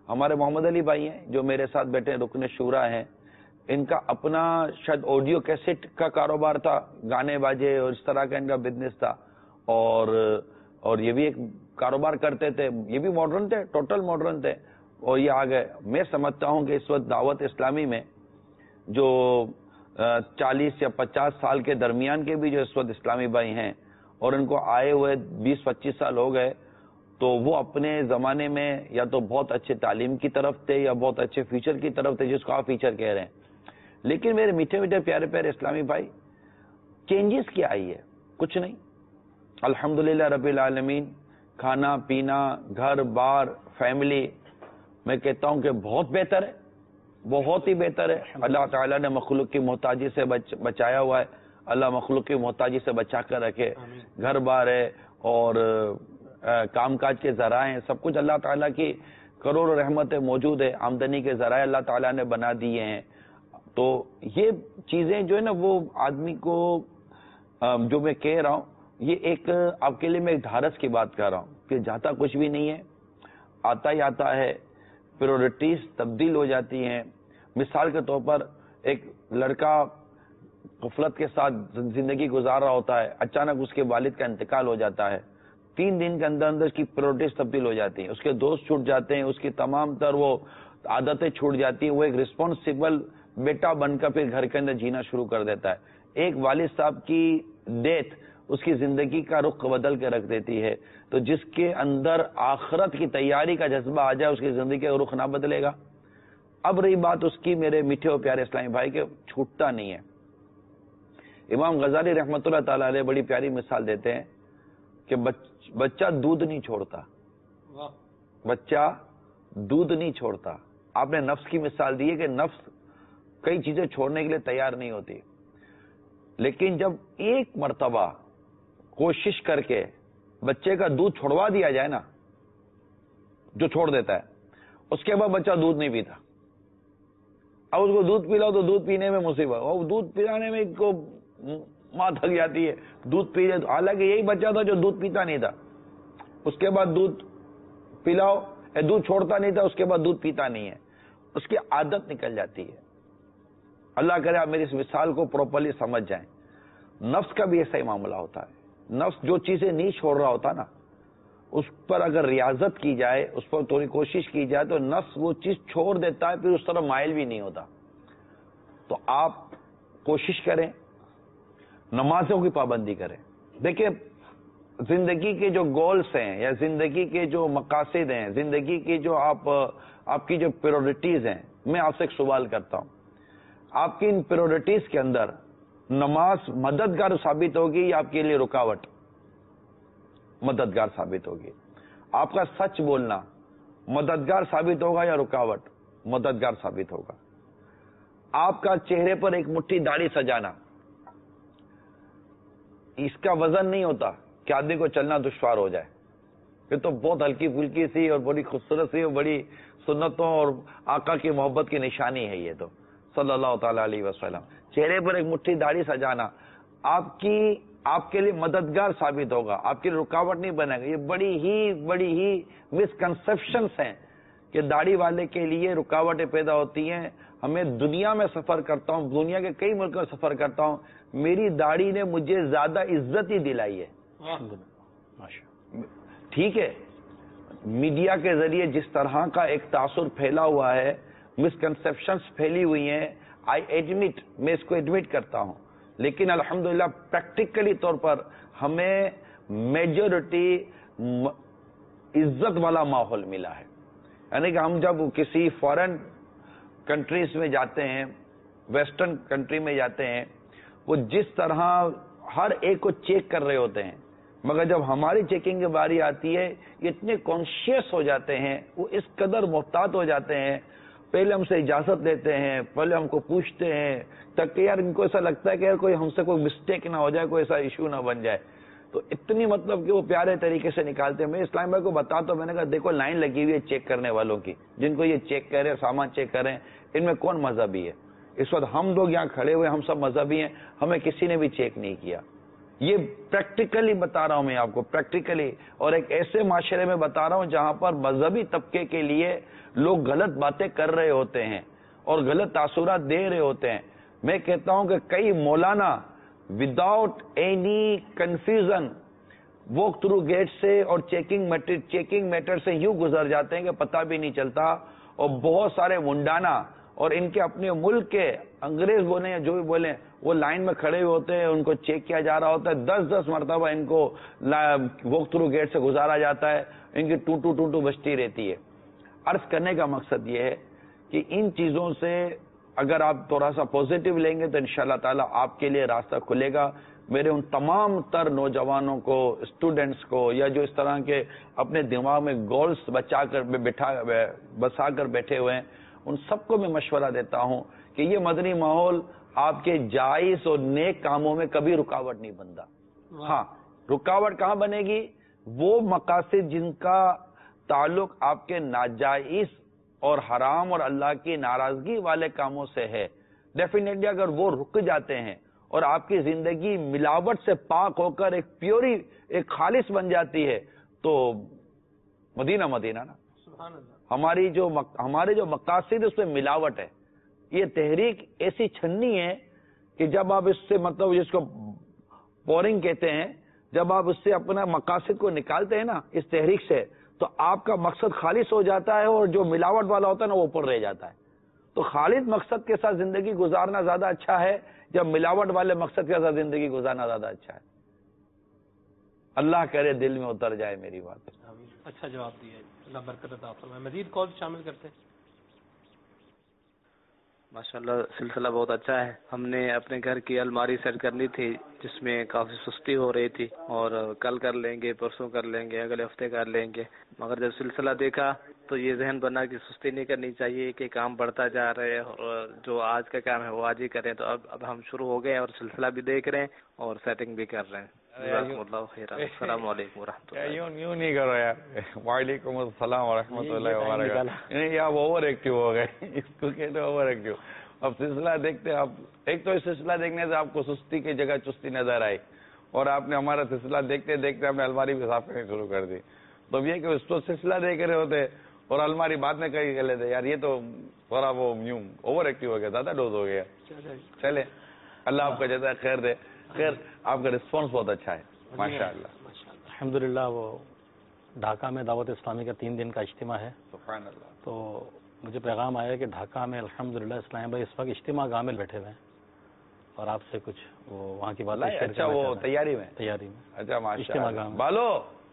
ہمارے محمد علی بھائی ہیں جو میرے ساتھ بیٹھے رکن شورا ہیں, ان کا اپنا شاید آڈیو کیسٹ کا کاروبار تھا, گانے باجے اور اس طرح کا ان کا بزنس تھا, اور اور یہ بھی ایک کاروبار کرتے تھے, یہ بھی ماڈرن تھے, ٹوٹل ماڈرن تھے, اور یہ آ گئے. میں سمجھتا ہوں کہ اس وقت دعوت اسلامی میں جو چالیس یا پچاس سال کے درمیان کے بھی جو اس وقت اسلامی بھائی ہیں اور ان کو آئے ہوئے بیس پچیس سال ہو گئے, تو وہ اپنے زمانے میں یا تو بہت اچھے تعلیم کی طرف تھے یا بہت اچھے فیوچر کی طرف تھے, جس کو آپ فیوچر کہہ رہے ہیں. لیکن میرے میٹھے میٹھے پیارے پیارے اسلامی بھائی, چینجز کیا آئی ہے؟ کچھ نہیں. الحمدللہ رب العالمین, کھانا پینا, گھر بار, فیملی, میں کہتا ہوں کہ بہت بہتر ہے, بہت ہی بہتر ہے. اللہ تعالیٰ نے مخلوق کی محتاجی سے بچ, بچایا ہوا ہے. اللہ مخلوق کی محتاجی سے بچا کر رکھے. گھر بار ہے اور کام کاج کے ذرائع ہیں, سب کچھ اللہ تعالیٰ کی کروڑ رحمتیں موجود ہے. آمدنی کے ذرائع اللہ تعالیٰ نے بنا دیے ہیں. تو یہ چیزیں جو ہے نا, وہ آدمی کو, جو میں کہہ رہا ہوں, یہ ایک آپ کے لیے میں ایک دھارس کی بات کر رہا ہوں کہ جاتا کچھ بھی نہیں ہے, آتا ہی آتا ہے. پریورٹیز تبدیل ہو جاتی ہیں. مثال کے طور پر ایک لڑکا غفلت کے ساتھ زندگی گزار رہا ہوتا ہے, اچانک اس کے والد کا انتقال ہو جاتا ہے. تین دن کے اندر اندر اس کی پریورٹیز تبدیل ہو جاتی ہیں, اس کے دوست چھوٹ جاتے ہیں, اس کی تمام تر وہ عادتیں چھوٹ جاتی ہیں. وہ ایک رسپانسیبل بیٹا بن کر پھر گھر کے اندر جینا شروع کر دیتا ہے. ایک والد صاحب کی ڈیتھ اس کی زندگی کا رخ بدل کے رکھ دیتی ہے. تو جس کے اندر آخرت کی تیاری کا جذبہ آ جائے, اس کی زندگی کا رخ نہ بدلے گا. اب رہی بات اس کی, میرے میٹھے اور پیارے اسلامی بھائی, کے چھوٹتا نہیں ہے. امام غزالی رحمۃ اللہ تعالی علیہ بڑی پیاری مثال دیتے ہیں کہ بچ, بچہ دودھ نہیں چھوڑتا, بچہ دودھ نہیں چھوڑتا. آپ نے نفس کی مثال دی ہے کہ نفس کئی چیزیں چھوڑنے کے لیے تیار نہیں ہوتی, لیکن جب ایک مرتبہ کوشش کر کے بچے کا دودھ چھوڑوا دیا جائے نا, جو چھوڑ دیتا ہے, اس کے بعد بچہ دودھ نہیں پیتا. اب اس کو دودھ پلاؤ تو دودھ پینے میں مصیبت, اور دودھ پلانے میں کو ماں تھک جاتی ہے. دودھ پی جائے, حالانکہ یہی بچہ تھا جو دودھ پیتا نہیں تھا, اس کے بعد دودھ پلاؤ, دودھ چھوڑتا نہیں تھا, اس کے بعد دودھ پیتا نہیں ہے, اس کی عادت نکل جاتی ہے. اللہ کرے آپ میری اس مثال کو پراپرلی سمجھ جائیں. نفس کا بھی ایسا ہی معاملہ ہوتا ہے. نفس جو چیزیں نہیں چھوڑ رہا ہوتا نا, اس پر اگر ریاضت کی جائے, اس پر تھوڑی کوشش کی جائے, تو نفس وہ چیز چھوڑ دیتا ہے, پھر اس طرح مائل بھی نہیں ہوتا. تو آپ کوشش کریں, نمازوں کی پابندی کریں. دیکھیں, زندگی کے جو گولز ہیں یا زندگی کے جو مقاصد ہیں, زندگی کی جو آپ آپ کی جو پریورٹیز ہیں, میں آپ سے ایک سوال کرتا ہوں, آپ کی ان پریورٹیز کے اندر نماز مددگار ثابت ہوگی یا آپ کے لیے رکاوٹ؟ مددگار ثابت ہوگی. آپ کا سچ بولنا مددگار ثابت ہوگا یا رکاوٹ؟ مددگار ثابت ہوگا. آپ کا چہرے پر ایک مٹھی داڑھی سجانا, اس کا وزن نہیں ہوتا کہ آدمی کو چلنا دشوار ہو جائے. یہ تو بہت ہلکی پھلکی سی اور بڑی خوبصورت سی اور بڑی سنتوں اور آقا کی محبت کی نشانی ہے. یہ تو صلی اللہ تعالی علیہ وسلم, چہرے پر ایک مٹھی داڑھی سجانا آپ کی آپ کے لیے مددگار ثابت ہوگا, آپ کے لیے رکاوٹ نہیں بنے گا. یہ بڑی ہی بڑی ہی مسکنسپشنس ہیں کہ داڑھی والے کے لیے رکاوٹیں پیدا ہوتی ہیں. ہمیں دنیا میں سفر کرتا ہوں, دنیا کے کئی ملکوں میں سفر کرتا ہوں, میری داڑھی نے مجھے زیادہ عزت ہی دلائی ہے. ٹھیک ہے, میڈیا کے ذریعے جس طرح کا ایک تاثر پھیلا ہوا ہے, مسکنسپشنس پھیلی ہوئی ہیں, آئی ایڈمٹ, میں اس کو ایڈمٹ کرتا ہوں, لیکن الحمدللہ پریکٹیکلی طور پر ہمیں میجورٹی عزت والا ماحول ملا ہے. یعنی کہ ہم جب کسی فارن کنٹریز میں جاتے ہیں, ویسٹرن کنٹری میں جاتے ہیں, وہ جس طرح ہر ایک کو چیک کر رہے ہوتے ہیں, مگر جب ہماری چیکنگ کی باری آتی ہے اتنے کانشیس ہو جاتے ہیں, وہ اس قدر محتاط ہو جاتے ہیں, پہلے ہم سے اجازت لیتے ہیں, پہلے ہم کو پوچھتے ہیں, تک کہ یار ان کو ایسا لگتا ہے کہ یار کوئی ہم سے کوئی مسٹیک نہ ہو جائے, کوئی ایسا ایشو نہ بن جائے. تو اتنی مطلب کہ وہ پیارے طریقے سے نکالتے ہیں. میں اسلام بھائی کو بتاتا ہوں, میں نے کہا دیکھو لائن لگی ہوئی ہے چیک کرنے والوں کی, جن کو یہ چیک کرے, سامان چیک کریں, ان میں کون مذہبی ہے؟ اس وقت ہم لوگ یہاں کھڑے ہوئے ہم سب مذہبی ہیں, ہمیں کسی نے بھی چیک نہیں کیا. یہ پریکٹیکلی بتا رہا ہوں میں آپ کو، پریکٹیکلی، اور ایک ایسے معاشرے میں بتا رہا ہوں جہاں پر مذہبی طبقے کے لیے لوگ غلط باتیں کر رہے ہوتے ہیں اور غلط تاثرات دے رہے ہوتے ہیں. میں کہتا ہوں کہ کئی مولانا without any confusion walk through gate سے اور چیکنگ میٹر چیکنگ میٹر سے یوں گزر جاتے ہیں کہ پتہ بھی نہیں چلتا. اور بہت سارے منڈانا اور ان کے اپنے ملک کے انگریز بولے یا جو بھی بولیں وہ لائن میں کھڑے ہوئے ہوتے ہیں، ان کو چیک کیا جا رہا ہوتا ہے، دس دس مرتبہ ان کو واک تھرو گیٹ سے گزارا جاتا ہے، ان کی ٹو ٹو ٹو ٹو بجتی رہتی ہے. عرض کرنے کا مقصد یہ ہے کہ ان چیزوں سے اگر آپ تھوڑا سا پازیٹو لیں گے تو انشاءاللہ تعالی آپ کے لیے راستہ کھلے گا. میرے ان تمام تر نوجوانوں کو، اسٹوڈنٹس کو، یا جو اس طرح کے اپنے دماغ میں گولز بچا کر بٹھا بسا کر بیٹھے ہوئے ہیں، ان سب کو میں مشورہ دیتا ہوں کہ یہ مدنی ماحول آپ کے جائز اور نیک کاموں میں کبھی رکاوٹ نہیں بنتا. ہاں، رکاوٹ کہاں بنے گی؟ وہ مقاصد جن کا تعلق آپ کے ناجائز اور حرام اور اللہ کی ناراضگی والے کاموں سے ہے، ڈیفینیٹلی اگر وہ رک جاتے ہیں اور آپ کی زندگی ملاوٹ سے پاک ہو کر ایک پیوری، ایک خالص بن جاتی ہے، تو مدینہ مدینہ نا. سبحان اللہ. ہماری جو ہمارے جو مقاصد ہے اس میں ملاوٹ ہے. یہ تحریک ایسی چھنی ہے کہ جب آپ اس سے، مطلب جس کو پورنگ کہتے ہیں، جب آپ اس سے اپنا مقاصد کو نکالتے ہیں نا اس تحریک سے، تو آپ کا مقصد خالص ہو جاتا ہے اور جو ملاوٹ والا ہوتا ہے نا وہ اوپر رہ جاتا ہے. تو خالص مقصد کے ساتھ زندگی گزارنا زیادہ اچھا ہے جب ملاوٹ والے مقصد کے ساتھ زندگی گزارنا زیادہ اچھا ہے. اللہ کرے دل میں اتر جائے میری بات. اچھا جواب دیا، اللہ برکت عطا فرمائے. مزید کال شامل کرتے ہیں. ماشاءاللہ سلسلہ بہت اچھا ہے. ہم نے اپنے گھر کی الماری سیٹ کرنی تھی جس میں کافی سستی ہو رہی تھی، اور کل کر لیں گے، پرسوں کر لیں گے، اگلے ہفتے کر لیں گے، مگر جب سلسلہ دیکھا تو یہ ذہن بنا کہ سستی نہیں کرنی چاہیے، کہ کام بڑھتا جا رہا ہے اور جو آج کا کام ہے وہ آج ہی کریں. تو اب اب ہم شروع ہو گئے اور سلسلہ بھی دیکھ رہے ہیں اور سیٹنگ بھی کر رہے ہیں. جزاکم اللہ خیر. السلام علیکم ورحمۃ اللہ. یوں یوں نہیں کرو یار. وعلیکم السلام ورحمۃ اللہ وبرکاتہ. نہیں، آپ اوور ایکٹیو ہو گئے، اس کو کہتے ہیں اوور ایکٹیو. اب سلسلہ دیکھتے آپ، ایک تو اس سلسلہ دیکھنے سے آپ کو سستی کی جگہ چستی نظر آئی، اور آپ نے ہمارا سلسلہ دیکھتے دیکھتے ہم نے الماری بھی صاف کرنا شروع کر دی. تو اب یہ کہ اس کو سلسلہ دیکھ رہے ہوتے اور الماری بعد میں کہیں کر لیتے، یار یہ تو تھوڑا وہ یوں اوور ایکٹیو ہو گیا، زیادہ ڈوز ہو گیا. چلے اللہ آپ کا جزا خیر دے. خیر، آپ کا رسپانس بہت اچھا ہے ماشاء اللہ. الحمدللہ. وہ ڈھاکہ میں دعوت اسلامی کا تین دن کا اجتماع ہے. سبحان اللہ. تو مجھے پیغام آیا کہ ڈھاکہ میں الحمدللہ اسلام بھائی اس وقت اجتماع گاہ میں بیٹھے ہوئے ہیں اور آپ سے کچھ وہ وہاں کی بات. اچھا، وہ تیاری میں تیاری میں اچھا ماشاء اجتماع اللہ. گاہ میں بالو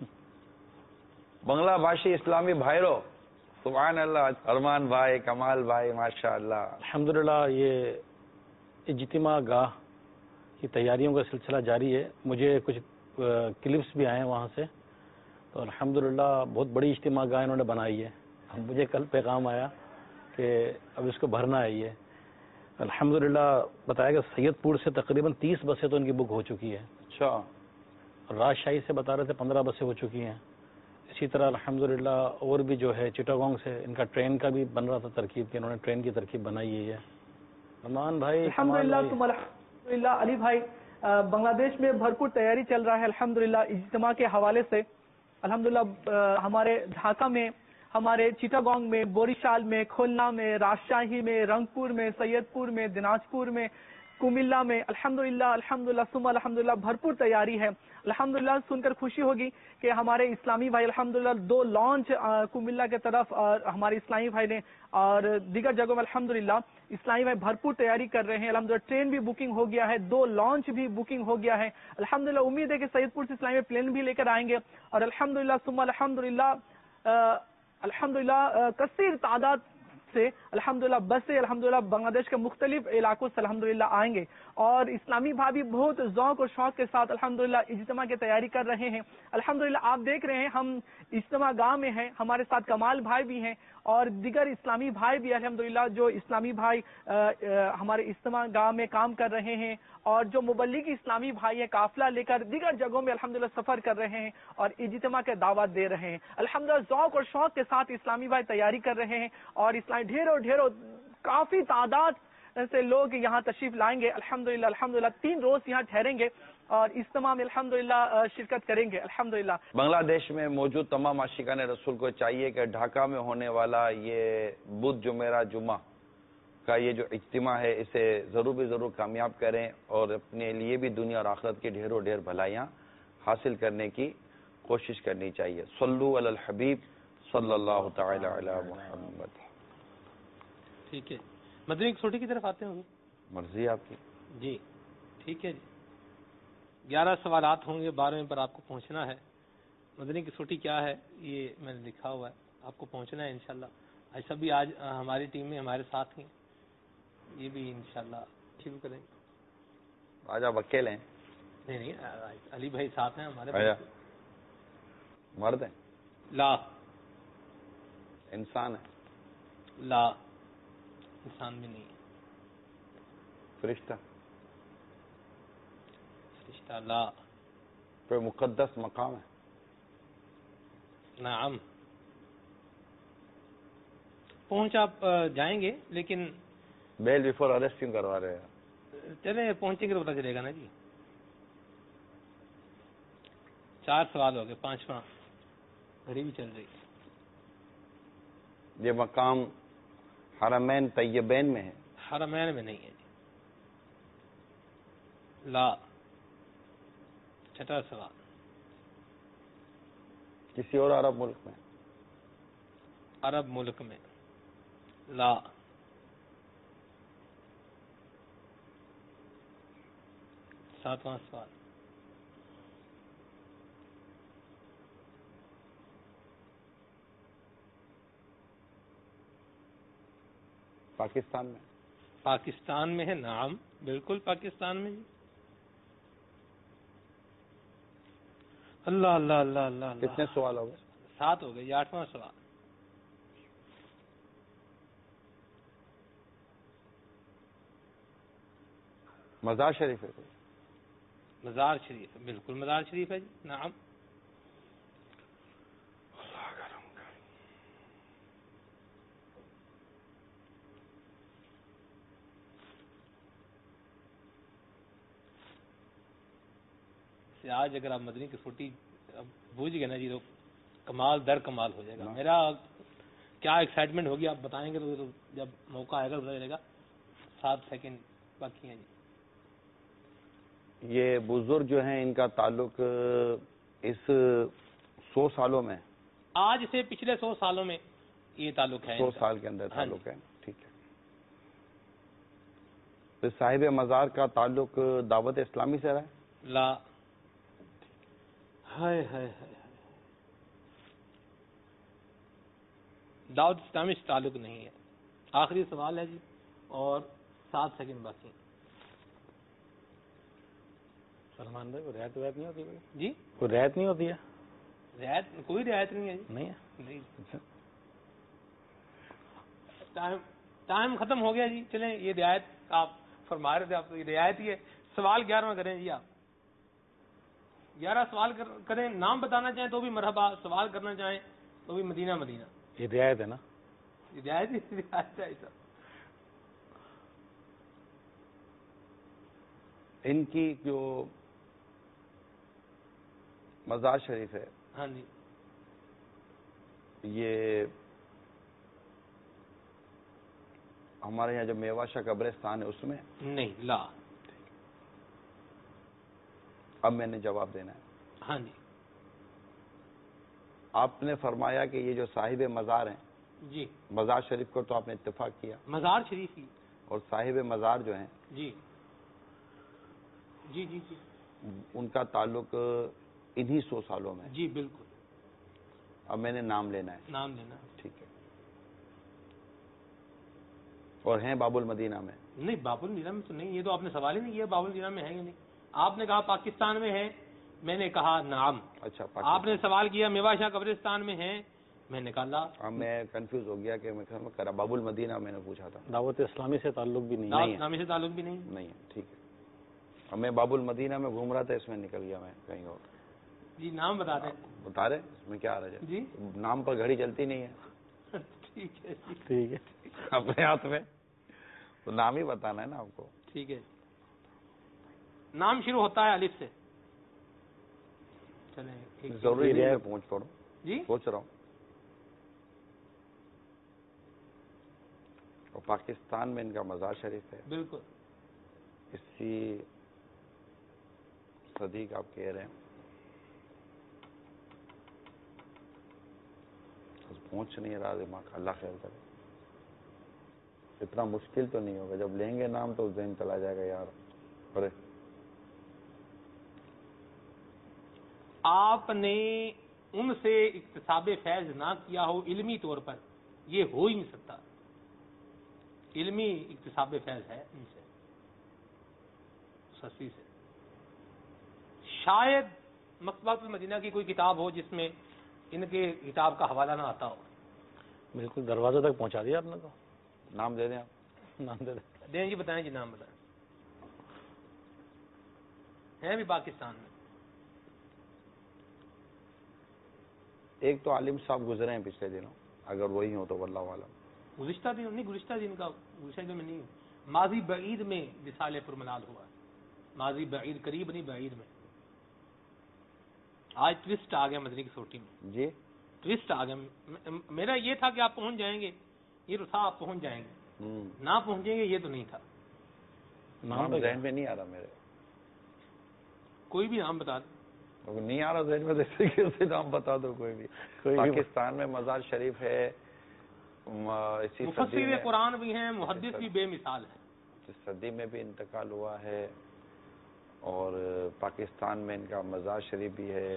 بنگلہ بھاشی اسلامی بھائیرو، سبحان اللہ. ارمان بھائی، کمال بھائی، ماشاء اللہ. الحمدللہ. یہ اجتماع گاہ کی تیاریوں کا سلسلہ جاری ہے. مجھے کچھ کلپس بھی آئے ہیں وہاں سے. تو الحمدللہ بہت بڑی اجتماع گاہ انہوں نے بنائی ہے. مجھے کل پیغام آیا کہ اب اس کو بھرنا ہے. یہ الحمدللہ بتایا کہ سید پور سے تقریباً تیس بسیں تو ان کی بک ہو چکی ہے. اچھا. راجشاہی سے بتا رہے تھے پندرہ بسیں ہو چکی ہیں. اسی طرح الحمدللہ اور بھی جو ہے چٹاگونگ سے ان کا ٹرین کا بھی بن رہا تھا ترکیب کی، انہوں نے ٹرین کی ترکیب بنائی ہے. رحمان بھائی الحمدللہ. تم الحمدللہ علی بھائی، بنگلہ دیش میں بھرپور تیاری چل رہا ہے الحمدللہ اجتماع کے حوالے سے. الحمدللہ ہمارے ڈھاکہ میں، ہمارے چٹاگونگ میں، بوریشال میں، کھولنا میں، راجشاہی میں، رنگپور میں، سید پور میں، دناجپور میں، کمیلا میں الحمدللہ الحمدللہ ثم الحمدللہ بھرپور تیاری ہے. الحمدللہ سن کر خوشی ہوگی کہ ہمارے اسلامی بھائی الحمدللہ دو لانچ کمیلا کے طرف اور ہمارے اسلامی بھائی نے اور دیگر جگہوں میں الحمدللہ اسلامی بھائی بھرپور تیاری کر رہے ہیں. الحمدللہ ٹرین بھی بکنگ ہو گیا ہے، دو لانچ بھی بکنگ ہو گیا ہے. الحمدللہ امید ہے کہ سید پور سے اسلامی بھائی پلین بھی لے کر آئیں گے. اور الحمدللہ ثم الحمدللہ الحمدللہ کثیر تعداد سے الحمدللہ بسیں الحمدللہ بنگلہ دیش کے مختلف علاقوں سے الحمدللہ آئیں گے. اور اسلامی بھائی بھی بہت ذوق اور شوق کے ساتھ الحمدللہ اجتماع کی تیاری کر رہے ہیں. الحمدللہ آپ دیکھ رہے ہیں ہم اجتماع گاہ میں ہیں، ہمارے ساتھ کمال بھائی بھی ہیں اور دیگر اسلامی بھائی بھی الحمدللہ جو اسلامی بھائی ہمارے اجتماع گاہ میں کام کر رہے ہیں، اور جو مبلغ اسلامی بھائی ہیں قافلہ لے کر دیگر جگہوں میں الحمدللہ سفر کر رہے ہیں اور اجتماع کے دعوت دے رہے ہیں. الحمدللہ ذوق اور شوق کے ساتھ اسلامی بھائی تیاری کر رہے ہیں اور اسلامی ڈھیروں ڈھیروں کافی تعداد سے لوگ یہاں تشریف لائیں گے الحمدللہ الحمدللہ تین روز یہاں ٹھہریں گے اور اجتماع میں الحمدللہ شرکت کریں گے الحمدللہ. بنگلہ دیش میں موجود تمام عاشقان رسول کو چاہیے کہ ڈھاکہ میں ہونے والا یہ بدھ جمعرات جمعہ کا یہ جو اجتماع ہے اسے ضرور بھی ضرور کامیاب کریں اور اپنے لیے بھی دنیا اور آخرت کی ڈھیروں ڈھیر بھلائیاں حاصل کرنے کی کوشش کرنی چاہیے. صلو علی الحبیب صلی اللہ تعالی علی محمد. ٹھیک ہے, مدنی کسوٹی کی طرف آتے ہوں گے, مرضی آپ کی. جی ٹھیک ہے جی. گیارہ سوالات ہوں گے, بارہویں پر آپ کو پہنچنا ہے. مدنی کسوٹی کیا ہے یہ میں نے لکھا ہوا ہے, آپ کو پہنچنا ہے انشاءاللہ. ایسا بھی آج ہماری ٹیم میں ہمارے ساتھ ہیں, یہ بھی انشاءاللہ شروع کریں گے. آج آپ اکیلے ہیں؟ نہیں نہیں, علی بھائی ساتھ ہیں ہمارے. مرد ہیں؟ لا. انسان ہے؟ لا, انسان بھی نہیں ہے. فرشتہ؟ فرشتہ لا. کوئی مقدس مقام ہے؟ نعم. پہنچ آپ جائیں گے لیکن بیل بیفور اریسٹ کیوں کروا رہے ہیں؟ چلیں پہنچیں گے تو پتہ چلے گا نا جی. چار سوال ہو گئے, پانچواں گھڑی بھی چل رہی ہے. یہ مقام حرمین طیبین میں ہے؟ حرمین میں نہیں ہے جی. لا. چھٹا سوال, کسی اور عرب ملک میں؟ عرب ملک میں. لا. ساتواں سوال, پاکستان میں؟ پاکستان میں ہے. نعم بالکل پاکستان میں جی. اللہ اللہ اللہ اللہ اللہ. کتنے سوال ہو گئے؟ سات ہو گئے. یہ آٹھواں سوال. مزار شریف ہے؟ مزار شریف بالکل مزار شریف ہے جی. نعم. آج اگر آپ مدنی کی چھوٹی بوجھ گئے نا جی تو کمال در کمال ہو جائے گا. میرا کیا ایکسائٹمنٹ ہوگی آپ بتائیں گے تو جب موقع آئے گا پتہ چلے گا. سات سیکنڈ باقی ہیں جی. یہ بزرگ جو ہیں ان کا تعلق اس سو سالوں میں؟ آج سے پچھلے سو سالوں میں یہ تعلق ہے. سو سال کے اندر تعلق ہے. ٹھیک ہے. پھر صاحب مزار کا تعلق دعوت اسلامی سے رہا ہے؟ لا. ہائے ہائے ہائے, دعوت اسلامی سے تعلق نہیں ہے. آخری سوال ہے جی اور سات سیکنڈ باقی ہیں. سلمان بھائی کوئی رعایت وعایت نہیں ہوتی جی؟ کوئی رعایت نہیں ہوتی ہے؟ رعایت کوئی رعایت نہیں ہے جی. نہیں ہے. نہیں. ٹائم ٹائم ختم ہو گیا جی. چلیں یہ رعایت آپ فرما رہے تھے, آپ یہ رعایت ہی ہے. سوال گیارہواں کریں جی. آپ گیارہ سوال کریں. نام بتانا چاہیں تو بھی مرحبا, سوال کرنا چاہیں تو بھی مدینہ مدینہ. یہ رعایت ہے نا؟ یہ رعایت ہی رعایت ہے ایسا. ان کی جو مزار شریف ہے, ہاں جی, یہ ہمارے یہاں جو میواشا قبرستان ہے اس میں نہیں؟ لا. اب میں نے جواب دینا ہے. ہاں جی. آپ نے فرمایا کہ یہ جو صاحب مزار ہیں جی, مزار شریف کو تو آپ نے اتفاق کیا, مزار شریف ہی, اور صاحب مزار جو ہیں جی جی جی جی ان کا تعلق انہی سو سالوں میں. جی بالکل. اب میں نے نام لینا ہے. نام لینا. ٹھیک ہے. اور ہیں باب المدینہ میں؟ نہیں, باب المدینہ میں تو نہیں. یہ تو آپ نے سوال ہی نہیں کیا باب المدینہ میں ہے یا نہیں. آپ نے کہا پاکستان میں ہے, میں نے کہا نعم. اچھا, آپ نے سوال کیا میوا شاہ قبرستان میں ہیں, میں نے کہا لا. ہاں میں کنفیوز ہو گیا کہ میں کرا باب المدینہ میں نے پوچھا تھا. دعوت اسلامی سے تعلق بھی نہیں دعوت اسلامی سے تعلق بھی نہیں نہیں ہے. ٹھیک ہے. اب میں باب المدینہ میں گھوم رہا تھا, اس میں نکل گیا میں کہیں اور. جی نام بتا دیں. بتا رہے اس میں کیا آ رہا ہے جی, نام پر گھڑی چلتی نہیں ہے. ٹھیک ہے ٹھیک ہے. اپنے ہاتھ میں تو نام ہی بتانا ہے نا آپ کو. ٹھیک ہے. نام شروع ہوتا ہے الف سے. چلیں ضروری نہیں ہے پوچھ پڑھو. جی سوچ رہا ہوں. اور پاکستان میں ان کا مزار شریف ہے. بالکل. اسی صدی کا آپ کہہ رہے ہیں. پہنچ نہیں رہا دماغ. اللہ خیر کرے. اتنا مشکل تو نہیں ہوگا. جب لیں گے نام تو ذہن چلا جائے گا یار. ارے آپ نے ان سے اکتساب فیض نہ کیا ہو علمی طور پر، یہ ہو ہی نہیں سکتا. علمی اکتساب فیض ہے ان سے، سستی سے. شاید مکتبۃ المدینہ کی کوئی کتاب ہو جس میں ان کے کتاب کا حوالہ نہ آتا ہو. بالکل دروازے تک پہنچا دیا آپ نے. تو نام دے دیں آپ. نام دے دیں. دیں جی، بتائیں جی، نام بتائیں. ہیں بھی پاکستان میں. ایک تو عالم صاحب گزرے ہیں پچھلے دنوں، اگر وہی ہوں تو واللہ عالم. گزشتہ دن نہیں، گزشتہ دن کا گزشتہ دن میں نہیں، ماضی بعید میں وصال پرملال ہوا. ماضی بعید، قریب نہیں بعید میں. آج ٹوسٹ آ گیا مدنی کی سوٹی میں. جی ٹوسٹ آ گیا. میرا یہ تھا کہ آپ پہنچ جائیں گے، یہ تو تھا آپ پہنچ جائیں گے. نہ پہنچیں گے یہ تو نہیں تھا. نام ذہن میں نہیں آ رہا میرے. کوئی بھی نام بتا دیں. نہیں آ رہا ذہن میں. دیکھ سے نام بتا دو کوئی بھی. پاکستان میں مزار شریف ہے. مفسر قرآن بھی ہیں، محدث بھی بے مثال ہیں. اس صدی میں بھی انتقال ہوا ہے. اور پاکستان میں ان کا مزار شریف بھی ہے.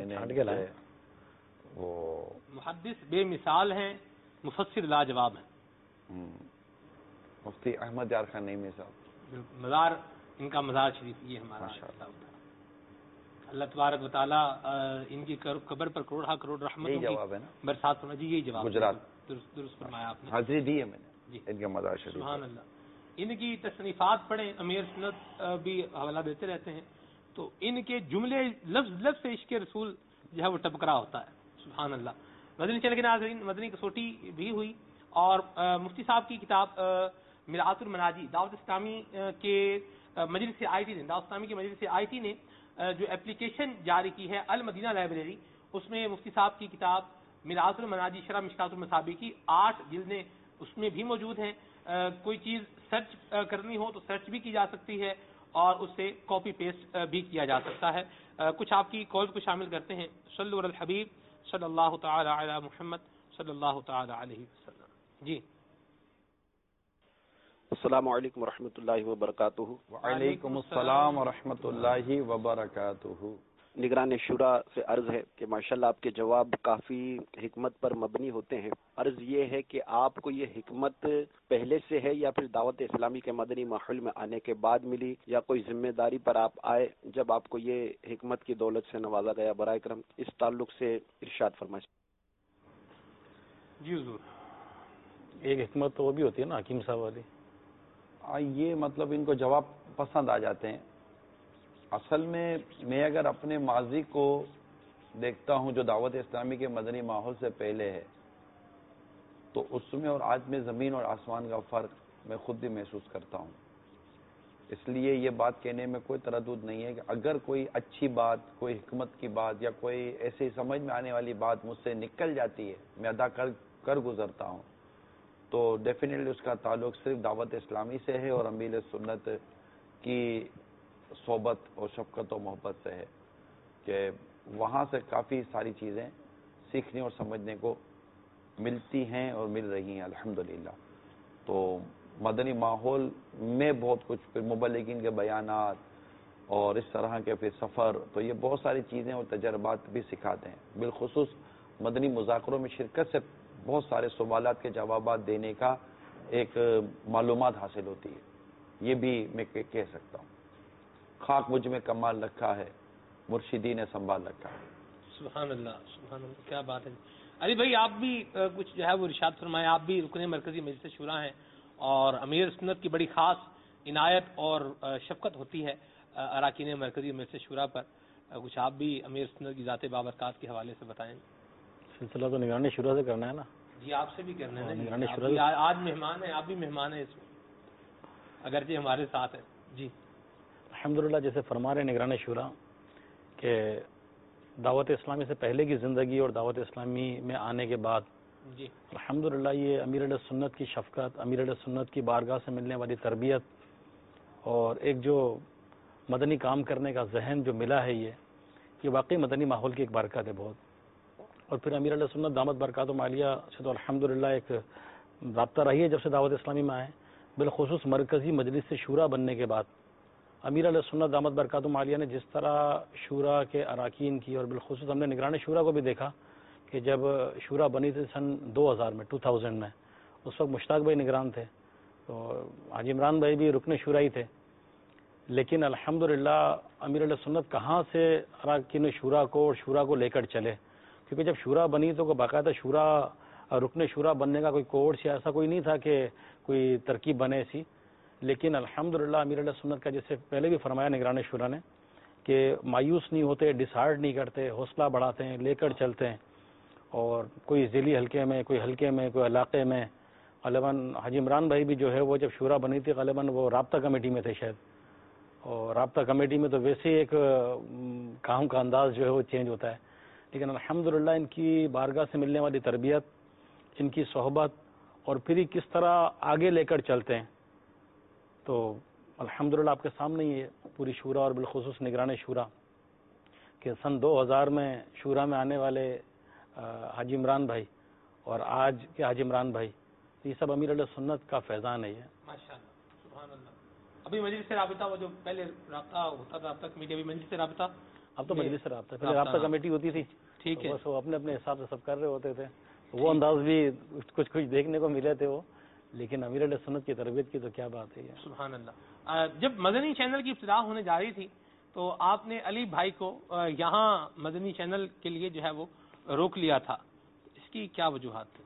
وہ محدث بے مثال ہیں، مفسر لاجواب ہیں. مفتی احمد یار خان نعیمی صاحب. مزار ان کا مزار شریف یہ ہمارا. اللہ تبارک و تعالیٰ ان کی قبر پر کروڑ کروڑ رحمت جواب ہے نا برسات ہونا. جی یہی جواب. گجرات. درست فرمایا آپ نے. حاضری دی ہے میں نے جی. ان کا مزار شریف. سبحان اللہ. ان کی تصنیفات پڑھیں. امیر سنت بھی حوالہ دیتے رہتے ہیں. تو ان کے جملے لفظ لفظ سے عشق رسول جو ہے وہ ٹپکرا ہوتا ہے. سبحان اللہ. مدنی چینل کے ناظرین، مدنی کسوٹی بھی ہوئی اور مفتی صاحب کی کتاب مرآت المناجی دعوت اسلامی کے مجلس آئی ٹی نے دعوت اسلامی کے مجلس آئی ٹی نے جو اپلیکیشن جاری کی ہے المدینہ لائبریری، اس میں مفتی صاحب کی کتاب مرآت المناجی شرح مشکات المصابیح کی آٹھ جلدیں اس میں بھی موجود ہیں. کوئی چیز سرچ کرنی ہو تو سرچ بھی کی جا سکتی ہے اور اس سے کاپی پیسٹ بھی کیا جا سکتا ہے. کچھ آپ کی کال کو شامل کرتے ہیں. صلو علی الحبیب صلی اللہ تعالی علی محمد صلی اللہ تعالی علیہ وسلم. جی السلام علیکم ورحمۃ اللہ وبرکاتہ. وعلیکم السلام ورحمۃ اللہ وبرکاتہ. نگران شورا سے عرض ہے کہ ماشاءاللہ آپ کے جواب کافی حکمت پر مبنی ہوتے ہیں. عرض یہ ہے کہ آپ کو یہ حکمت پہلے سے ہے یا پھر دعوت اسلامی کے مدنی ماحول میں آنے کے بعد ملی، یا کوئی ذمہ داری پر آپ آئے جب آپ کو یہ حکمت کی دولت سے نوازا گیا؟ برائے کرم اس تعلق سے ارشاد فرمائیں. جی حضور. ایک حکمت تو وہ بھی ہوتی ہے نا حکیم صاحب والی. یہ مطلب ان کو جواب پسند آ جاتے ہیں. اصل میں میں اگر اپنے ماضی کو دیکھتا ہوں جو دعوت اسلامی کے مدنی ماحول سے پہلے ہے، تو اس میں اور آج میں زمین اور آسمان کا فرق میں خود بھی محسوس کرتا ہوں. اس لیے یہ بات کہنے میں کوئی تردد نہیں ہے کہ اگر کوئی اچھی بات، کوئی حکمت کی بات یا کوئی ایسی سمجھ میں آنے والی بات مجھ سے نکل جاتی ہے، میں ادا کر کر گزرتا ہوں، تو ڈیفینیٹلی اس کا تعلق صرف دعوت اسلامی سے ہے اور امیر سنت کی صحبت اور شفقت و محبت سے ہے کہ وہاں سے کافی ساری چیزیں سیکھنے اور سمجھنے کو ملتی ہیں اور مل رہی ہیں الحمدللہ. تو مدنی ماحول میں بہت کچھ، پھر مبلغین کے بیانات اور اس طرح کے پھر سفر، تو یہ بہت ساری چیزیں اور تجربات بھی سکھاتے ہیں. بالخصوص مدنی مذاکروں میں شرکت سے بہت سارے سوالات کے جوابات دینے کا ایک معلومات حاصل ہوتی ہے. یہ بھی میں کہہ سکتا ہوں. خاک مجھ میں کمال رکھا ہے، مرشدی نے سنبھال رکھا ہے. سبحان اللہ، سبحان اللہ، کیا بات ہے. علی بھائی آپ بھی کچھ جو ہے وہ ارشاد فرمائیں. آپ بھی رکن مرکزی مجلس شورا ہیں اور امیر سنت کی بڑی خاص عنایت اور شفقت ہوتی ہے اراکین مرکزی مجلس شورا پر. کچھ آپ بھی امیر سنت کی ذات بابرکات کے حوالے سے بتائیں. سلسلہ تو نگرانی شورا سے کرنا ہے نا. جی آپ سے بھی کرنا ہے. نگرانی شورا آج مہمان ہیں، آپ بھی مہمان ہیں اس میں. اگرچہ ہمارے ساتھ ہے. جی الحمدللہ جیسے فرما رہے نگران شورا کہ دعوت اسلامی سے پہلے کی زندگی اور دعوت اسلامی میں آنے کے بعد جی الحمدللہ یہ امیر علیہ سنت کی شفقت، امیر علیہ سنت کی بارگاہ سے ملنے والی تربیت اور ایک جو مدنی کام کرنے کا ذہن جو ملا ہے، یہ یہ واقعی مدنی ماحول کی ایک برکت ہے بہت. اور پھر امیر علیہ سنت دامت برکاتہم عالیہ سے تو الحمدللہ ایک رابطہ رہی ہے جب سے دعوت اسلامی میں آئے. بالخصوص مرکزی مجلس سے شورا بننے کے بعد امیر علیہ سنت دامت برکاتہم عالیہ نے جس طرح شورا کے اراکین کی، اور بالخصوص ہم نے نگران شورا کو بھی دیکھا کہ جب شورا بنی تھی سن دو ہزار میں ٹو تھاؤزینڈ میں، اس وقت مشتاق بھائی نگران تھے، تو حاجی عمران بھائی بھی رکن شورا ہی تھے. لیکن الحمدللہ امیر علیہ سنت کہاں سے اراکین شورا کو اور شورا کو لے کر چلے، کیونکہ جب شورا بنی تو باقاعدہ شورا رکن شورا بننے کا کوئی کورس یا ایسا کوئی نہیں تھا کہ کوئی ترکیب بنے سی. لیکن الحمدللہ امیر علیہ سنت کا جیسے پہلے بھی فرمایا نگران شورا نے کہ مایوس نہیں ہوتے، ڈسہارڈ نہیں کرتے، حوصلہ بڑھاتے ہیں، لے کر چلتے ہیں. اور کوئی ذیلی حلقے میں، کوئی حلقے میں، کوئی علاقے میں، غالباً حاجی عمران بھائی بھی جو ہے وہ جب شورا بنی تھی غالباً وہ رابطہ کمیٹی میں تھے شاید، اور رابطہ کمیٹی میں تو ویسے ہی ایک کام کا انداز جو ہے وہ چینج ہوتا ہے. لیکن الحمدللہ ان کی بارگاہ سے ملنے والی تربیت، ان کی صحبت، اور پھر ہی کس طرح آگے لے کر چلتے ہیں، تو الحمدللہ آپ کے سامنے ہی ہے پوری شورا اور بالخصوص نگران شورا کہ سن دو ہزار میں شورا میں آنے والے حاجی عمران بھائی اور آج کے حاجی عمران بھائی، یہ سب امیر علیہ سنت کا فیضان ہے. یہ ماشاءاللہ سبحان اللہ. ابھی مجلس سے رابطہ وہ جو پہلے رابطہ ہوتا تھا، اب تک میڈیا بھی مجلس سے رابطہ، اب تو مجلس سے رابطہ، پہلے رابطہ کمیٹی ہوتی تھی، ٹھیک ہے، بس وہ اپنے اپنے حساب سے سب کر رہے ہوتے تھے. وہ انداز بھی کچھ کچھ دیکھنے کو ملے تھے وہ، لیکن امیر علیہ سنت کی تربیت کی تو کیا بات ہے. سبحان اللہ. جب مدنی چینل کی ابتدا ہونے جا رہی تھی تو آپ نے علی بھائی کو یہاں مدنی چینل کے لیے جو ہے وہ روک لیا تھا، اس کی کیا وجوہات تھی؟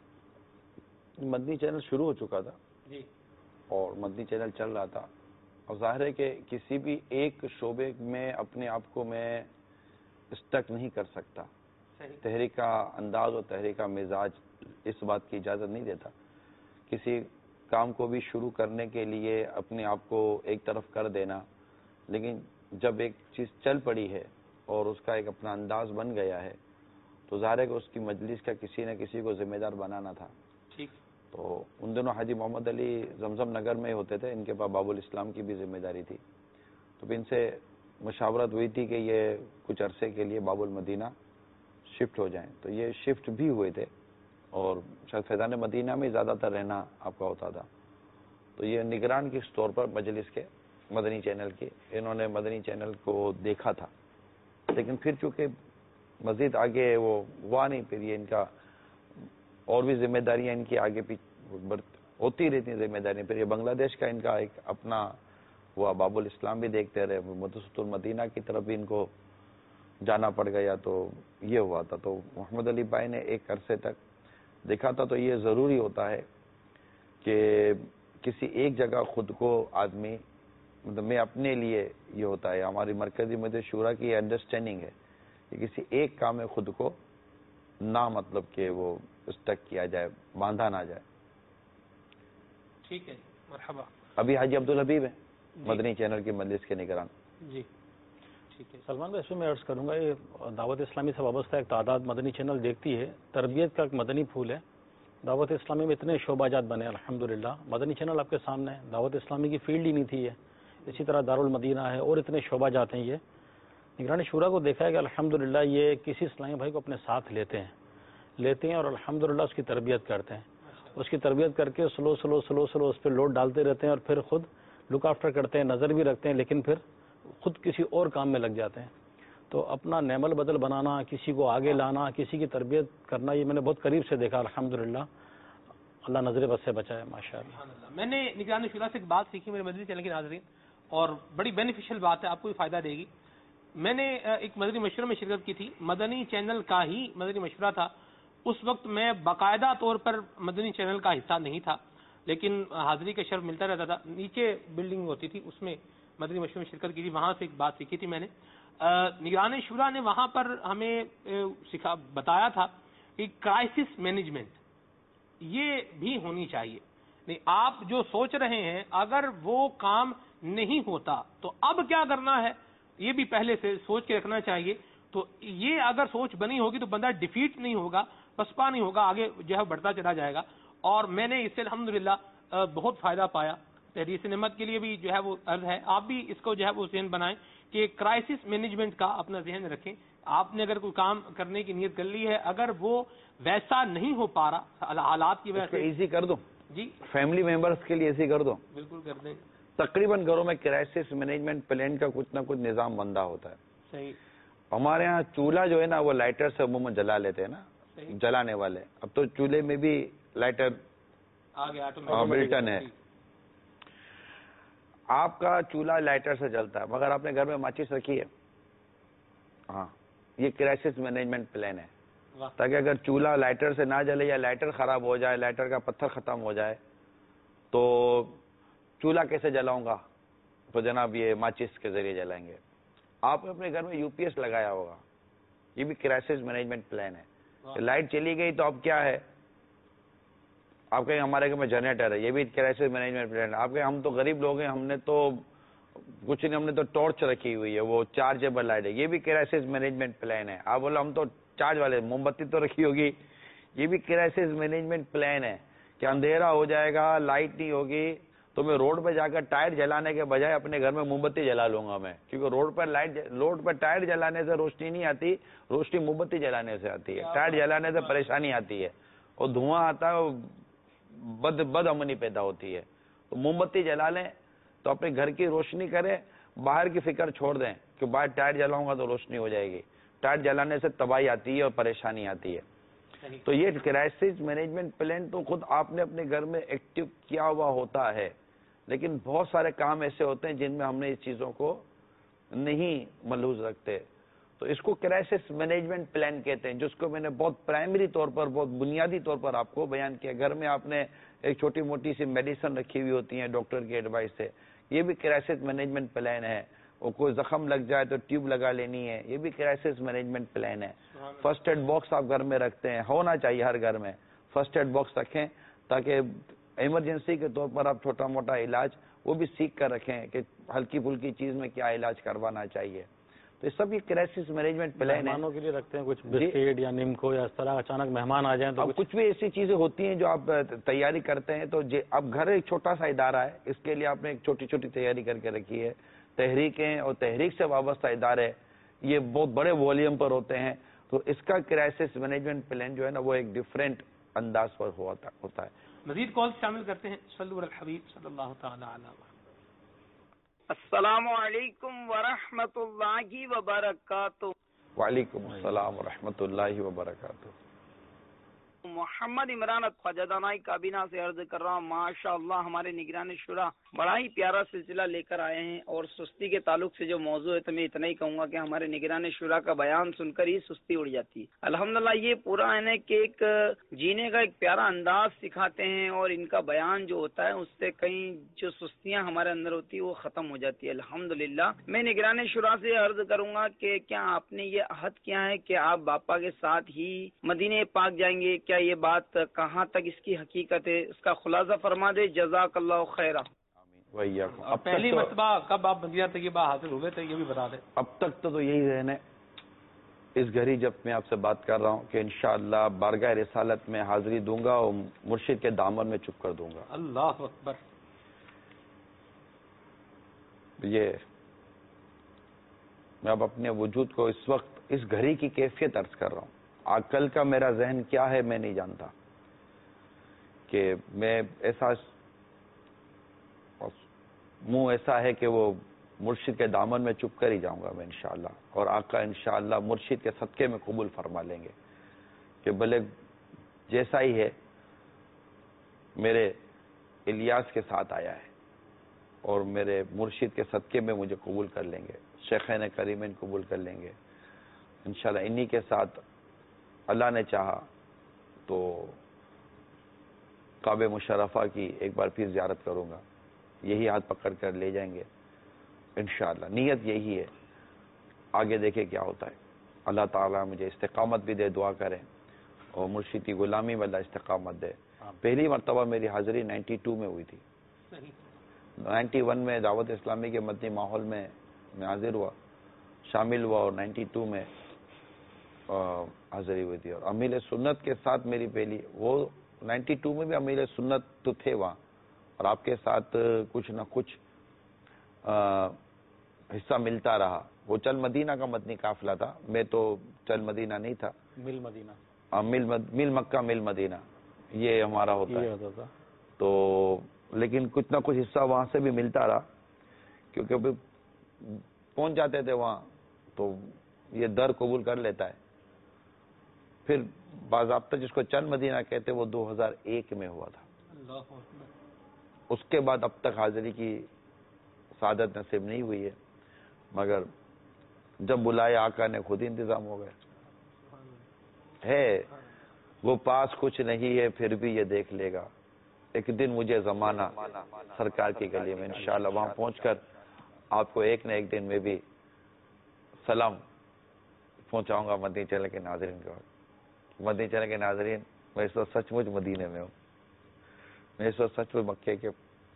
مدنی چینل شروع ہو چکا تھا جی، اور مدنی چینل چل رہا تھا، اور ظاہر ہے کہ کسی بھی ایک شعبے میں اپنے آپ کو میں اسٹک نہیں کر سکتا. تحریک کا انداز اور تحریک کا مزاج اس بات کی اجازت نہیں دیتا. کسی کام کو بھی شروع کرنے کے لیے اپنے آپ کو ایک طرف کر دینا، لیکن جب ایک چیز چل پڑی ہے اور اس کا ایک اپنا انداز بن گیا ہے تو ظاہر ہے کہ اس کی مجلس کا کسی نہ کسی کو ذمہ دار بنانا تھا. ٹھیک. تو ان دنوں حاجی محمد علی زمزم نگر میں ہوتے تھے، ان کے پاس باب الاسلام کی بھی ذمہ داری تھی، تو پھر ان سے مشاورت ہوئی تھی کہ یہ کچھ عرصے کے لیے باب المدینہ شفٹ ہو جائیں. تو یہ شفٹ بھی ہوئے تھے اور شاید فیضان مدینہ میں زیادہ تر رہنا آپ کا ہوتا تھا. تو یہ نگران کے طور پر مجلس کے مدنی چینل کے انہوں نے مدنی چینل کو دیکھا تھا، لیکن پھر چونکہ مزید آگے وہ ہوا نہیں، پھر یہ ان کا اور بھی ذمہ داریاں ان کی آگے پیچھے ہوتی رہتی ہیں ذمہ داریاں. پھر یہ بنگلہ دیش کا ان کا ایک اپنا ہوا، باب الاسلام بھی دیکھتے رہے، مدرسۃ المدینہ کی طرف بھی ان کو جانا پڑ گیا، تو یہ ہوا تھا. تو محمد علی بھائی نے ایک عرصے تک دیکھا تھا. تو یہ ضروری ہوتا ہے کہ کسی ایک جگہ خود کو آدمی، مطلب میں اپنے لیے یہ ہوتا ہے، ہماری مرکزی مجلس شورا کی انڈرسٹینڈنگ ہے کہ کسی ایک کام میں خود کو نہ مطلب کہ وہ اسٹک کیا جائے، باندھا نہ جائے. ٹھیک ہے، مرحبا. ابھی حاجی عبدالحبیب ہیں مدنی چینل کی مجلس کے نگران. جی ٹھیک ہے. سلمان بھائی، اس میں میں عرض کروں گا، یہ دعوت اسلامی سے وابستہ ایک تعداد مدنی چینل دیکھتی ہے، تربیت کا ایک مدنی پھول ہے. دعوت اسلامی میں اتنے شعبہ جات بنے الحمدللہ. مدنی چینل آپ کے سامنے ہے، دعوت اسلامی کی فیلڈ ہی نہیں تھی یہ. اسی طرح دارالمدینہ ہے اور اتنے شعبہ جات ہیں. یہ نگران شورا کو دیکھا ہے کہ الحمدللہ یہ کسی اسلامی بھائی کو اپنے ساتھ لیتے ہیں لیتے ہیں اور الحمدللہ اس کی تربیت کرتے ہیں. اس کی تربیت کر کے سلو سلو سلو سلو اس پہ لوڈ ڈالتے رہتے ہیں اور پھر خود لک آفٹر کرتے ہیں، نظر بھی رکھتے ہیں، لیکن پھر خود کسی اور کام میں لگ جاتے ہیں. تو اپنا نعم البدل بنانا، کسی کو آگے لانا، کسی کی تربیت کرنا، یہ میں نے بہت قریب سے دیکھا الحمدللہ. اللہ نظر بد سے بچائے ماشاءاللہ. میں نے نگران شورا سے ایک بات سیکھی میرے مدنی چینل کے ناظرین، اور بڑی بینیفیشل بات ہے، آپ کو بھی فائدہ دے گی. میں نے ایک مدنی مشورہ میں شرکت کی تھی، مدنی چینل کا ہی مدنی مشورہ تھا. اس وقت میں باقاعدہ طور پر مدنی چینل کا حصہ نہیں تھا، لیکن حاضری کا شرف ملتا رہتا تھا. نیچے بلڈنگ ہوتی تھی، اس میں مدنی مشورے میں شرکت کی تھی، وہاں سے ایک بات سیکھی تھی میں نے. نگران شورا نے وہاں پر ہمیں سکھا بتایا تھا کہ کرائسس مینجمنٹ یہ بھی ہونی چاہیے. نہیں آپ جو سوچ رہے ہیں اگر وہ کام نہیں ہوتا تو اب کیا کرنا ہے یہ بھی پہلے سے سوچ کے رکھنا چاہیے. تو یہ اگر سوچ بنی ہوگی تو بندہ ڈیفیٹ نہیں ہوگا, پسپا نہیں ہوگا, آگے جو ہے بڑھتا چلا جائے گا. اور میں نے اس سے الحمدللہ بہت فائدہ پایا. تحریک سنمت کے لیے بھی جو ہے وہ عرض ہے, آپ بھی اس کو جو ہے وہ ذہن بنائیں کہ کرائسس مینجمنٹ کا اپنا ذہن رکھیں. آپ نے اگر کوئی کام کرنے کی نیت کر لی ہے, اگر وہ ویسا نہیں ہو پا رہا حالات کی وجہ سے, ایزی کر دو جی فیملی ممبرس کے لیے ایزی کر دو. بالکل کر دیں. تقریباً گھروں میں کرائسس مینجمنٹ پلان کا کچھ نہ کچھ نظام بندہ ہوتا ہے. صحیح. ہمارے ہاں چولہا جو ہے نا وہ لائٹر سے عموماً جلا لیتے ہیں نا, جلانے والے. اب تو چولہے میں بھی لائٹر بلٹن ہے. آپ کا چولہا لائٹر سے جلتا ہے مگر آپ نے گھر میں ماچس رکھی ہے. ہاں یہ کرائسس مینجمنٹ پلان ہے, تاکہ اگر چولہا لائٹر سے نہ جلے یا لائٹر خراب ہو جائے, لائٹر کا پتھر ختم ہو جائے تو چولہا کیسے جلاؤں گا, تو جناب یہ ماچس کے ذریعے جلائیں گے. آپ نے اپنے گھر میں یو پی ایس لگایا ہوگا, یہ بھی کرائسس مینجمنٹ پلان ہے. لائٹ چلی گئی تو اب کیا ہے, آپ کہیں ہمارے گھر میں جنریٹر ہے, یہ بھی کرائسس مینجمنٹ پلان ہے. آپ کہیں ہم تو غریب لوگ ہیں, ہم نے تو کچھ نہیں, ہم نے تو ٹارچ رکھی ہوئی ہے, وہ چارجیبل لائٹ ہے, یہ بھی کرائسس مینجمنٹ پلان ہے. آپ بولو ہم تو چارج والے, موم بتی تو رکھی ہوگی, یہ بھی کرائسس مینجمنٹ پلان ہے کہ اندھیرا ہو جائے گا, لائٹ نہیں ہوگی تو میں روڈ پہ جا کر ٹائر جلانے کے بجائے اپنے گھر میں موم بتی جلا لوں گا میں, کیونکہ روڈ پر لائٹ روڈ پر ٹائر جلانے سے روشنی نہیں آتی, روشنی موم بتی جلانے سے آتی ہے. ٹائر جلانے سے پریشانی آتی ہے اور دھواں آتا ہے, بد بد امنی پیدا ہوتی ہے. تو موم بتی جلا لیں تو اپنے گھر کی روشنی کریں, باہر کی فکر چھوڑ دیں کہ باہر ٹائر جلاؤں گا تو روشنی ہو جائے گی. ٹائر جلانے سے تباہی آتی ہے اور پریشانی آتی ہے. تو یہ کرائسس مینجمنٹ پلان تو خود آپ نے اپنے گھر میں ایکٹیو کیا ہوا ہوتا ہے, لیکن بہت سارے کام ایسے ہوتے ہیں جن میں ہم نے اس چیزوں کو نہیں ملحوظ رکھتے. تو اس کو کرائسس مینجمنٹ پلان کہتے ہیں, جس کو میں نے بہت پرائمری طور پر, بہت بنیادی طور پر آپ کو بیان کیا. گھر میں آپ نے ایک چھوٹی موٹی سی میڈیسن رکھی ہوئی ہوتی ہیں ڈاکٹر کی ایڈوائس سے, یہ بھی کرائسس مینجمنٹ پلان ہے. وہ کوئی زخم لگ جائے تو ٹیوب لگا لینی ہے, یہ بھی کرائسس مینجمنٹ پلان ہے. فرسٹ ایڈ باکس آپ گھر میں رکھتے ہیں, ہونا چاہیے ہر گھر میں فرسٹ ایڈ باکس رکھیں, تاکہ ایمرجنسی کے طور پر آپ چھوٹا موٹا علاج وہ بھی سیکھ کر رکھیں کہ ہلکی پھلکی چیز میں کیا علاج کروانا چاہیے. تو یہ سب یہ کرائسس مینجمنٹ پلان ہے. مہمانوں کے لیے رکھتے ہیں کچھ بسکٹ یا نمکو یا اس طرح اچانک مہمان آ جائیں تو کچھ بھی ایسی چیزیں ہوتی ہیں جو آپ تیاری کرتے ہیں. تو اب گھر ایک چھوٹا سا ادارہ ہے, اس کے لیے آپ نے ایک چھوٹی چھوٹی تیاری کر کے رکھی ہے. تحریکیں اور تحریک سے وابستہ ادارے یہ بہت بڑے والیوم پر ہوتے ہیں, تو اس کا کرائسس مینجمنٹ پلان جو ہے نا وہ ایک ڈفرینٹ انداز پر ہوتا ہے. مزید کال شامل کرتے ہیں. صلو علی الحبیب صلی اللہ تعالی علیہ وسلم. السلام علیکم ورحمۃ اللہ وبرکاتہ. وعلیکم السلام ورحمۃ اللہ وبرکاتہ. محمد عمران خواجہ دانائی کابینہ سے عرض کر رہا ہوں. ماشاء اللہ ہمارے نگران شورا بڑا ہی پیارا سلسلہ لے کر آئے ہیں, اور سستی کے تعلق سے جو موضوع ہے تو میں اتنا ہی کہوں گا کہ ہمارے نگران شورا کا بیان سن کر ہی سستی اڑ جاتی ہے. الحمدللہ یہ پورا ہے کہ ایک جینے کا ایک پیارا انداز سکھاتے ہیں, اور ان کا بیان جو ہوتا ہے اس سے کئی جو سستیاں ہمارے اندر ہوتی ہے وہ ختم ہو جاتی ہے الحمدللہ. میں نگران شورا سے عرض کروں گا کہ کیا آپ نے یہ عہد کیا ہے کہ آپ باپا کے ساتھ ہی مدینہ پاک جائیں گے؟ کیا یہ بات کہاں تک اس کی حقیقت ہے, اس کا خلاصہ فرما دے. جزاک اللہ خیرہ. اب پہلی مرتبہ کب آپ مدینہ طیبہ حاصل ہوئے تھے یہ بھی بتا دیں. اب تک تو, تو یہی ذہن ہے اس گھڑی جب میں آپ سے بات کر رہا ہوں کہ انشاءاللہ بارگاہ رسالت میں حاضری دوں گا اور مرشد کے دامن میں چپ کر دوں گا. اللہ اکبر. یہ میں اب اپنے وجود کو اس وقت اس گھڑی کی کیفیت عرض کر رہا ہوں. آج کل کا میرا ذہن کیا ہے میں نہیں جانتا, کہ میں ایسا منہ ایسا ہے کہ وہ مرشد کے دامن میں چپ کر ہی جاؤں گا میں انشاءاللہ, اور آقا انشاءاللہ مرشد کے صدقے میں قبول فرما لیں گے کہ بھلے جیسا ہی ہے میرے الیاس کے ساتھ آیا ہے, اور میرے مرشد کے صدقے میں مجھے قبول کر لیں گے, شیخین کریمین قبول کر لیں گے انشاءاللہ. انہی کے ساتھ اللہ نے چاہا تو کعبہ مشرفہ کی ایک بار پھر زیارت کروں گا, یہی ہاتھ پکڑ کر لے جائیں گے انشاءاللہ. نیت یہی ہے, آگے دیکھیں کیا ہوتا ہے. اللہ تعالیٰ مجھے استقامت بھی دے, دعا کریں, اور مرشد کی غلامی میں اللہ استقامت دے. پہلی مرتبہ میری حاضری نائنٹی ٹو میں ہوئی تھی. نائنٹی ون میں دعوت اسلامی کے مدنی ماحول میں میں حاضر ہوا، شامل ہوا، اور نائنٹی ٹو میں حاضری ہوئی تھی. اور امیل سنت کے ساتھ میری پہلی، وہ نائنٹی ٹو میں بھی امیل سنت تو تھے وہاں، اور آپ کے ساتھ کچھ نہ کچھ حصہ ملتا رہا. وہ چل مدینہ کا مدنی قافلہ تھا، میں تو چل مدینہ نہیں تھا، مل مدینہ، مل مل مکہ مل مدینہ یہ ہمارا ہوتا ہے. تو لیکن کچھ نہ کچھ حصہ وہاں سے بھی ملتا رہا، کیونکہ پہنچ جاتے تھے وہاں تو یہ در قبول کر لیتا ہے. پھر باضابطہ جس کو چند مدینہ کہتے وہ دو ہزار ایک میں ہوا تھا. اس کے بعد اب تک حاضری کی سعادت نصیب نہیں ہوئی ہے، مگر جب بلائے آقا نے خود ہی انتظام ہو گئے. ہے وہ پاس کچھ نہیں ہے پھر بھی یہ دیکھ لے گا، ایک دن مجھے زمانہ سرکار کی گلی میں انشاءاللہ وہاں پہنچ کر آپ کو ایک نہ ایک دن میں بھی سلام پہنچاؤں گا مدنی چینل کے ناظرین کو. مدنی چینل کے ناظرین، میں اس وقت سچ مچ مدینے میں ہوں، میں اس وقت سچ مچ مکے کے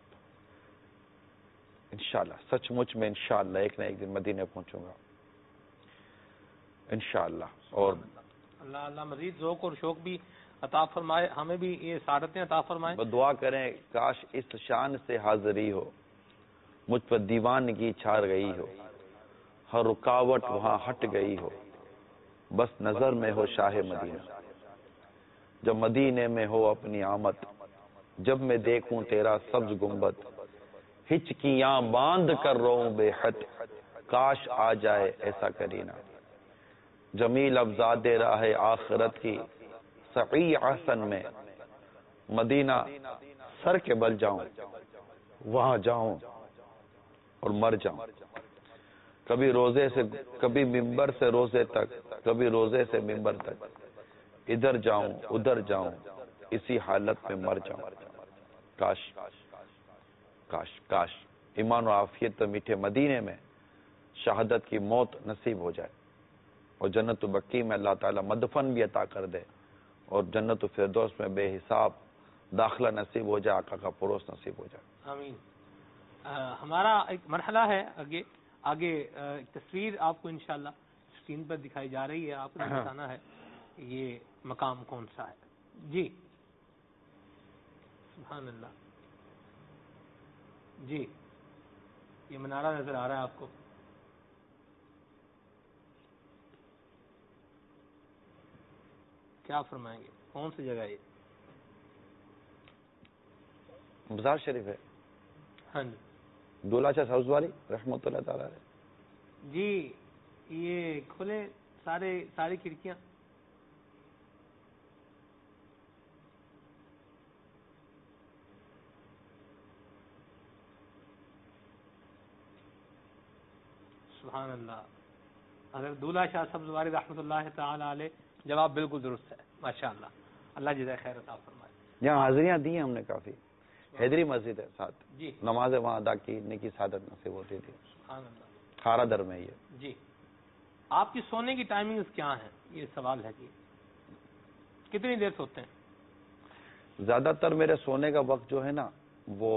انشاءاللہ سچ مچ میں انشاءاللہ ایک نہ ایک دن مدینے پہنچوں گا انشاءاللہ. اور اللہ اللہ مزید ذوق اور شوق بھی عطا فرمائے، ہمیں بھی یہ سعادتیں عطا فرمائے. دعا کریں کاش اس شان سے حاضری ہو، مجھ پر دیوانگی چھا گئی ہو، ہر رکاوٹ وہاں ہٹ گئی ہو، بس نظر میں ہو شاہ مدینہ. جب مدینے میں ہو اپنی آمد، جب میں دیکھوں تیرا سبز گنبد، ہچکیاں باندھ کر روؤں بے حد، کاش آ جائے ایسا کرینہ. جمیل افزاد راہ آخرت کی سعی احسن میں، مدینہ سر کے بل جاؤں، وہاں جاؤں اور مر جاؤں. کبھی روزے سے کبھی ممبر سے روزے تک، کبھی روزے سے ممبر تک، ادھر جاؤں ادھر جاؤں اسی حالت میں مر جاؤں. کاش کاش کاش ایمان و عافیت تو میٹھے مدینے میں شہادت کی موت نصیب ہو جائے، اور جنت البقیع میں اللہ تعالیٰ مدفن بھی عطا کر دے، اور جنت الفردوس میں بے حساب داخلہ نصیب ہو جائے، آقا کا پڑوس نصیب ہو جائے. آمین. ہمارا ایک مرحلہ ہے آگے آگے ایک تصویر آپ کو انشاءاللہ اسکرین پر دکھائی جا رہی ہے، آپ نے بتانا ہے یہ مقام کون سا ہے. جی سبحان اللہ. جی یہ منارہ نظر آ رہا ہے آپ کو، کیا فرمائیں گے کون سی جگہ ہے یہ؟ مزار شریف ہے. ہاں جی. دولہ شاہ سبزواری رحمۃ اللہ تعالی علیہ. جی یہ کھلے سارے ساری کھڑکیاں. سبحان اللہ. اگر دولہ شاہ سبزواری رحمۃ اللہ تعالی علیہ، جواب بالکل درست ہے، ماشاءاللہ. اللہ جزائے خیر عطا فرمائے. یہاں حاضریاں دی ہیں ہم نے کافی. حیدری مسجد ہے ساتھ، جی نمازیں وہاں ادا کی کی سعادت نصیب ہوتی تھی. سبحان اللہ. کھارا در میں یہ. جی آپ کی سونے کی ٹائمنگز کیا ہیں، یہ سوال ہے کہ کتنی دیر سوتے ہیں؟ زیادہ تر میرے سونے کا وقت جو ہے نا وہ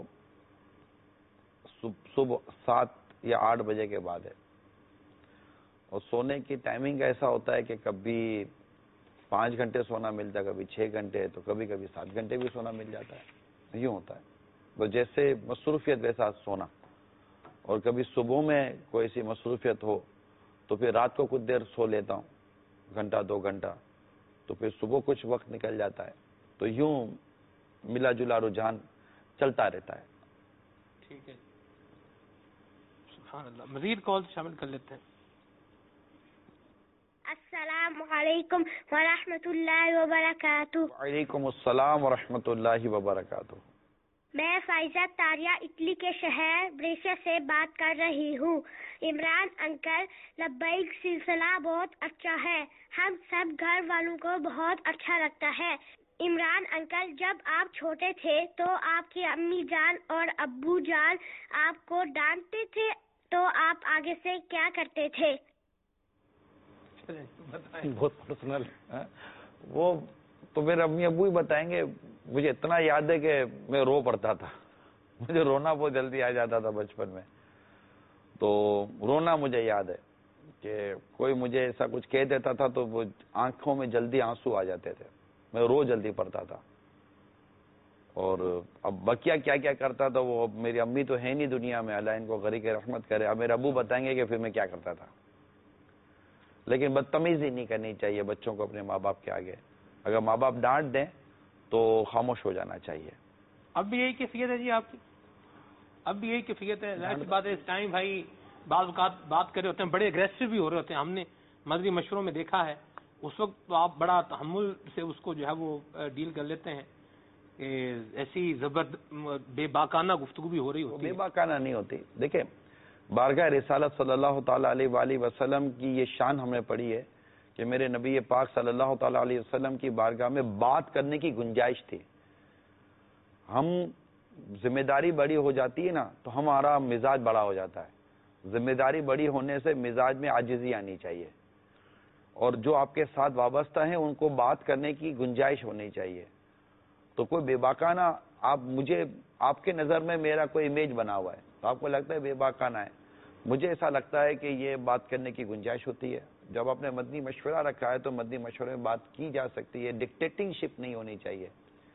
صبح سات یا آٹھ بجے کے بعد ہے، اور سونے کی ٹائمنگ ایسا ہوتا ہے کہ کبھی پانچ گھنٹے سونا ملتا ہے، کبھی چھ گھنٹے، تو کبھی کبھی سات گھنٹے بھی سونا مل جاتا ہے. یوں ہوتا ہے، تو جیسے مصروفیت ویسا سونا. اور کبھی صبح میں کوئی ایسی مصروفیت ہو تو پھر رات کو کچھ دیر سو لیتا ہوں، گھنٹہ دو گھنٹہ، تو پھر صبح کچھ وقت نکل جاتا ہے. تو یوں ملا جلا رجحان چلتا رہتا ہے. ٹھیک ہے. سبحان اللہ. مزید کال شامل کر لیتے ہیں. السلام علیکم ورحمۃ اللہ وبرکاتہ. وعلیکم السلام ورحمۃ اللہ وبرکاتہ. میں فائزہ تاریہ اٹلی کے شہر بریشیا سے بات کر رہی ہوں. عمران انکل، لبیک سلسلہ بہت اچھا ہے، ہم سب گھر والوں کو بہت اچھا لگتا ہے. عمران انکل، جب آپ چھوٹے تھے تو آپ کی امی جان اور ابو جان آپ کو ڈانٹتے تھے، تو آپ آگے سے کیا کرتے تھے؟ بہت پرسنل. وہ تو میرے امی ابو ہی بتائیں گے. مجھے اتنا یاد ہے کہ میں رو پڑتا تھا. مجھے رونا بہت جلدی آ جاتا تھا بچپن میں. تو رونا مجھے یاد ہے کہ کوئی مجھے ایسا کچھ کہہ دیتا تھا تو وہ آنکھوں میں جلدی آنسو آ جاتے تھے, میں رو جلدی پڑتا تھا. اور اب بقیہ کیا کیا کرتا تھا وہ, میری امی تو ہے نہیں دنیا میں, اللہ ان کو غریق رحمت کرے. اب میرے ابو بتائیں گے کہ پھر میں کیا کرتا تھا. لیکن بدتمیزی نہیں کرنی چاہیے بچوں کو اپنے ماں باپ کے آگے. اگر ماں باپ ڈانٹ دیں تو خاموش ہو جانا چاہیے. اب بھی یہی کیفیت ہے جی آپ کی, اب بھی یہی کیفیت ہے. ظاہر سی بات ہے اس ٹائم بھائی بعض اوقات بات کر رہے ہوتے ہیں, بڑے اگریسو بھی ہو رہے ہوتے ہیں. ہم نے مدنی مشوروں میں دیکھا ہے, اس وقت تو آپ بڑا تحمل سے اس کو جو ہے وہ ڈیل کر لیتے ہیں. ایسی زبرد بے باکانہ گفتگو بھی ہو رہی ہوتی ہے. بے باکانہ نہیں ہوتی. دیکھیں بارگاہ رسالت صلی اللہ تعالی علیہ وآلہ وسلم کی یہ شان ہم نے پڑھی ہے کہ میرے نبی پاک صلی اللہ تعالی علیہ وسلم کی بارگاہ میں بات کرنے کی گنجائش تھی. ہم ذمہ داری بڑی ہو جاتی ہے نا تو ہمارا مزاج بڑا ہو جاتا ہے. ذمہ داری بڑی ہونے سے مزاج میں عاجزی آنی چاہیے, اور جو آپ کے ساتھ وابستہ ہیں ان کو بات کرنے کی گنجائش ہونی چاہیے. تو کوئی بے باکانہ, آپ مجھے آپ کے نظر میں میرا کوئی امیج بنا ہوا ہے تو آپ کو لگتا ہے بے باکانہ ہے. مجھے ایسا لگتا ہے کہ یہ بات کرنے کی گنجائش ہوتی ہے. جب آپ نے مدنی مشورہ رکھا ہے تو مدنی مشورے میں بات کی جا سکتی ہے. ڈکٹیٹنگ شپ نہیں ہونی چاہیے.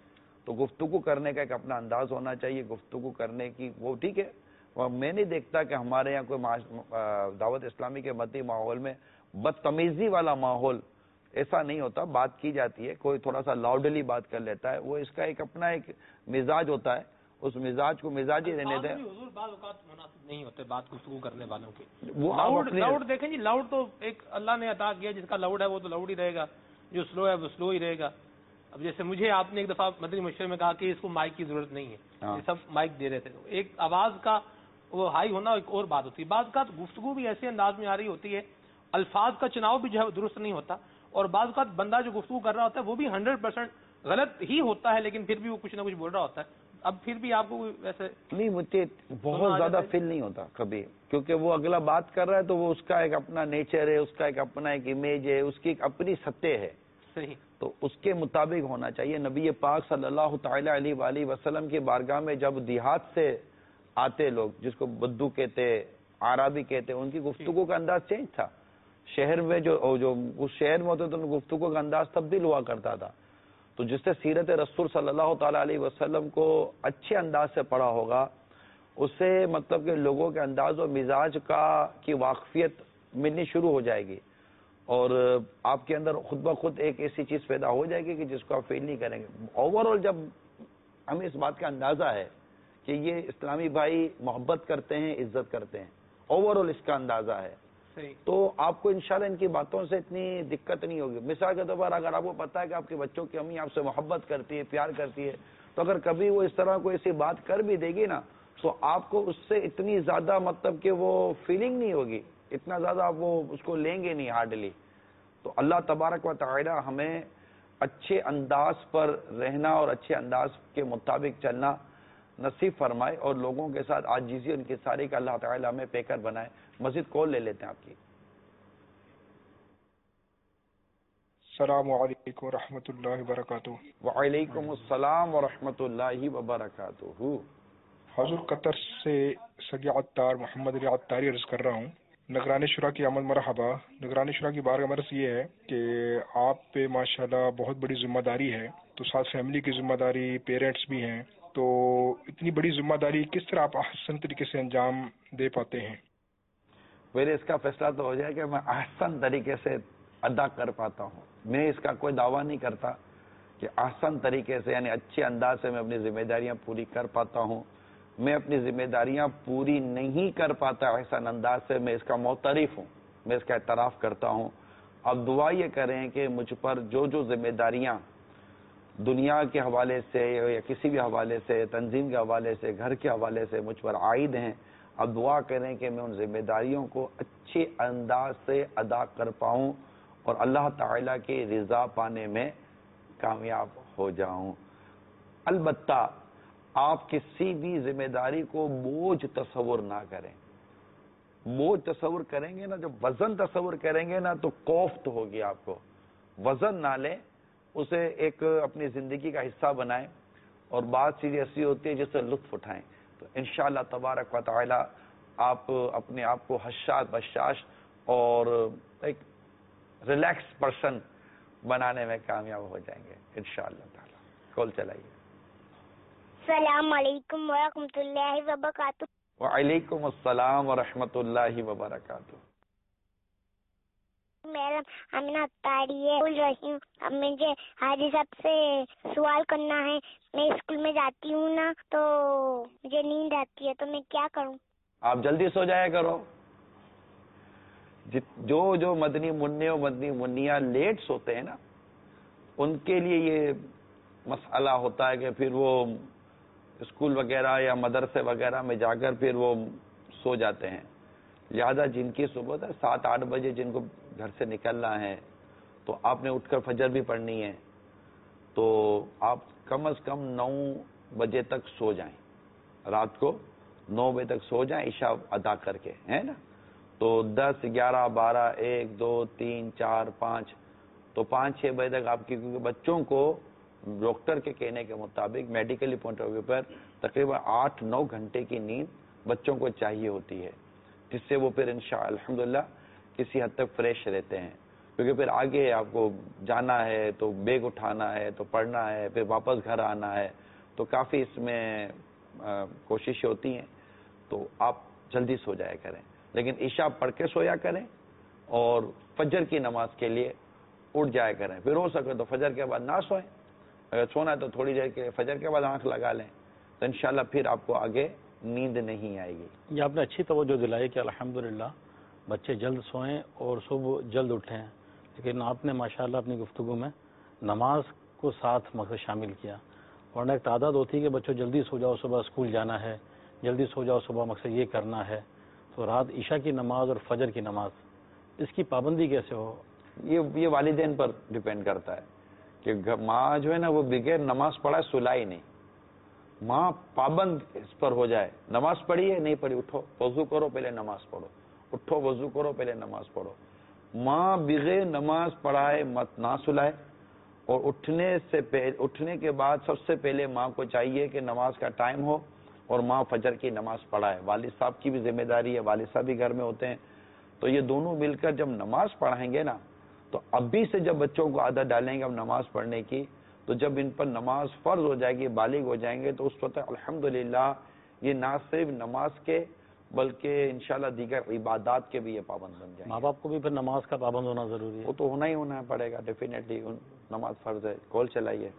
تو گفتگو کرنے کا ایک اپنا انداز ہونا چاہیے. گفتگو کرنے کی وہ ٹھیک ہے, میں نہیں دیکھتا کہ ہمارے یہاں کوئی دعوت اسلامی کے مدنی ماحول میں بدتمیزی والا ماحول ایسا نہیں ہوتا. بات کی جاتی ہے, کوئی تھوڑا سا لاؤڈلی بات کر لیتا ہے, وہ اس کا ایک اپنا ایک مزاج ہوتا ہے. اس مزاج کو مزاج ہی رہنے دیں. حضور بعض اوقات مناسب نہیں ہوتے بات گفتگو کرنے والوں کے. وہ لاؤڈ لاؤڈ دیکھیں جی, لاؤڈ تو ایک اللہ نے عطا کیا, جس کا لاؤڈ ہے وہ تو لاؤڈ ہی رہے گا, جو سلو ہے وہ سلو ہی رہے گا. اب جیسے مجھے آپ نے ایک دفعہ مدنی مشورے میں کہا کہ اس کو مائک کی ضرورت نہیں ہے, یہ سب مائک دے رہے تھے. ایک آواز کا وہ ہائی ہونا ایک اور بات ہوتی ہے. بعض اوقات گفتگو بھی ایسے انداز میں آ رہی ہوتی ہے, الفاظ کا چناؤ بھی جو ہے درست نہیں ہوتا, اور بعض اوقات بندہ جو گفتگو کر رہا ہوتا ہے وہ بھی ہنڈریڈ پرسینٹ غلط ہی ہوتا ہے, لیکن پھر بھی وہ کچھ نہ کچھ بول رہا ہوتا ہے. اب پھر بھی آپ کو ویسے نہیں, مجھے بہت زیادہ فیل نہیں ہوتا کبھی, کیونکہ وہ اگلا بات کر رہا ہے تو وہ اس کا ایک اپنا نیچر ہے, اس کا ایک اپنا ایک امیج ہے, اس کی ایک اپنی سطح ہے. صحیح, تو اس کے مطابق ہونا چاہیے. نبی پاک صلی اللہ تعالی علیہ وآلہ وسلم کی بارگاہ میں جب دیہات سے آتے لوگ, جس کو بدو کہتے, عربی کہتے, ان کی گفتگو کا انداز چینج تھا. شہر میں جو جو اس شہر میں ہوتے تو ان گفتگو کا انداز تبدیل ہوا کرتا تھا. تو جس سے سیرت رسول صلی اللہ تعالی علیہ وسلم کو اچھے انداز سے پڑھا ہوگا, اس سے مطلب کہ لوگوں کے انداز و مزاج کا کی واقفیت ملنی شروع ہو جائے گی, اور آپ کے اندر خود بخود ایک ایسی چیز پیدا ہو جائے گی کہ جس کو آپ فیل نہیں کریں گے. اوور آل جب ہمیں اس بات کا اندازہ ہے کہ یہ اسلامی بھائی محبت کرتے ہیں, عزت کرتے ہیں, اوور آل اس کا اندازہ ہے, تو آپ کو انشاءاللہ ان کی باتوں سے اتنی دقت نہیں ہوگی. مثال کے طور پر اگر آپ کو پتا ہے کہ آپ کے بچوں کی امی آپ سے محبت کرتی ہے, پیار کرتی ہے, تو اگر کبھی وہ اس طرح کوئی ایسی بات کر بھی دے گی نا تو آپ کو اس سے اتنی زیادہ مطلب کہ وہ فیلنگ نہیں ہوگی, اتنا زیادہ آپ وہ اس کو لیں گے نہیں ہارڈلی. تو اللہ تبارک و تعالی ہمیں اچھے انداز پر رہنا اور اچھے انداز کے مطابق چلنا نصیب فرمائے, اور لوگوں کے ساتھ عاجزی ان کی ساری کا اللہ تعالی ہمیں پیکر بنائے. مزید کال لے لیتے ہیں آپ کی. السلام علیکم ورحمۃ اللہ وبرکاتہ. وعلیکم السلام ورحمۃ اللہ وبرکاتہ. حضور قطر سے سگی عطار محمد علی عطاری عرض کر رہا ہوں. نگران شورا کی آمد مرحبا. نگران شورا کی بارگاہ مرض یہ ہے کہ آپ پہ ماشاءاللہ بہت بڑی ذمہ داری ہے, تو ساتھ فیملی کی ذمہ داری, پیرنٹس بھی ہیں, تو اتنی بڑی ذمہ داری کس طرح آپ احسن طریقے سے انجام دے پاتے ہیں؟ پہلے اس کا فیصلہ تو ہو جائے کہ میں احسن طریقے سے ادا کر پاتا ہوں. میں اس کا کوئی دعویٰ نہیں کرتا کہ احسن طریقے سے یعنی اچھے انداز سے میں اپنی ذمہ داریاں پوری کر پاتا ہوں. میں اپنی ذمہ داریاں پوری نہیں کر پاتا احسن انداز سے, میں اس کا معترف ہوں, میں اس کا اعتراف کرتا ہوں. اب دعا یہ کریں کہ مجھ پر جو جو ذمہ داریاں دنیا کے حوالے سے یا کسی بھی حوالے سے, تنظیم کے حوالے سے, گھر کے حوالے سے مجھ پر عائد ہیں, اب دعا کریں کہ میں ان ذمہ داریوں کو اچھے انداز سے ادا کر پاؤں اور اللہ تعالیٰ کی رضا پانے میں کامیاب ہو جاؤں. البتہ آپ کسی بھی ذمہ داری کو بوجھ تصور نہ کریں. بوجھ تصور کریں گے نا, جب وزن تصور کریں گے نا تو کوفت ہوگی آپ کو. وزن نہ لیں, اسے ایک اپنی زندگی کا حصہ بنائیں اور بعض چیزیں ایسی ہوتی ہیں جس سے لطف اٹھائیں. تو انشاءاللہ تبارک و تعالی آپ اپنے آپ کو حشاش بشاش اور ایک ریلیکس پرسن بنانے میں کامیاب ہو جائیں گے انشاءاللہ تعالی. کال چلائیے. السلام علیکم ورحمۃ اللہ وبرکاتہ. وعلیکم السلام ورحمۃ اللہ وبرکاتہ. میرا امینہ اطاری بول رہی ہوں. اب مجھے حاجی صاحب سے سوال کرنا ہے. میں اسکول میں جاتی ہوں نا تو مجھے نیند آتی ہے, تو میں کیا کروں؟ آپ جلدی سو جایا کرو. جو جو مدنی منع اور مدنی منیا لیٹ سوتے ہیں نا, ان کے لیے یہ مسئلہ ہوتا ہے کہ پھر وہ اسکول وغیرہ یا مدرسے وغیرہ میں جا کر پھر وہ سو جاتے ہیں. لہذا جن کی صبح ہے سات آٹھ بجے جن کو گھر سے نکلنا ہے تو آپ نے اٹھ کر فجر بھی پڑھنی ہے, تو آپ کم از کم نو بجے تک سو جائیں. رات کو نو بجے تک سو جائیں عشاء ادا کر کے, ہے نا. تو دس گیارہ بارہ ایک دو تین چار پانچ تو پانچ چھ بجے تک آپ کی, کیونکہ بچوں کو ڈاکٹر کے کہنے کے مطابق میڈیکلی پوائنٹ آف ویو پر تقریباً آٹھ نو گھنٹے کی نیند بچوں کو چاہیے ہوتی ہے, جس سے وہ پھر انشاء الحمدللہ کسی حد تک فریش رہتے ہیں. کیونکہ پھر آگے آپ کو جانا ہے تو بیگ اٹھانا ہے تو پڑھنا ہے, پھر واپس گھر آنا ہے, تو کافی اس میں کوشش ہوتی ہیں. تو آپ جلدی سو جایا کریں, لیکن عشاء پڑھ کے سویا کریں اور فجر کی نماز کے لیے اٹھ جایا کریں. پھر ہو سکے تو فجر کے بعد نہ سوئیں, اگر سونا ہے تو تھوڑی دیر کے فجر کے بعد آنکھ لگا لیں, تو انشاءاللہ پھر آپ کو آگے نیند نہیں آئے گی. یہ آپ نے اچھی توجہ دلائی کہ الحمدللہ بچے جلد سوئیں اور صبح جلد اٹھیں, لیکن آپ نے ماشاءاللہ اپنی گفتگو میں نماز کو ساتھ مقصد شامل کیا. ورنہ ایک تعداد ہوتی ہے کہ بچوں جلدی سو جاؤ صبح اسکول جانا ہے, جلدی سو جاؤ صبح مقصد یہ کرنا ہے, تو رات عشاء کی نماز اور فجر کی نماز اس کی پابندی کیسے ہو؟ یہ یہ والدین پر ڈیپینڈ کرتا ہے کہ ماں جو ہے نا وہ بغیر نماز پڑھائے سلائی نہیں. ماں پابند اس پر ہو جائے, نماز پڑھی ہے نہیں پڑھی, اٹھو وضو کرو پہلے نماز پڑھو, اٹھو وضو کرو پہلے نماز پڑھو. ماں بغیر نماز پڑھائے مت نہ سلائے, اور اٹھنے سے پہلے اٹھنے کے بعد سب سے پہلے ماں کو چاہیے کہ نماز کا ٹائم ہو اور ماں فجر کی نماز پڑھائے. والد صاحب کی بھی ذمہ داری ہے, والد صاحب بھی گھر میں ہوتے ہیں, تو یہ دونوں مل کر جب نماز پڑھائیں گے نا, تو ابھی سے جب بچوں کو عادت ڈالیں گے اب نماز پڑھنے کی, تو جب ان پر نماز فرض ہو جائے گی, بالغ ہو جائیں گے, تو اس وقت الحمدللہ یہ نہ صرف نماز کے بلکہ انشاءاللہ دیگر عبادات کے بھی یہ پابند بن جائیں گے. ماں باپ کو بھی پھر نماز کا پابند ہونا ضروری ہے. وہ تو ہونا ہی ہونا پڑے گا ڈیفینیٹلی, نماز فرض ہے. کال چلائیے.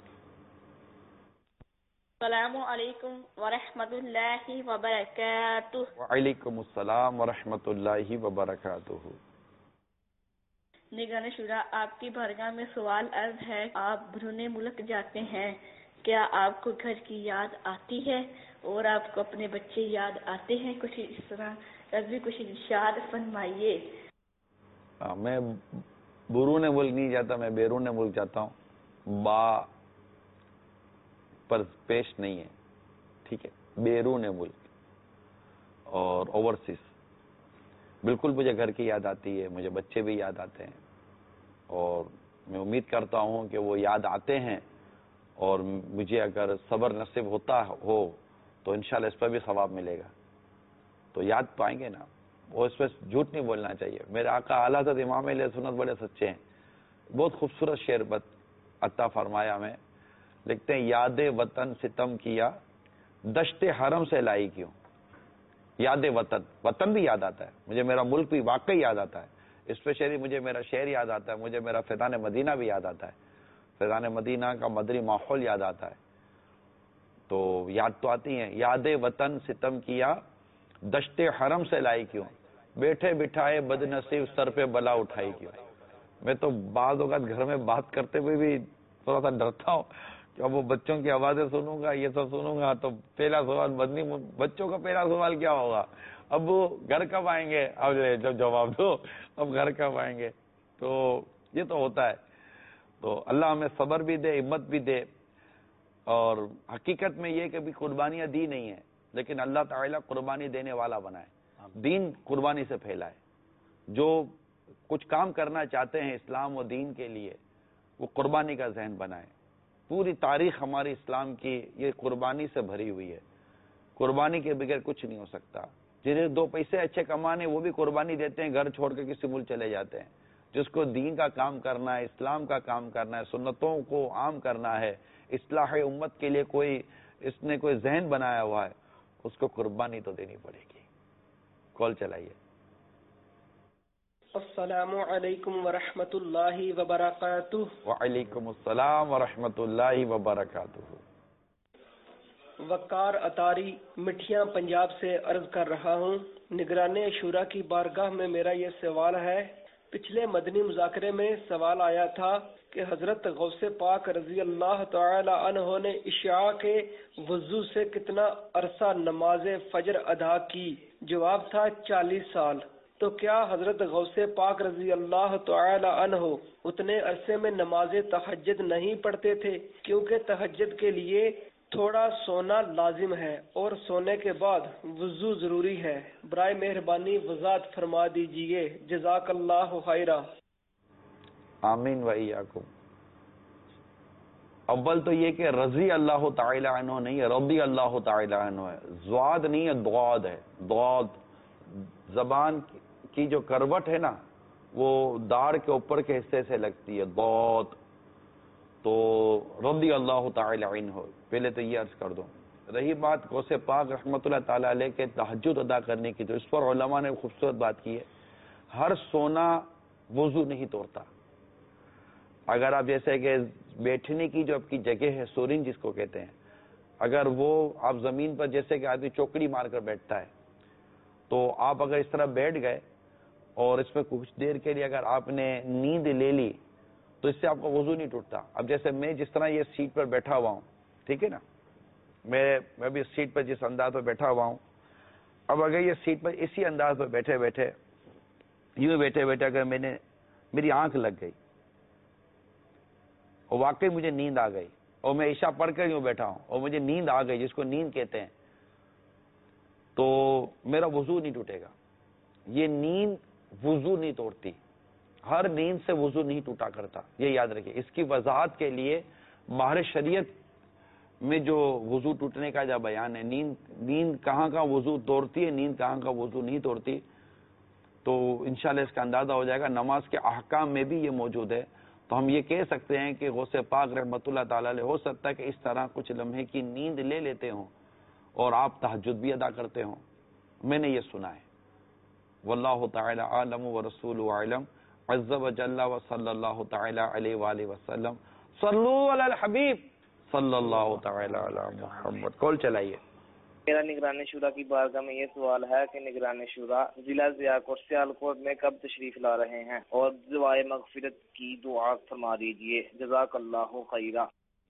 السلام علیکم ورحمۃ اللہ وبرکاتہ. وعلیکم السلام ورحمۃ اللہ وبرکاتہ. نگران شورا, آپ کی بارگاہ میں سوال عرض ہے, آپ بیرون ملک جاتے ہیں, کیا آپ کو گھر کی یاد آتی ہے اور آپ کو اپنے بچے یاد آتے ہیں؟ کچھ اس طرح رضوی کچھ ارشاد فرمائیے. میں بیرون ملک نہیں جاتا, میں بیرون ملک جاتا ہوں, با پر پیش نہیں ہے, ٹھیک ہے, بیرون ملک اور اوورسیز. بالکل مجھے گھر کی یاد آتی ہے, مجھے بچے بھی یاد آتے ہیں, اور میں امید کرتا ہوں کہ وہ یاد آتے ہیں, اور مجھے اگر صبر نصیب ہوتا ہو تو انشاءاللہ اس پر بھی ثواب ملے گا. تو یاد پائیں گے نا, وہ اس پہ جھوٹ نہیں بولنا چاہیے. میرے آقا اعلیٰ حضرت امام علیہ سنت بڑے سچے ہیں, بہت خوبصورت شعر بت عطا فرمایا میں, لکھتے ہیں یاد وطن ستم کیا دشت حرم سے لائی کیوں. یاد وطن, وطن بھی یاد آتا ہے مجھے, میرا ملک بھی واقعی یاد آتا ہے, اسپیشلی مجھے میرا شہر یاد آتا ہے, مجھے میرا فیضان مدینہ بھی یاد آتا ہے, فیضان مدینہ کا مدری ماحول یاد آتا ہے. تو یاد تو آتی ہیں. یاد وطن ستم کیا دشت حرم سے لائی کیوں, بیٹھے بٹھائے بد نصیب سر پہ بلا اٹھائی کیوں. میں تو بعض اوقات گھر میں بات کرتے ہوئے بھی تھوڑا سا ڈرتا ہوں کہ اب وہ بچوں کی آوازیں سنوں گا, یہ سب سنوں گا, تو پہلا سوال بدنی بچوں کا پہلا سوال کیا ہوگا, اب وہ گھر کب آئیں گے, اب جب جواب دو اب گھر کب آئیں گے. تو یہ تو ہوتا ہے. تو اللہ ہمیں صبر بھی دے, ہمت بھی دے. اور حقیقت میں یہ کہ بھی قربانیاں دی نہیں ہیں, لیکن اللہ تعالیٰ قربانی دینے والا بنائے, دین قربانی سے پھیلائے. جو کچھ کام کرنا چاہتے ہیں اسلام و دین کے لیے, وہ قربانی کا ذہن بنائے. پوری تاریخ ہماری اسلام کی یہ قربانی سے بھری ہوئی ہے. قربانی کے بغیر کچھ نہیں ہو سکتا. جنہیں دو پیسے اچھے کمانے وہ بھی قربانی دیتے ہیں, گھر چھوڑ کے کسی ملک چلے جاتے ہیں. جس کو دین کا کام کرنا ہے, اسلام کا کام کرنا ہے, سنتوں کو عام کرنا ہے, اصلاح امت کے لیے کوئی اس نے کوئی ذہن بنایا ہوا ہے, اس کو قربانی تو دینی پڑے گی. کال چلائیے. السلام علیکم ورحمۃ اللہ وبرکاتہ. وعلیکم السلام ورحمۃ اللہ وبرکاتہ. وقار اطاری مٹھیاں پنجاب سے عرض کر رہا ہوں. نگران شورا کی بارگاہ میں میرا یہ سوال ہے. پچھلے مدنی مذاکرے میں سوال آیا تھا کہ حضرت غوث پاک رضی اللہ تعالی عنہ نے عشاء کے وضو سے کتنا عرصہ نماز فجر ادا کی؟ جواب تھا چالیس سال. تو کیا حضرت غوث پاک رضی اللہ تعالی عنہ اتنے عرصے میں نماز تہجد نہیں پڑھتے تھے؟ کیونکہ تہجد کے لیے تھوڑا سونا لازم ہے اور سونے کے بعد وضو ضروری ہے. برائے مہربانی وضاحت فرما دیجئے. جزاک اللہ خیرا. آمین و ایاکم. اول تو یہ کہ رضی اللہ تعالی عنہ نہیں ہے, رضی اللہ تعالی عنہ ہے. زواد نہیں ہے, ضاد ہے. ضاد زبان کی جو کروٹ ہے نا وہ داڑھ کے اوپر کے حصے سے لگتی ہے, ضاد. تو رضی اللہ تعالی عنہ پہلے تو یہ عرض کر دوں. رہی بات غوث پاک رحمۃ اللہ تعالی علیہ کے تہجد ادا کرنے کی, تو اس پر علماء نے خوبصورت بات کی ہے. ہر سونا وضو نہیں توڑتا. اگر آپ جیسے کہ بیٹھنے کی جو آپ کی جگہ ہے, سورین جس کو کہتے ہیں, اگر وہ آپ زمین پر جیسے کہ آدمی چوکڑی مار کر بیٹھتا ہے, تو آپ اگر اس طرح بیٹھ گئے اور اس میں کچھ دیر کے لیے اگر آپ نے نیند لے لی تو اس سے آپ کا وضو نہیں ٹوٹتا. اب جیسے میں جس طرح یہ سیٹ پر بیٹھا ہوا ہوں, ٹھیک ہے نا, میں میں بھی سیٹ پر جس انداز پر بیٹھا ہوا ہوں, اب اگر یہ سیٹ پر اسی انداز پر بیٹھے بیٹھے یوں بیٹھے بیٹھے اگر میں نے میری آنکھ لگ گئی اور واقعی مجھے نیند آ گئی اور میں عشاء پڑھ کر یوں بیٹھا ہوں اور مجھے نیند آ گئی, جس کو نیند کہتے ہیں, تو میرا وضو نہیں ٹوٹے گا. یہ نیند وضو نہیں توڑتی. ہر نیند سے وضو نہیں ٹوٹا کرتا, یہ یاد رکھیے. اس کی وضاحت کے لیے ماہر شریعت میں جو وضو ٹوٹنے کا جو بیان ہے, نیند نیند کہاں کا وضو توڑتی ہے, نیند کہاں کا وضو نہیں توڑتی, تو انشاءاللہ اس کا اندازہ ہو جائے گا. نماز کے احکام میں بھی یہ موجود ہے. تو ہم یہ کہہ سکتے ہیں کہ غوث پاک رحمۃ اللہ تعالی علیہ ہو سکتا ہے کہ اس طرح کچھ لمحے کی نیند لے لیتے ہوں اور آپ تہجد بھی ادا کرتے ہوں. میں نے یہ سنا ہے. واللہ تعالی عالم ورسول عالم عز وجل وصلی اللہ تعالی علیہ وآلہ وسلم. صلو علی الحبیب صلی اللہ تعالی علی محمد. کال چلائیے. میرا نگران شورا کی بارگاہ میں یہ سوال ہے کہ نگران شورا ضلع ضیاء اور سیالکوٹ میں کب تشریف لا رہے ہیں اور دعائے مغفرت کی دعا فرما دیجیے. جزاک اللہ خیرا.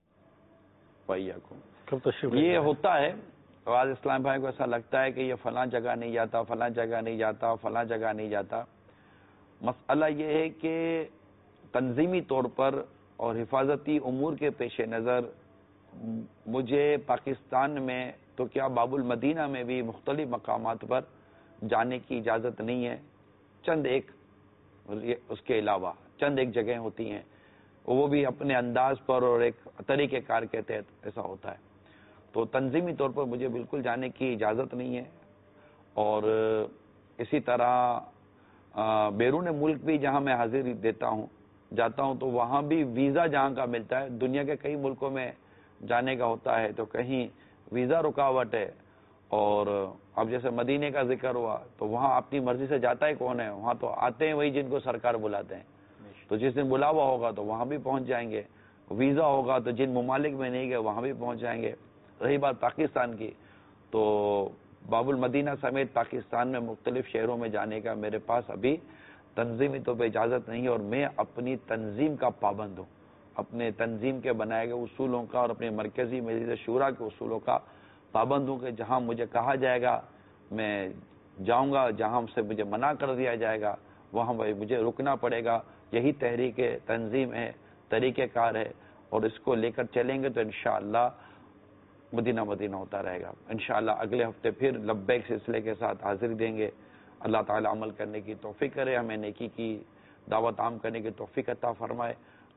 کب تشریف یہ ہوتا ہے آج اسلام بھائی کو ایسا لگتا ہے کہ یہ فلاں جگہ نہیں جاتا, فلاں جگہ نہیں جاتا, فلاں جگہ نہیں جاتا. مسئلہ یہ ہے کہ تنظیمی طور پر اور حفاظتی امور کے پیش نظر مجھے پاکستان میں تو کیا باب المدینہ میں بھی مختلف مقامات پر جانے کی اجازت نہیں ہے. چند ایک اس کے علاوہ چند ایک جگہیں ہوتی ہیں, وہ بھی اپنے انداز پر اور ایک طریقہ کار کے تحت ایسا ہوتا ہے. تو تنظیمی طور پر مجھے بالکل جانے کی اجازت نہیں ہے. اور اسی طرح بیرون ملک بھی جہاں میں حاضری دیتا ہوں جاتا ہوں تو وہاں بھی ویزا جہاں کا ملتا ہے. دنیا کے کئی ملکوں میں جانے کا ہوتا ہے تو کہیں ویزا رکاوٹ ہے. اور اب جیسے مدینے کا ذکر ہوا تو وہاں اپنی مرضی سے جاتا ہے کون ہے, وہاں تو آتے ہیں وہی جن کو سرکار بلاتے ہیں. تو جس دن بلاوا ہوگا تو وہاں بھی پہنچ جائیں گے. ویزا ہوگا تو جن ممالک میں نہیں گئے وہاں بھی پہنچ جائیں گے. رہی بات پاکستان کی تو باب المدینہ سمیت پاکستان میں مختلف شہروں میں جانے کا میرے پاس ابھی تنظیمی طور پہ اجازت نہیں ہے. اور میں اپنی تنظیم کا پابند ہوں, اپنے تنظیم کے بنائے گئے اصولوں کا اور اپنے مرکزی مجلس شورا کے اصولوں کا پابند ہوں کہ جہاں مجھے کہا جائے گا میں جاؤں گا, جہاں سے مجھے منع کر دیا جائے گا وہاں مجھے رکنا پڑے گا. یہی تحریک تنظیم ہے, طریقہ کار ہے, اور اس کو لے کر چلیں گے تو انشاءاللہ مدینہ مدینہ ہوتا رہے گا. انشاءاللہ اگلے ہفتے پھر لبیک سلسلے کے ساتھ حاضری دیں گے. اللہ تعالی عمل کرنے کی توفیق کرے, ہمیں نیکی کی دعوت عام کرنے کی توفیق عطا فرمائے.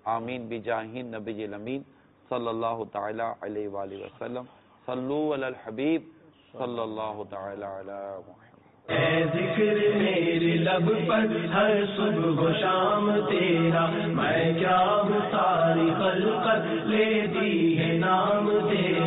آمین بجاہ نبی الامین صلی اللہ تعالی علیہ وآلہ وسلم. صلو علی الحبیب صلی اللہ تعالی علی محمد. اے ذکر میری لب پر ہر صبح و شام تیرا، میں کیا ہوں ساری خلقت لے دی ہے نام تیرا.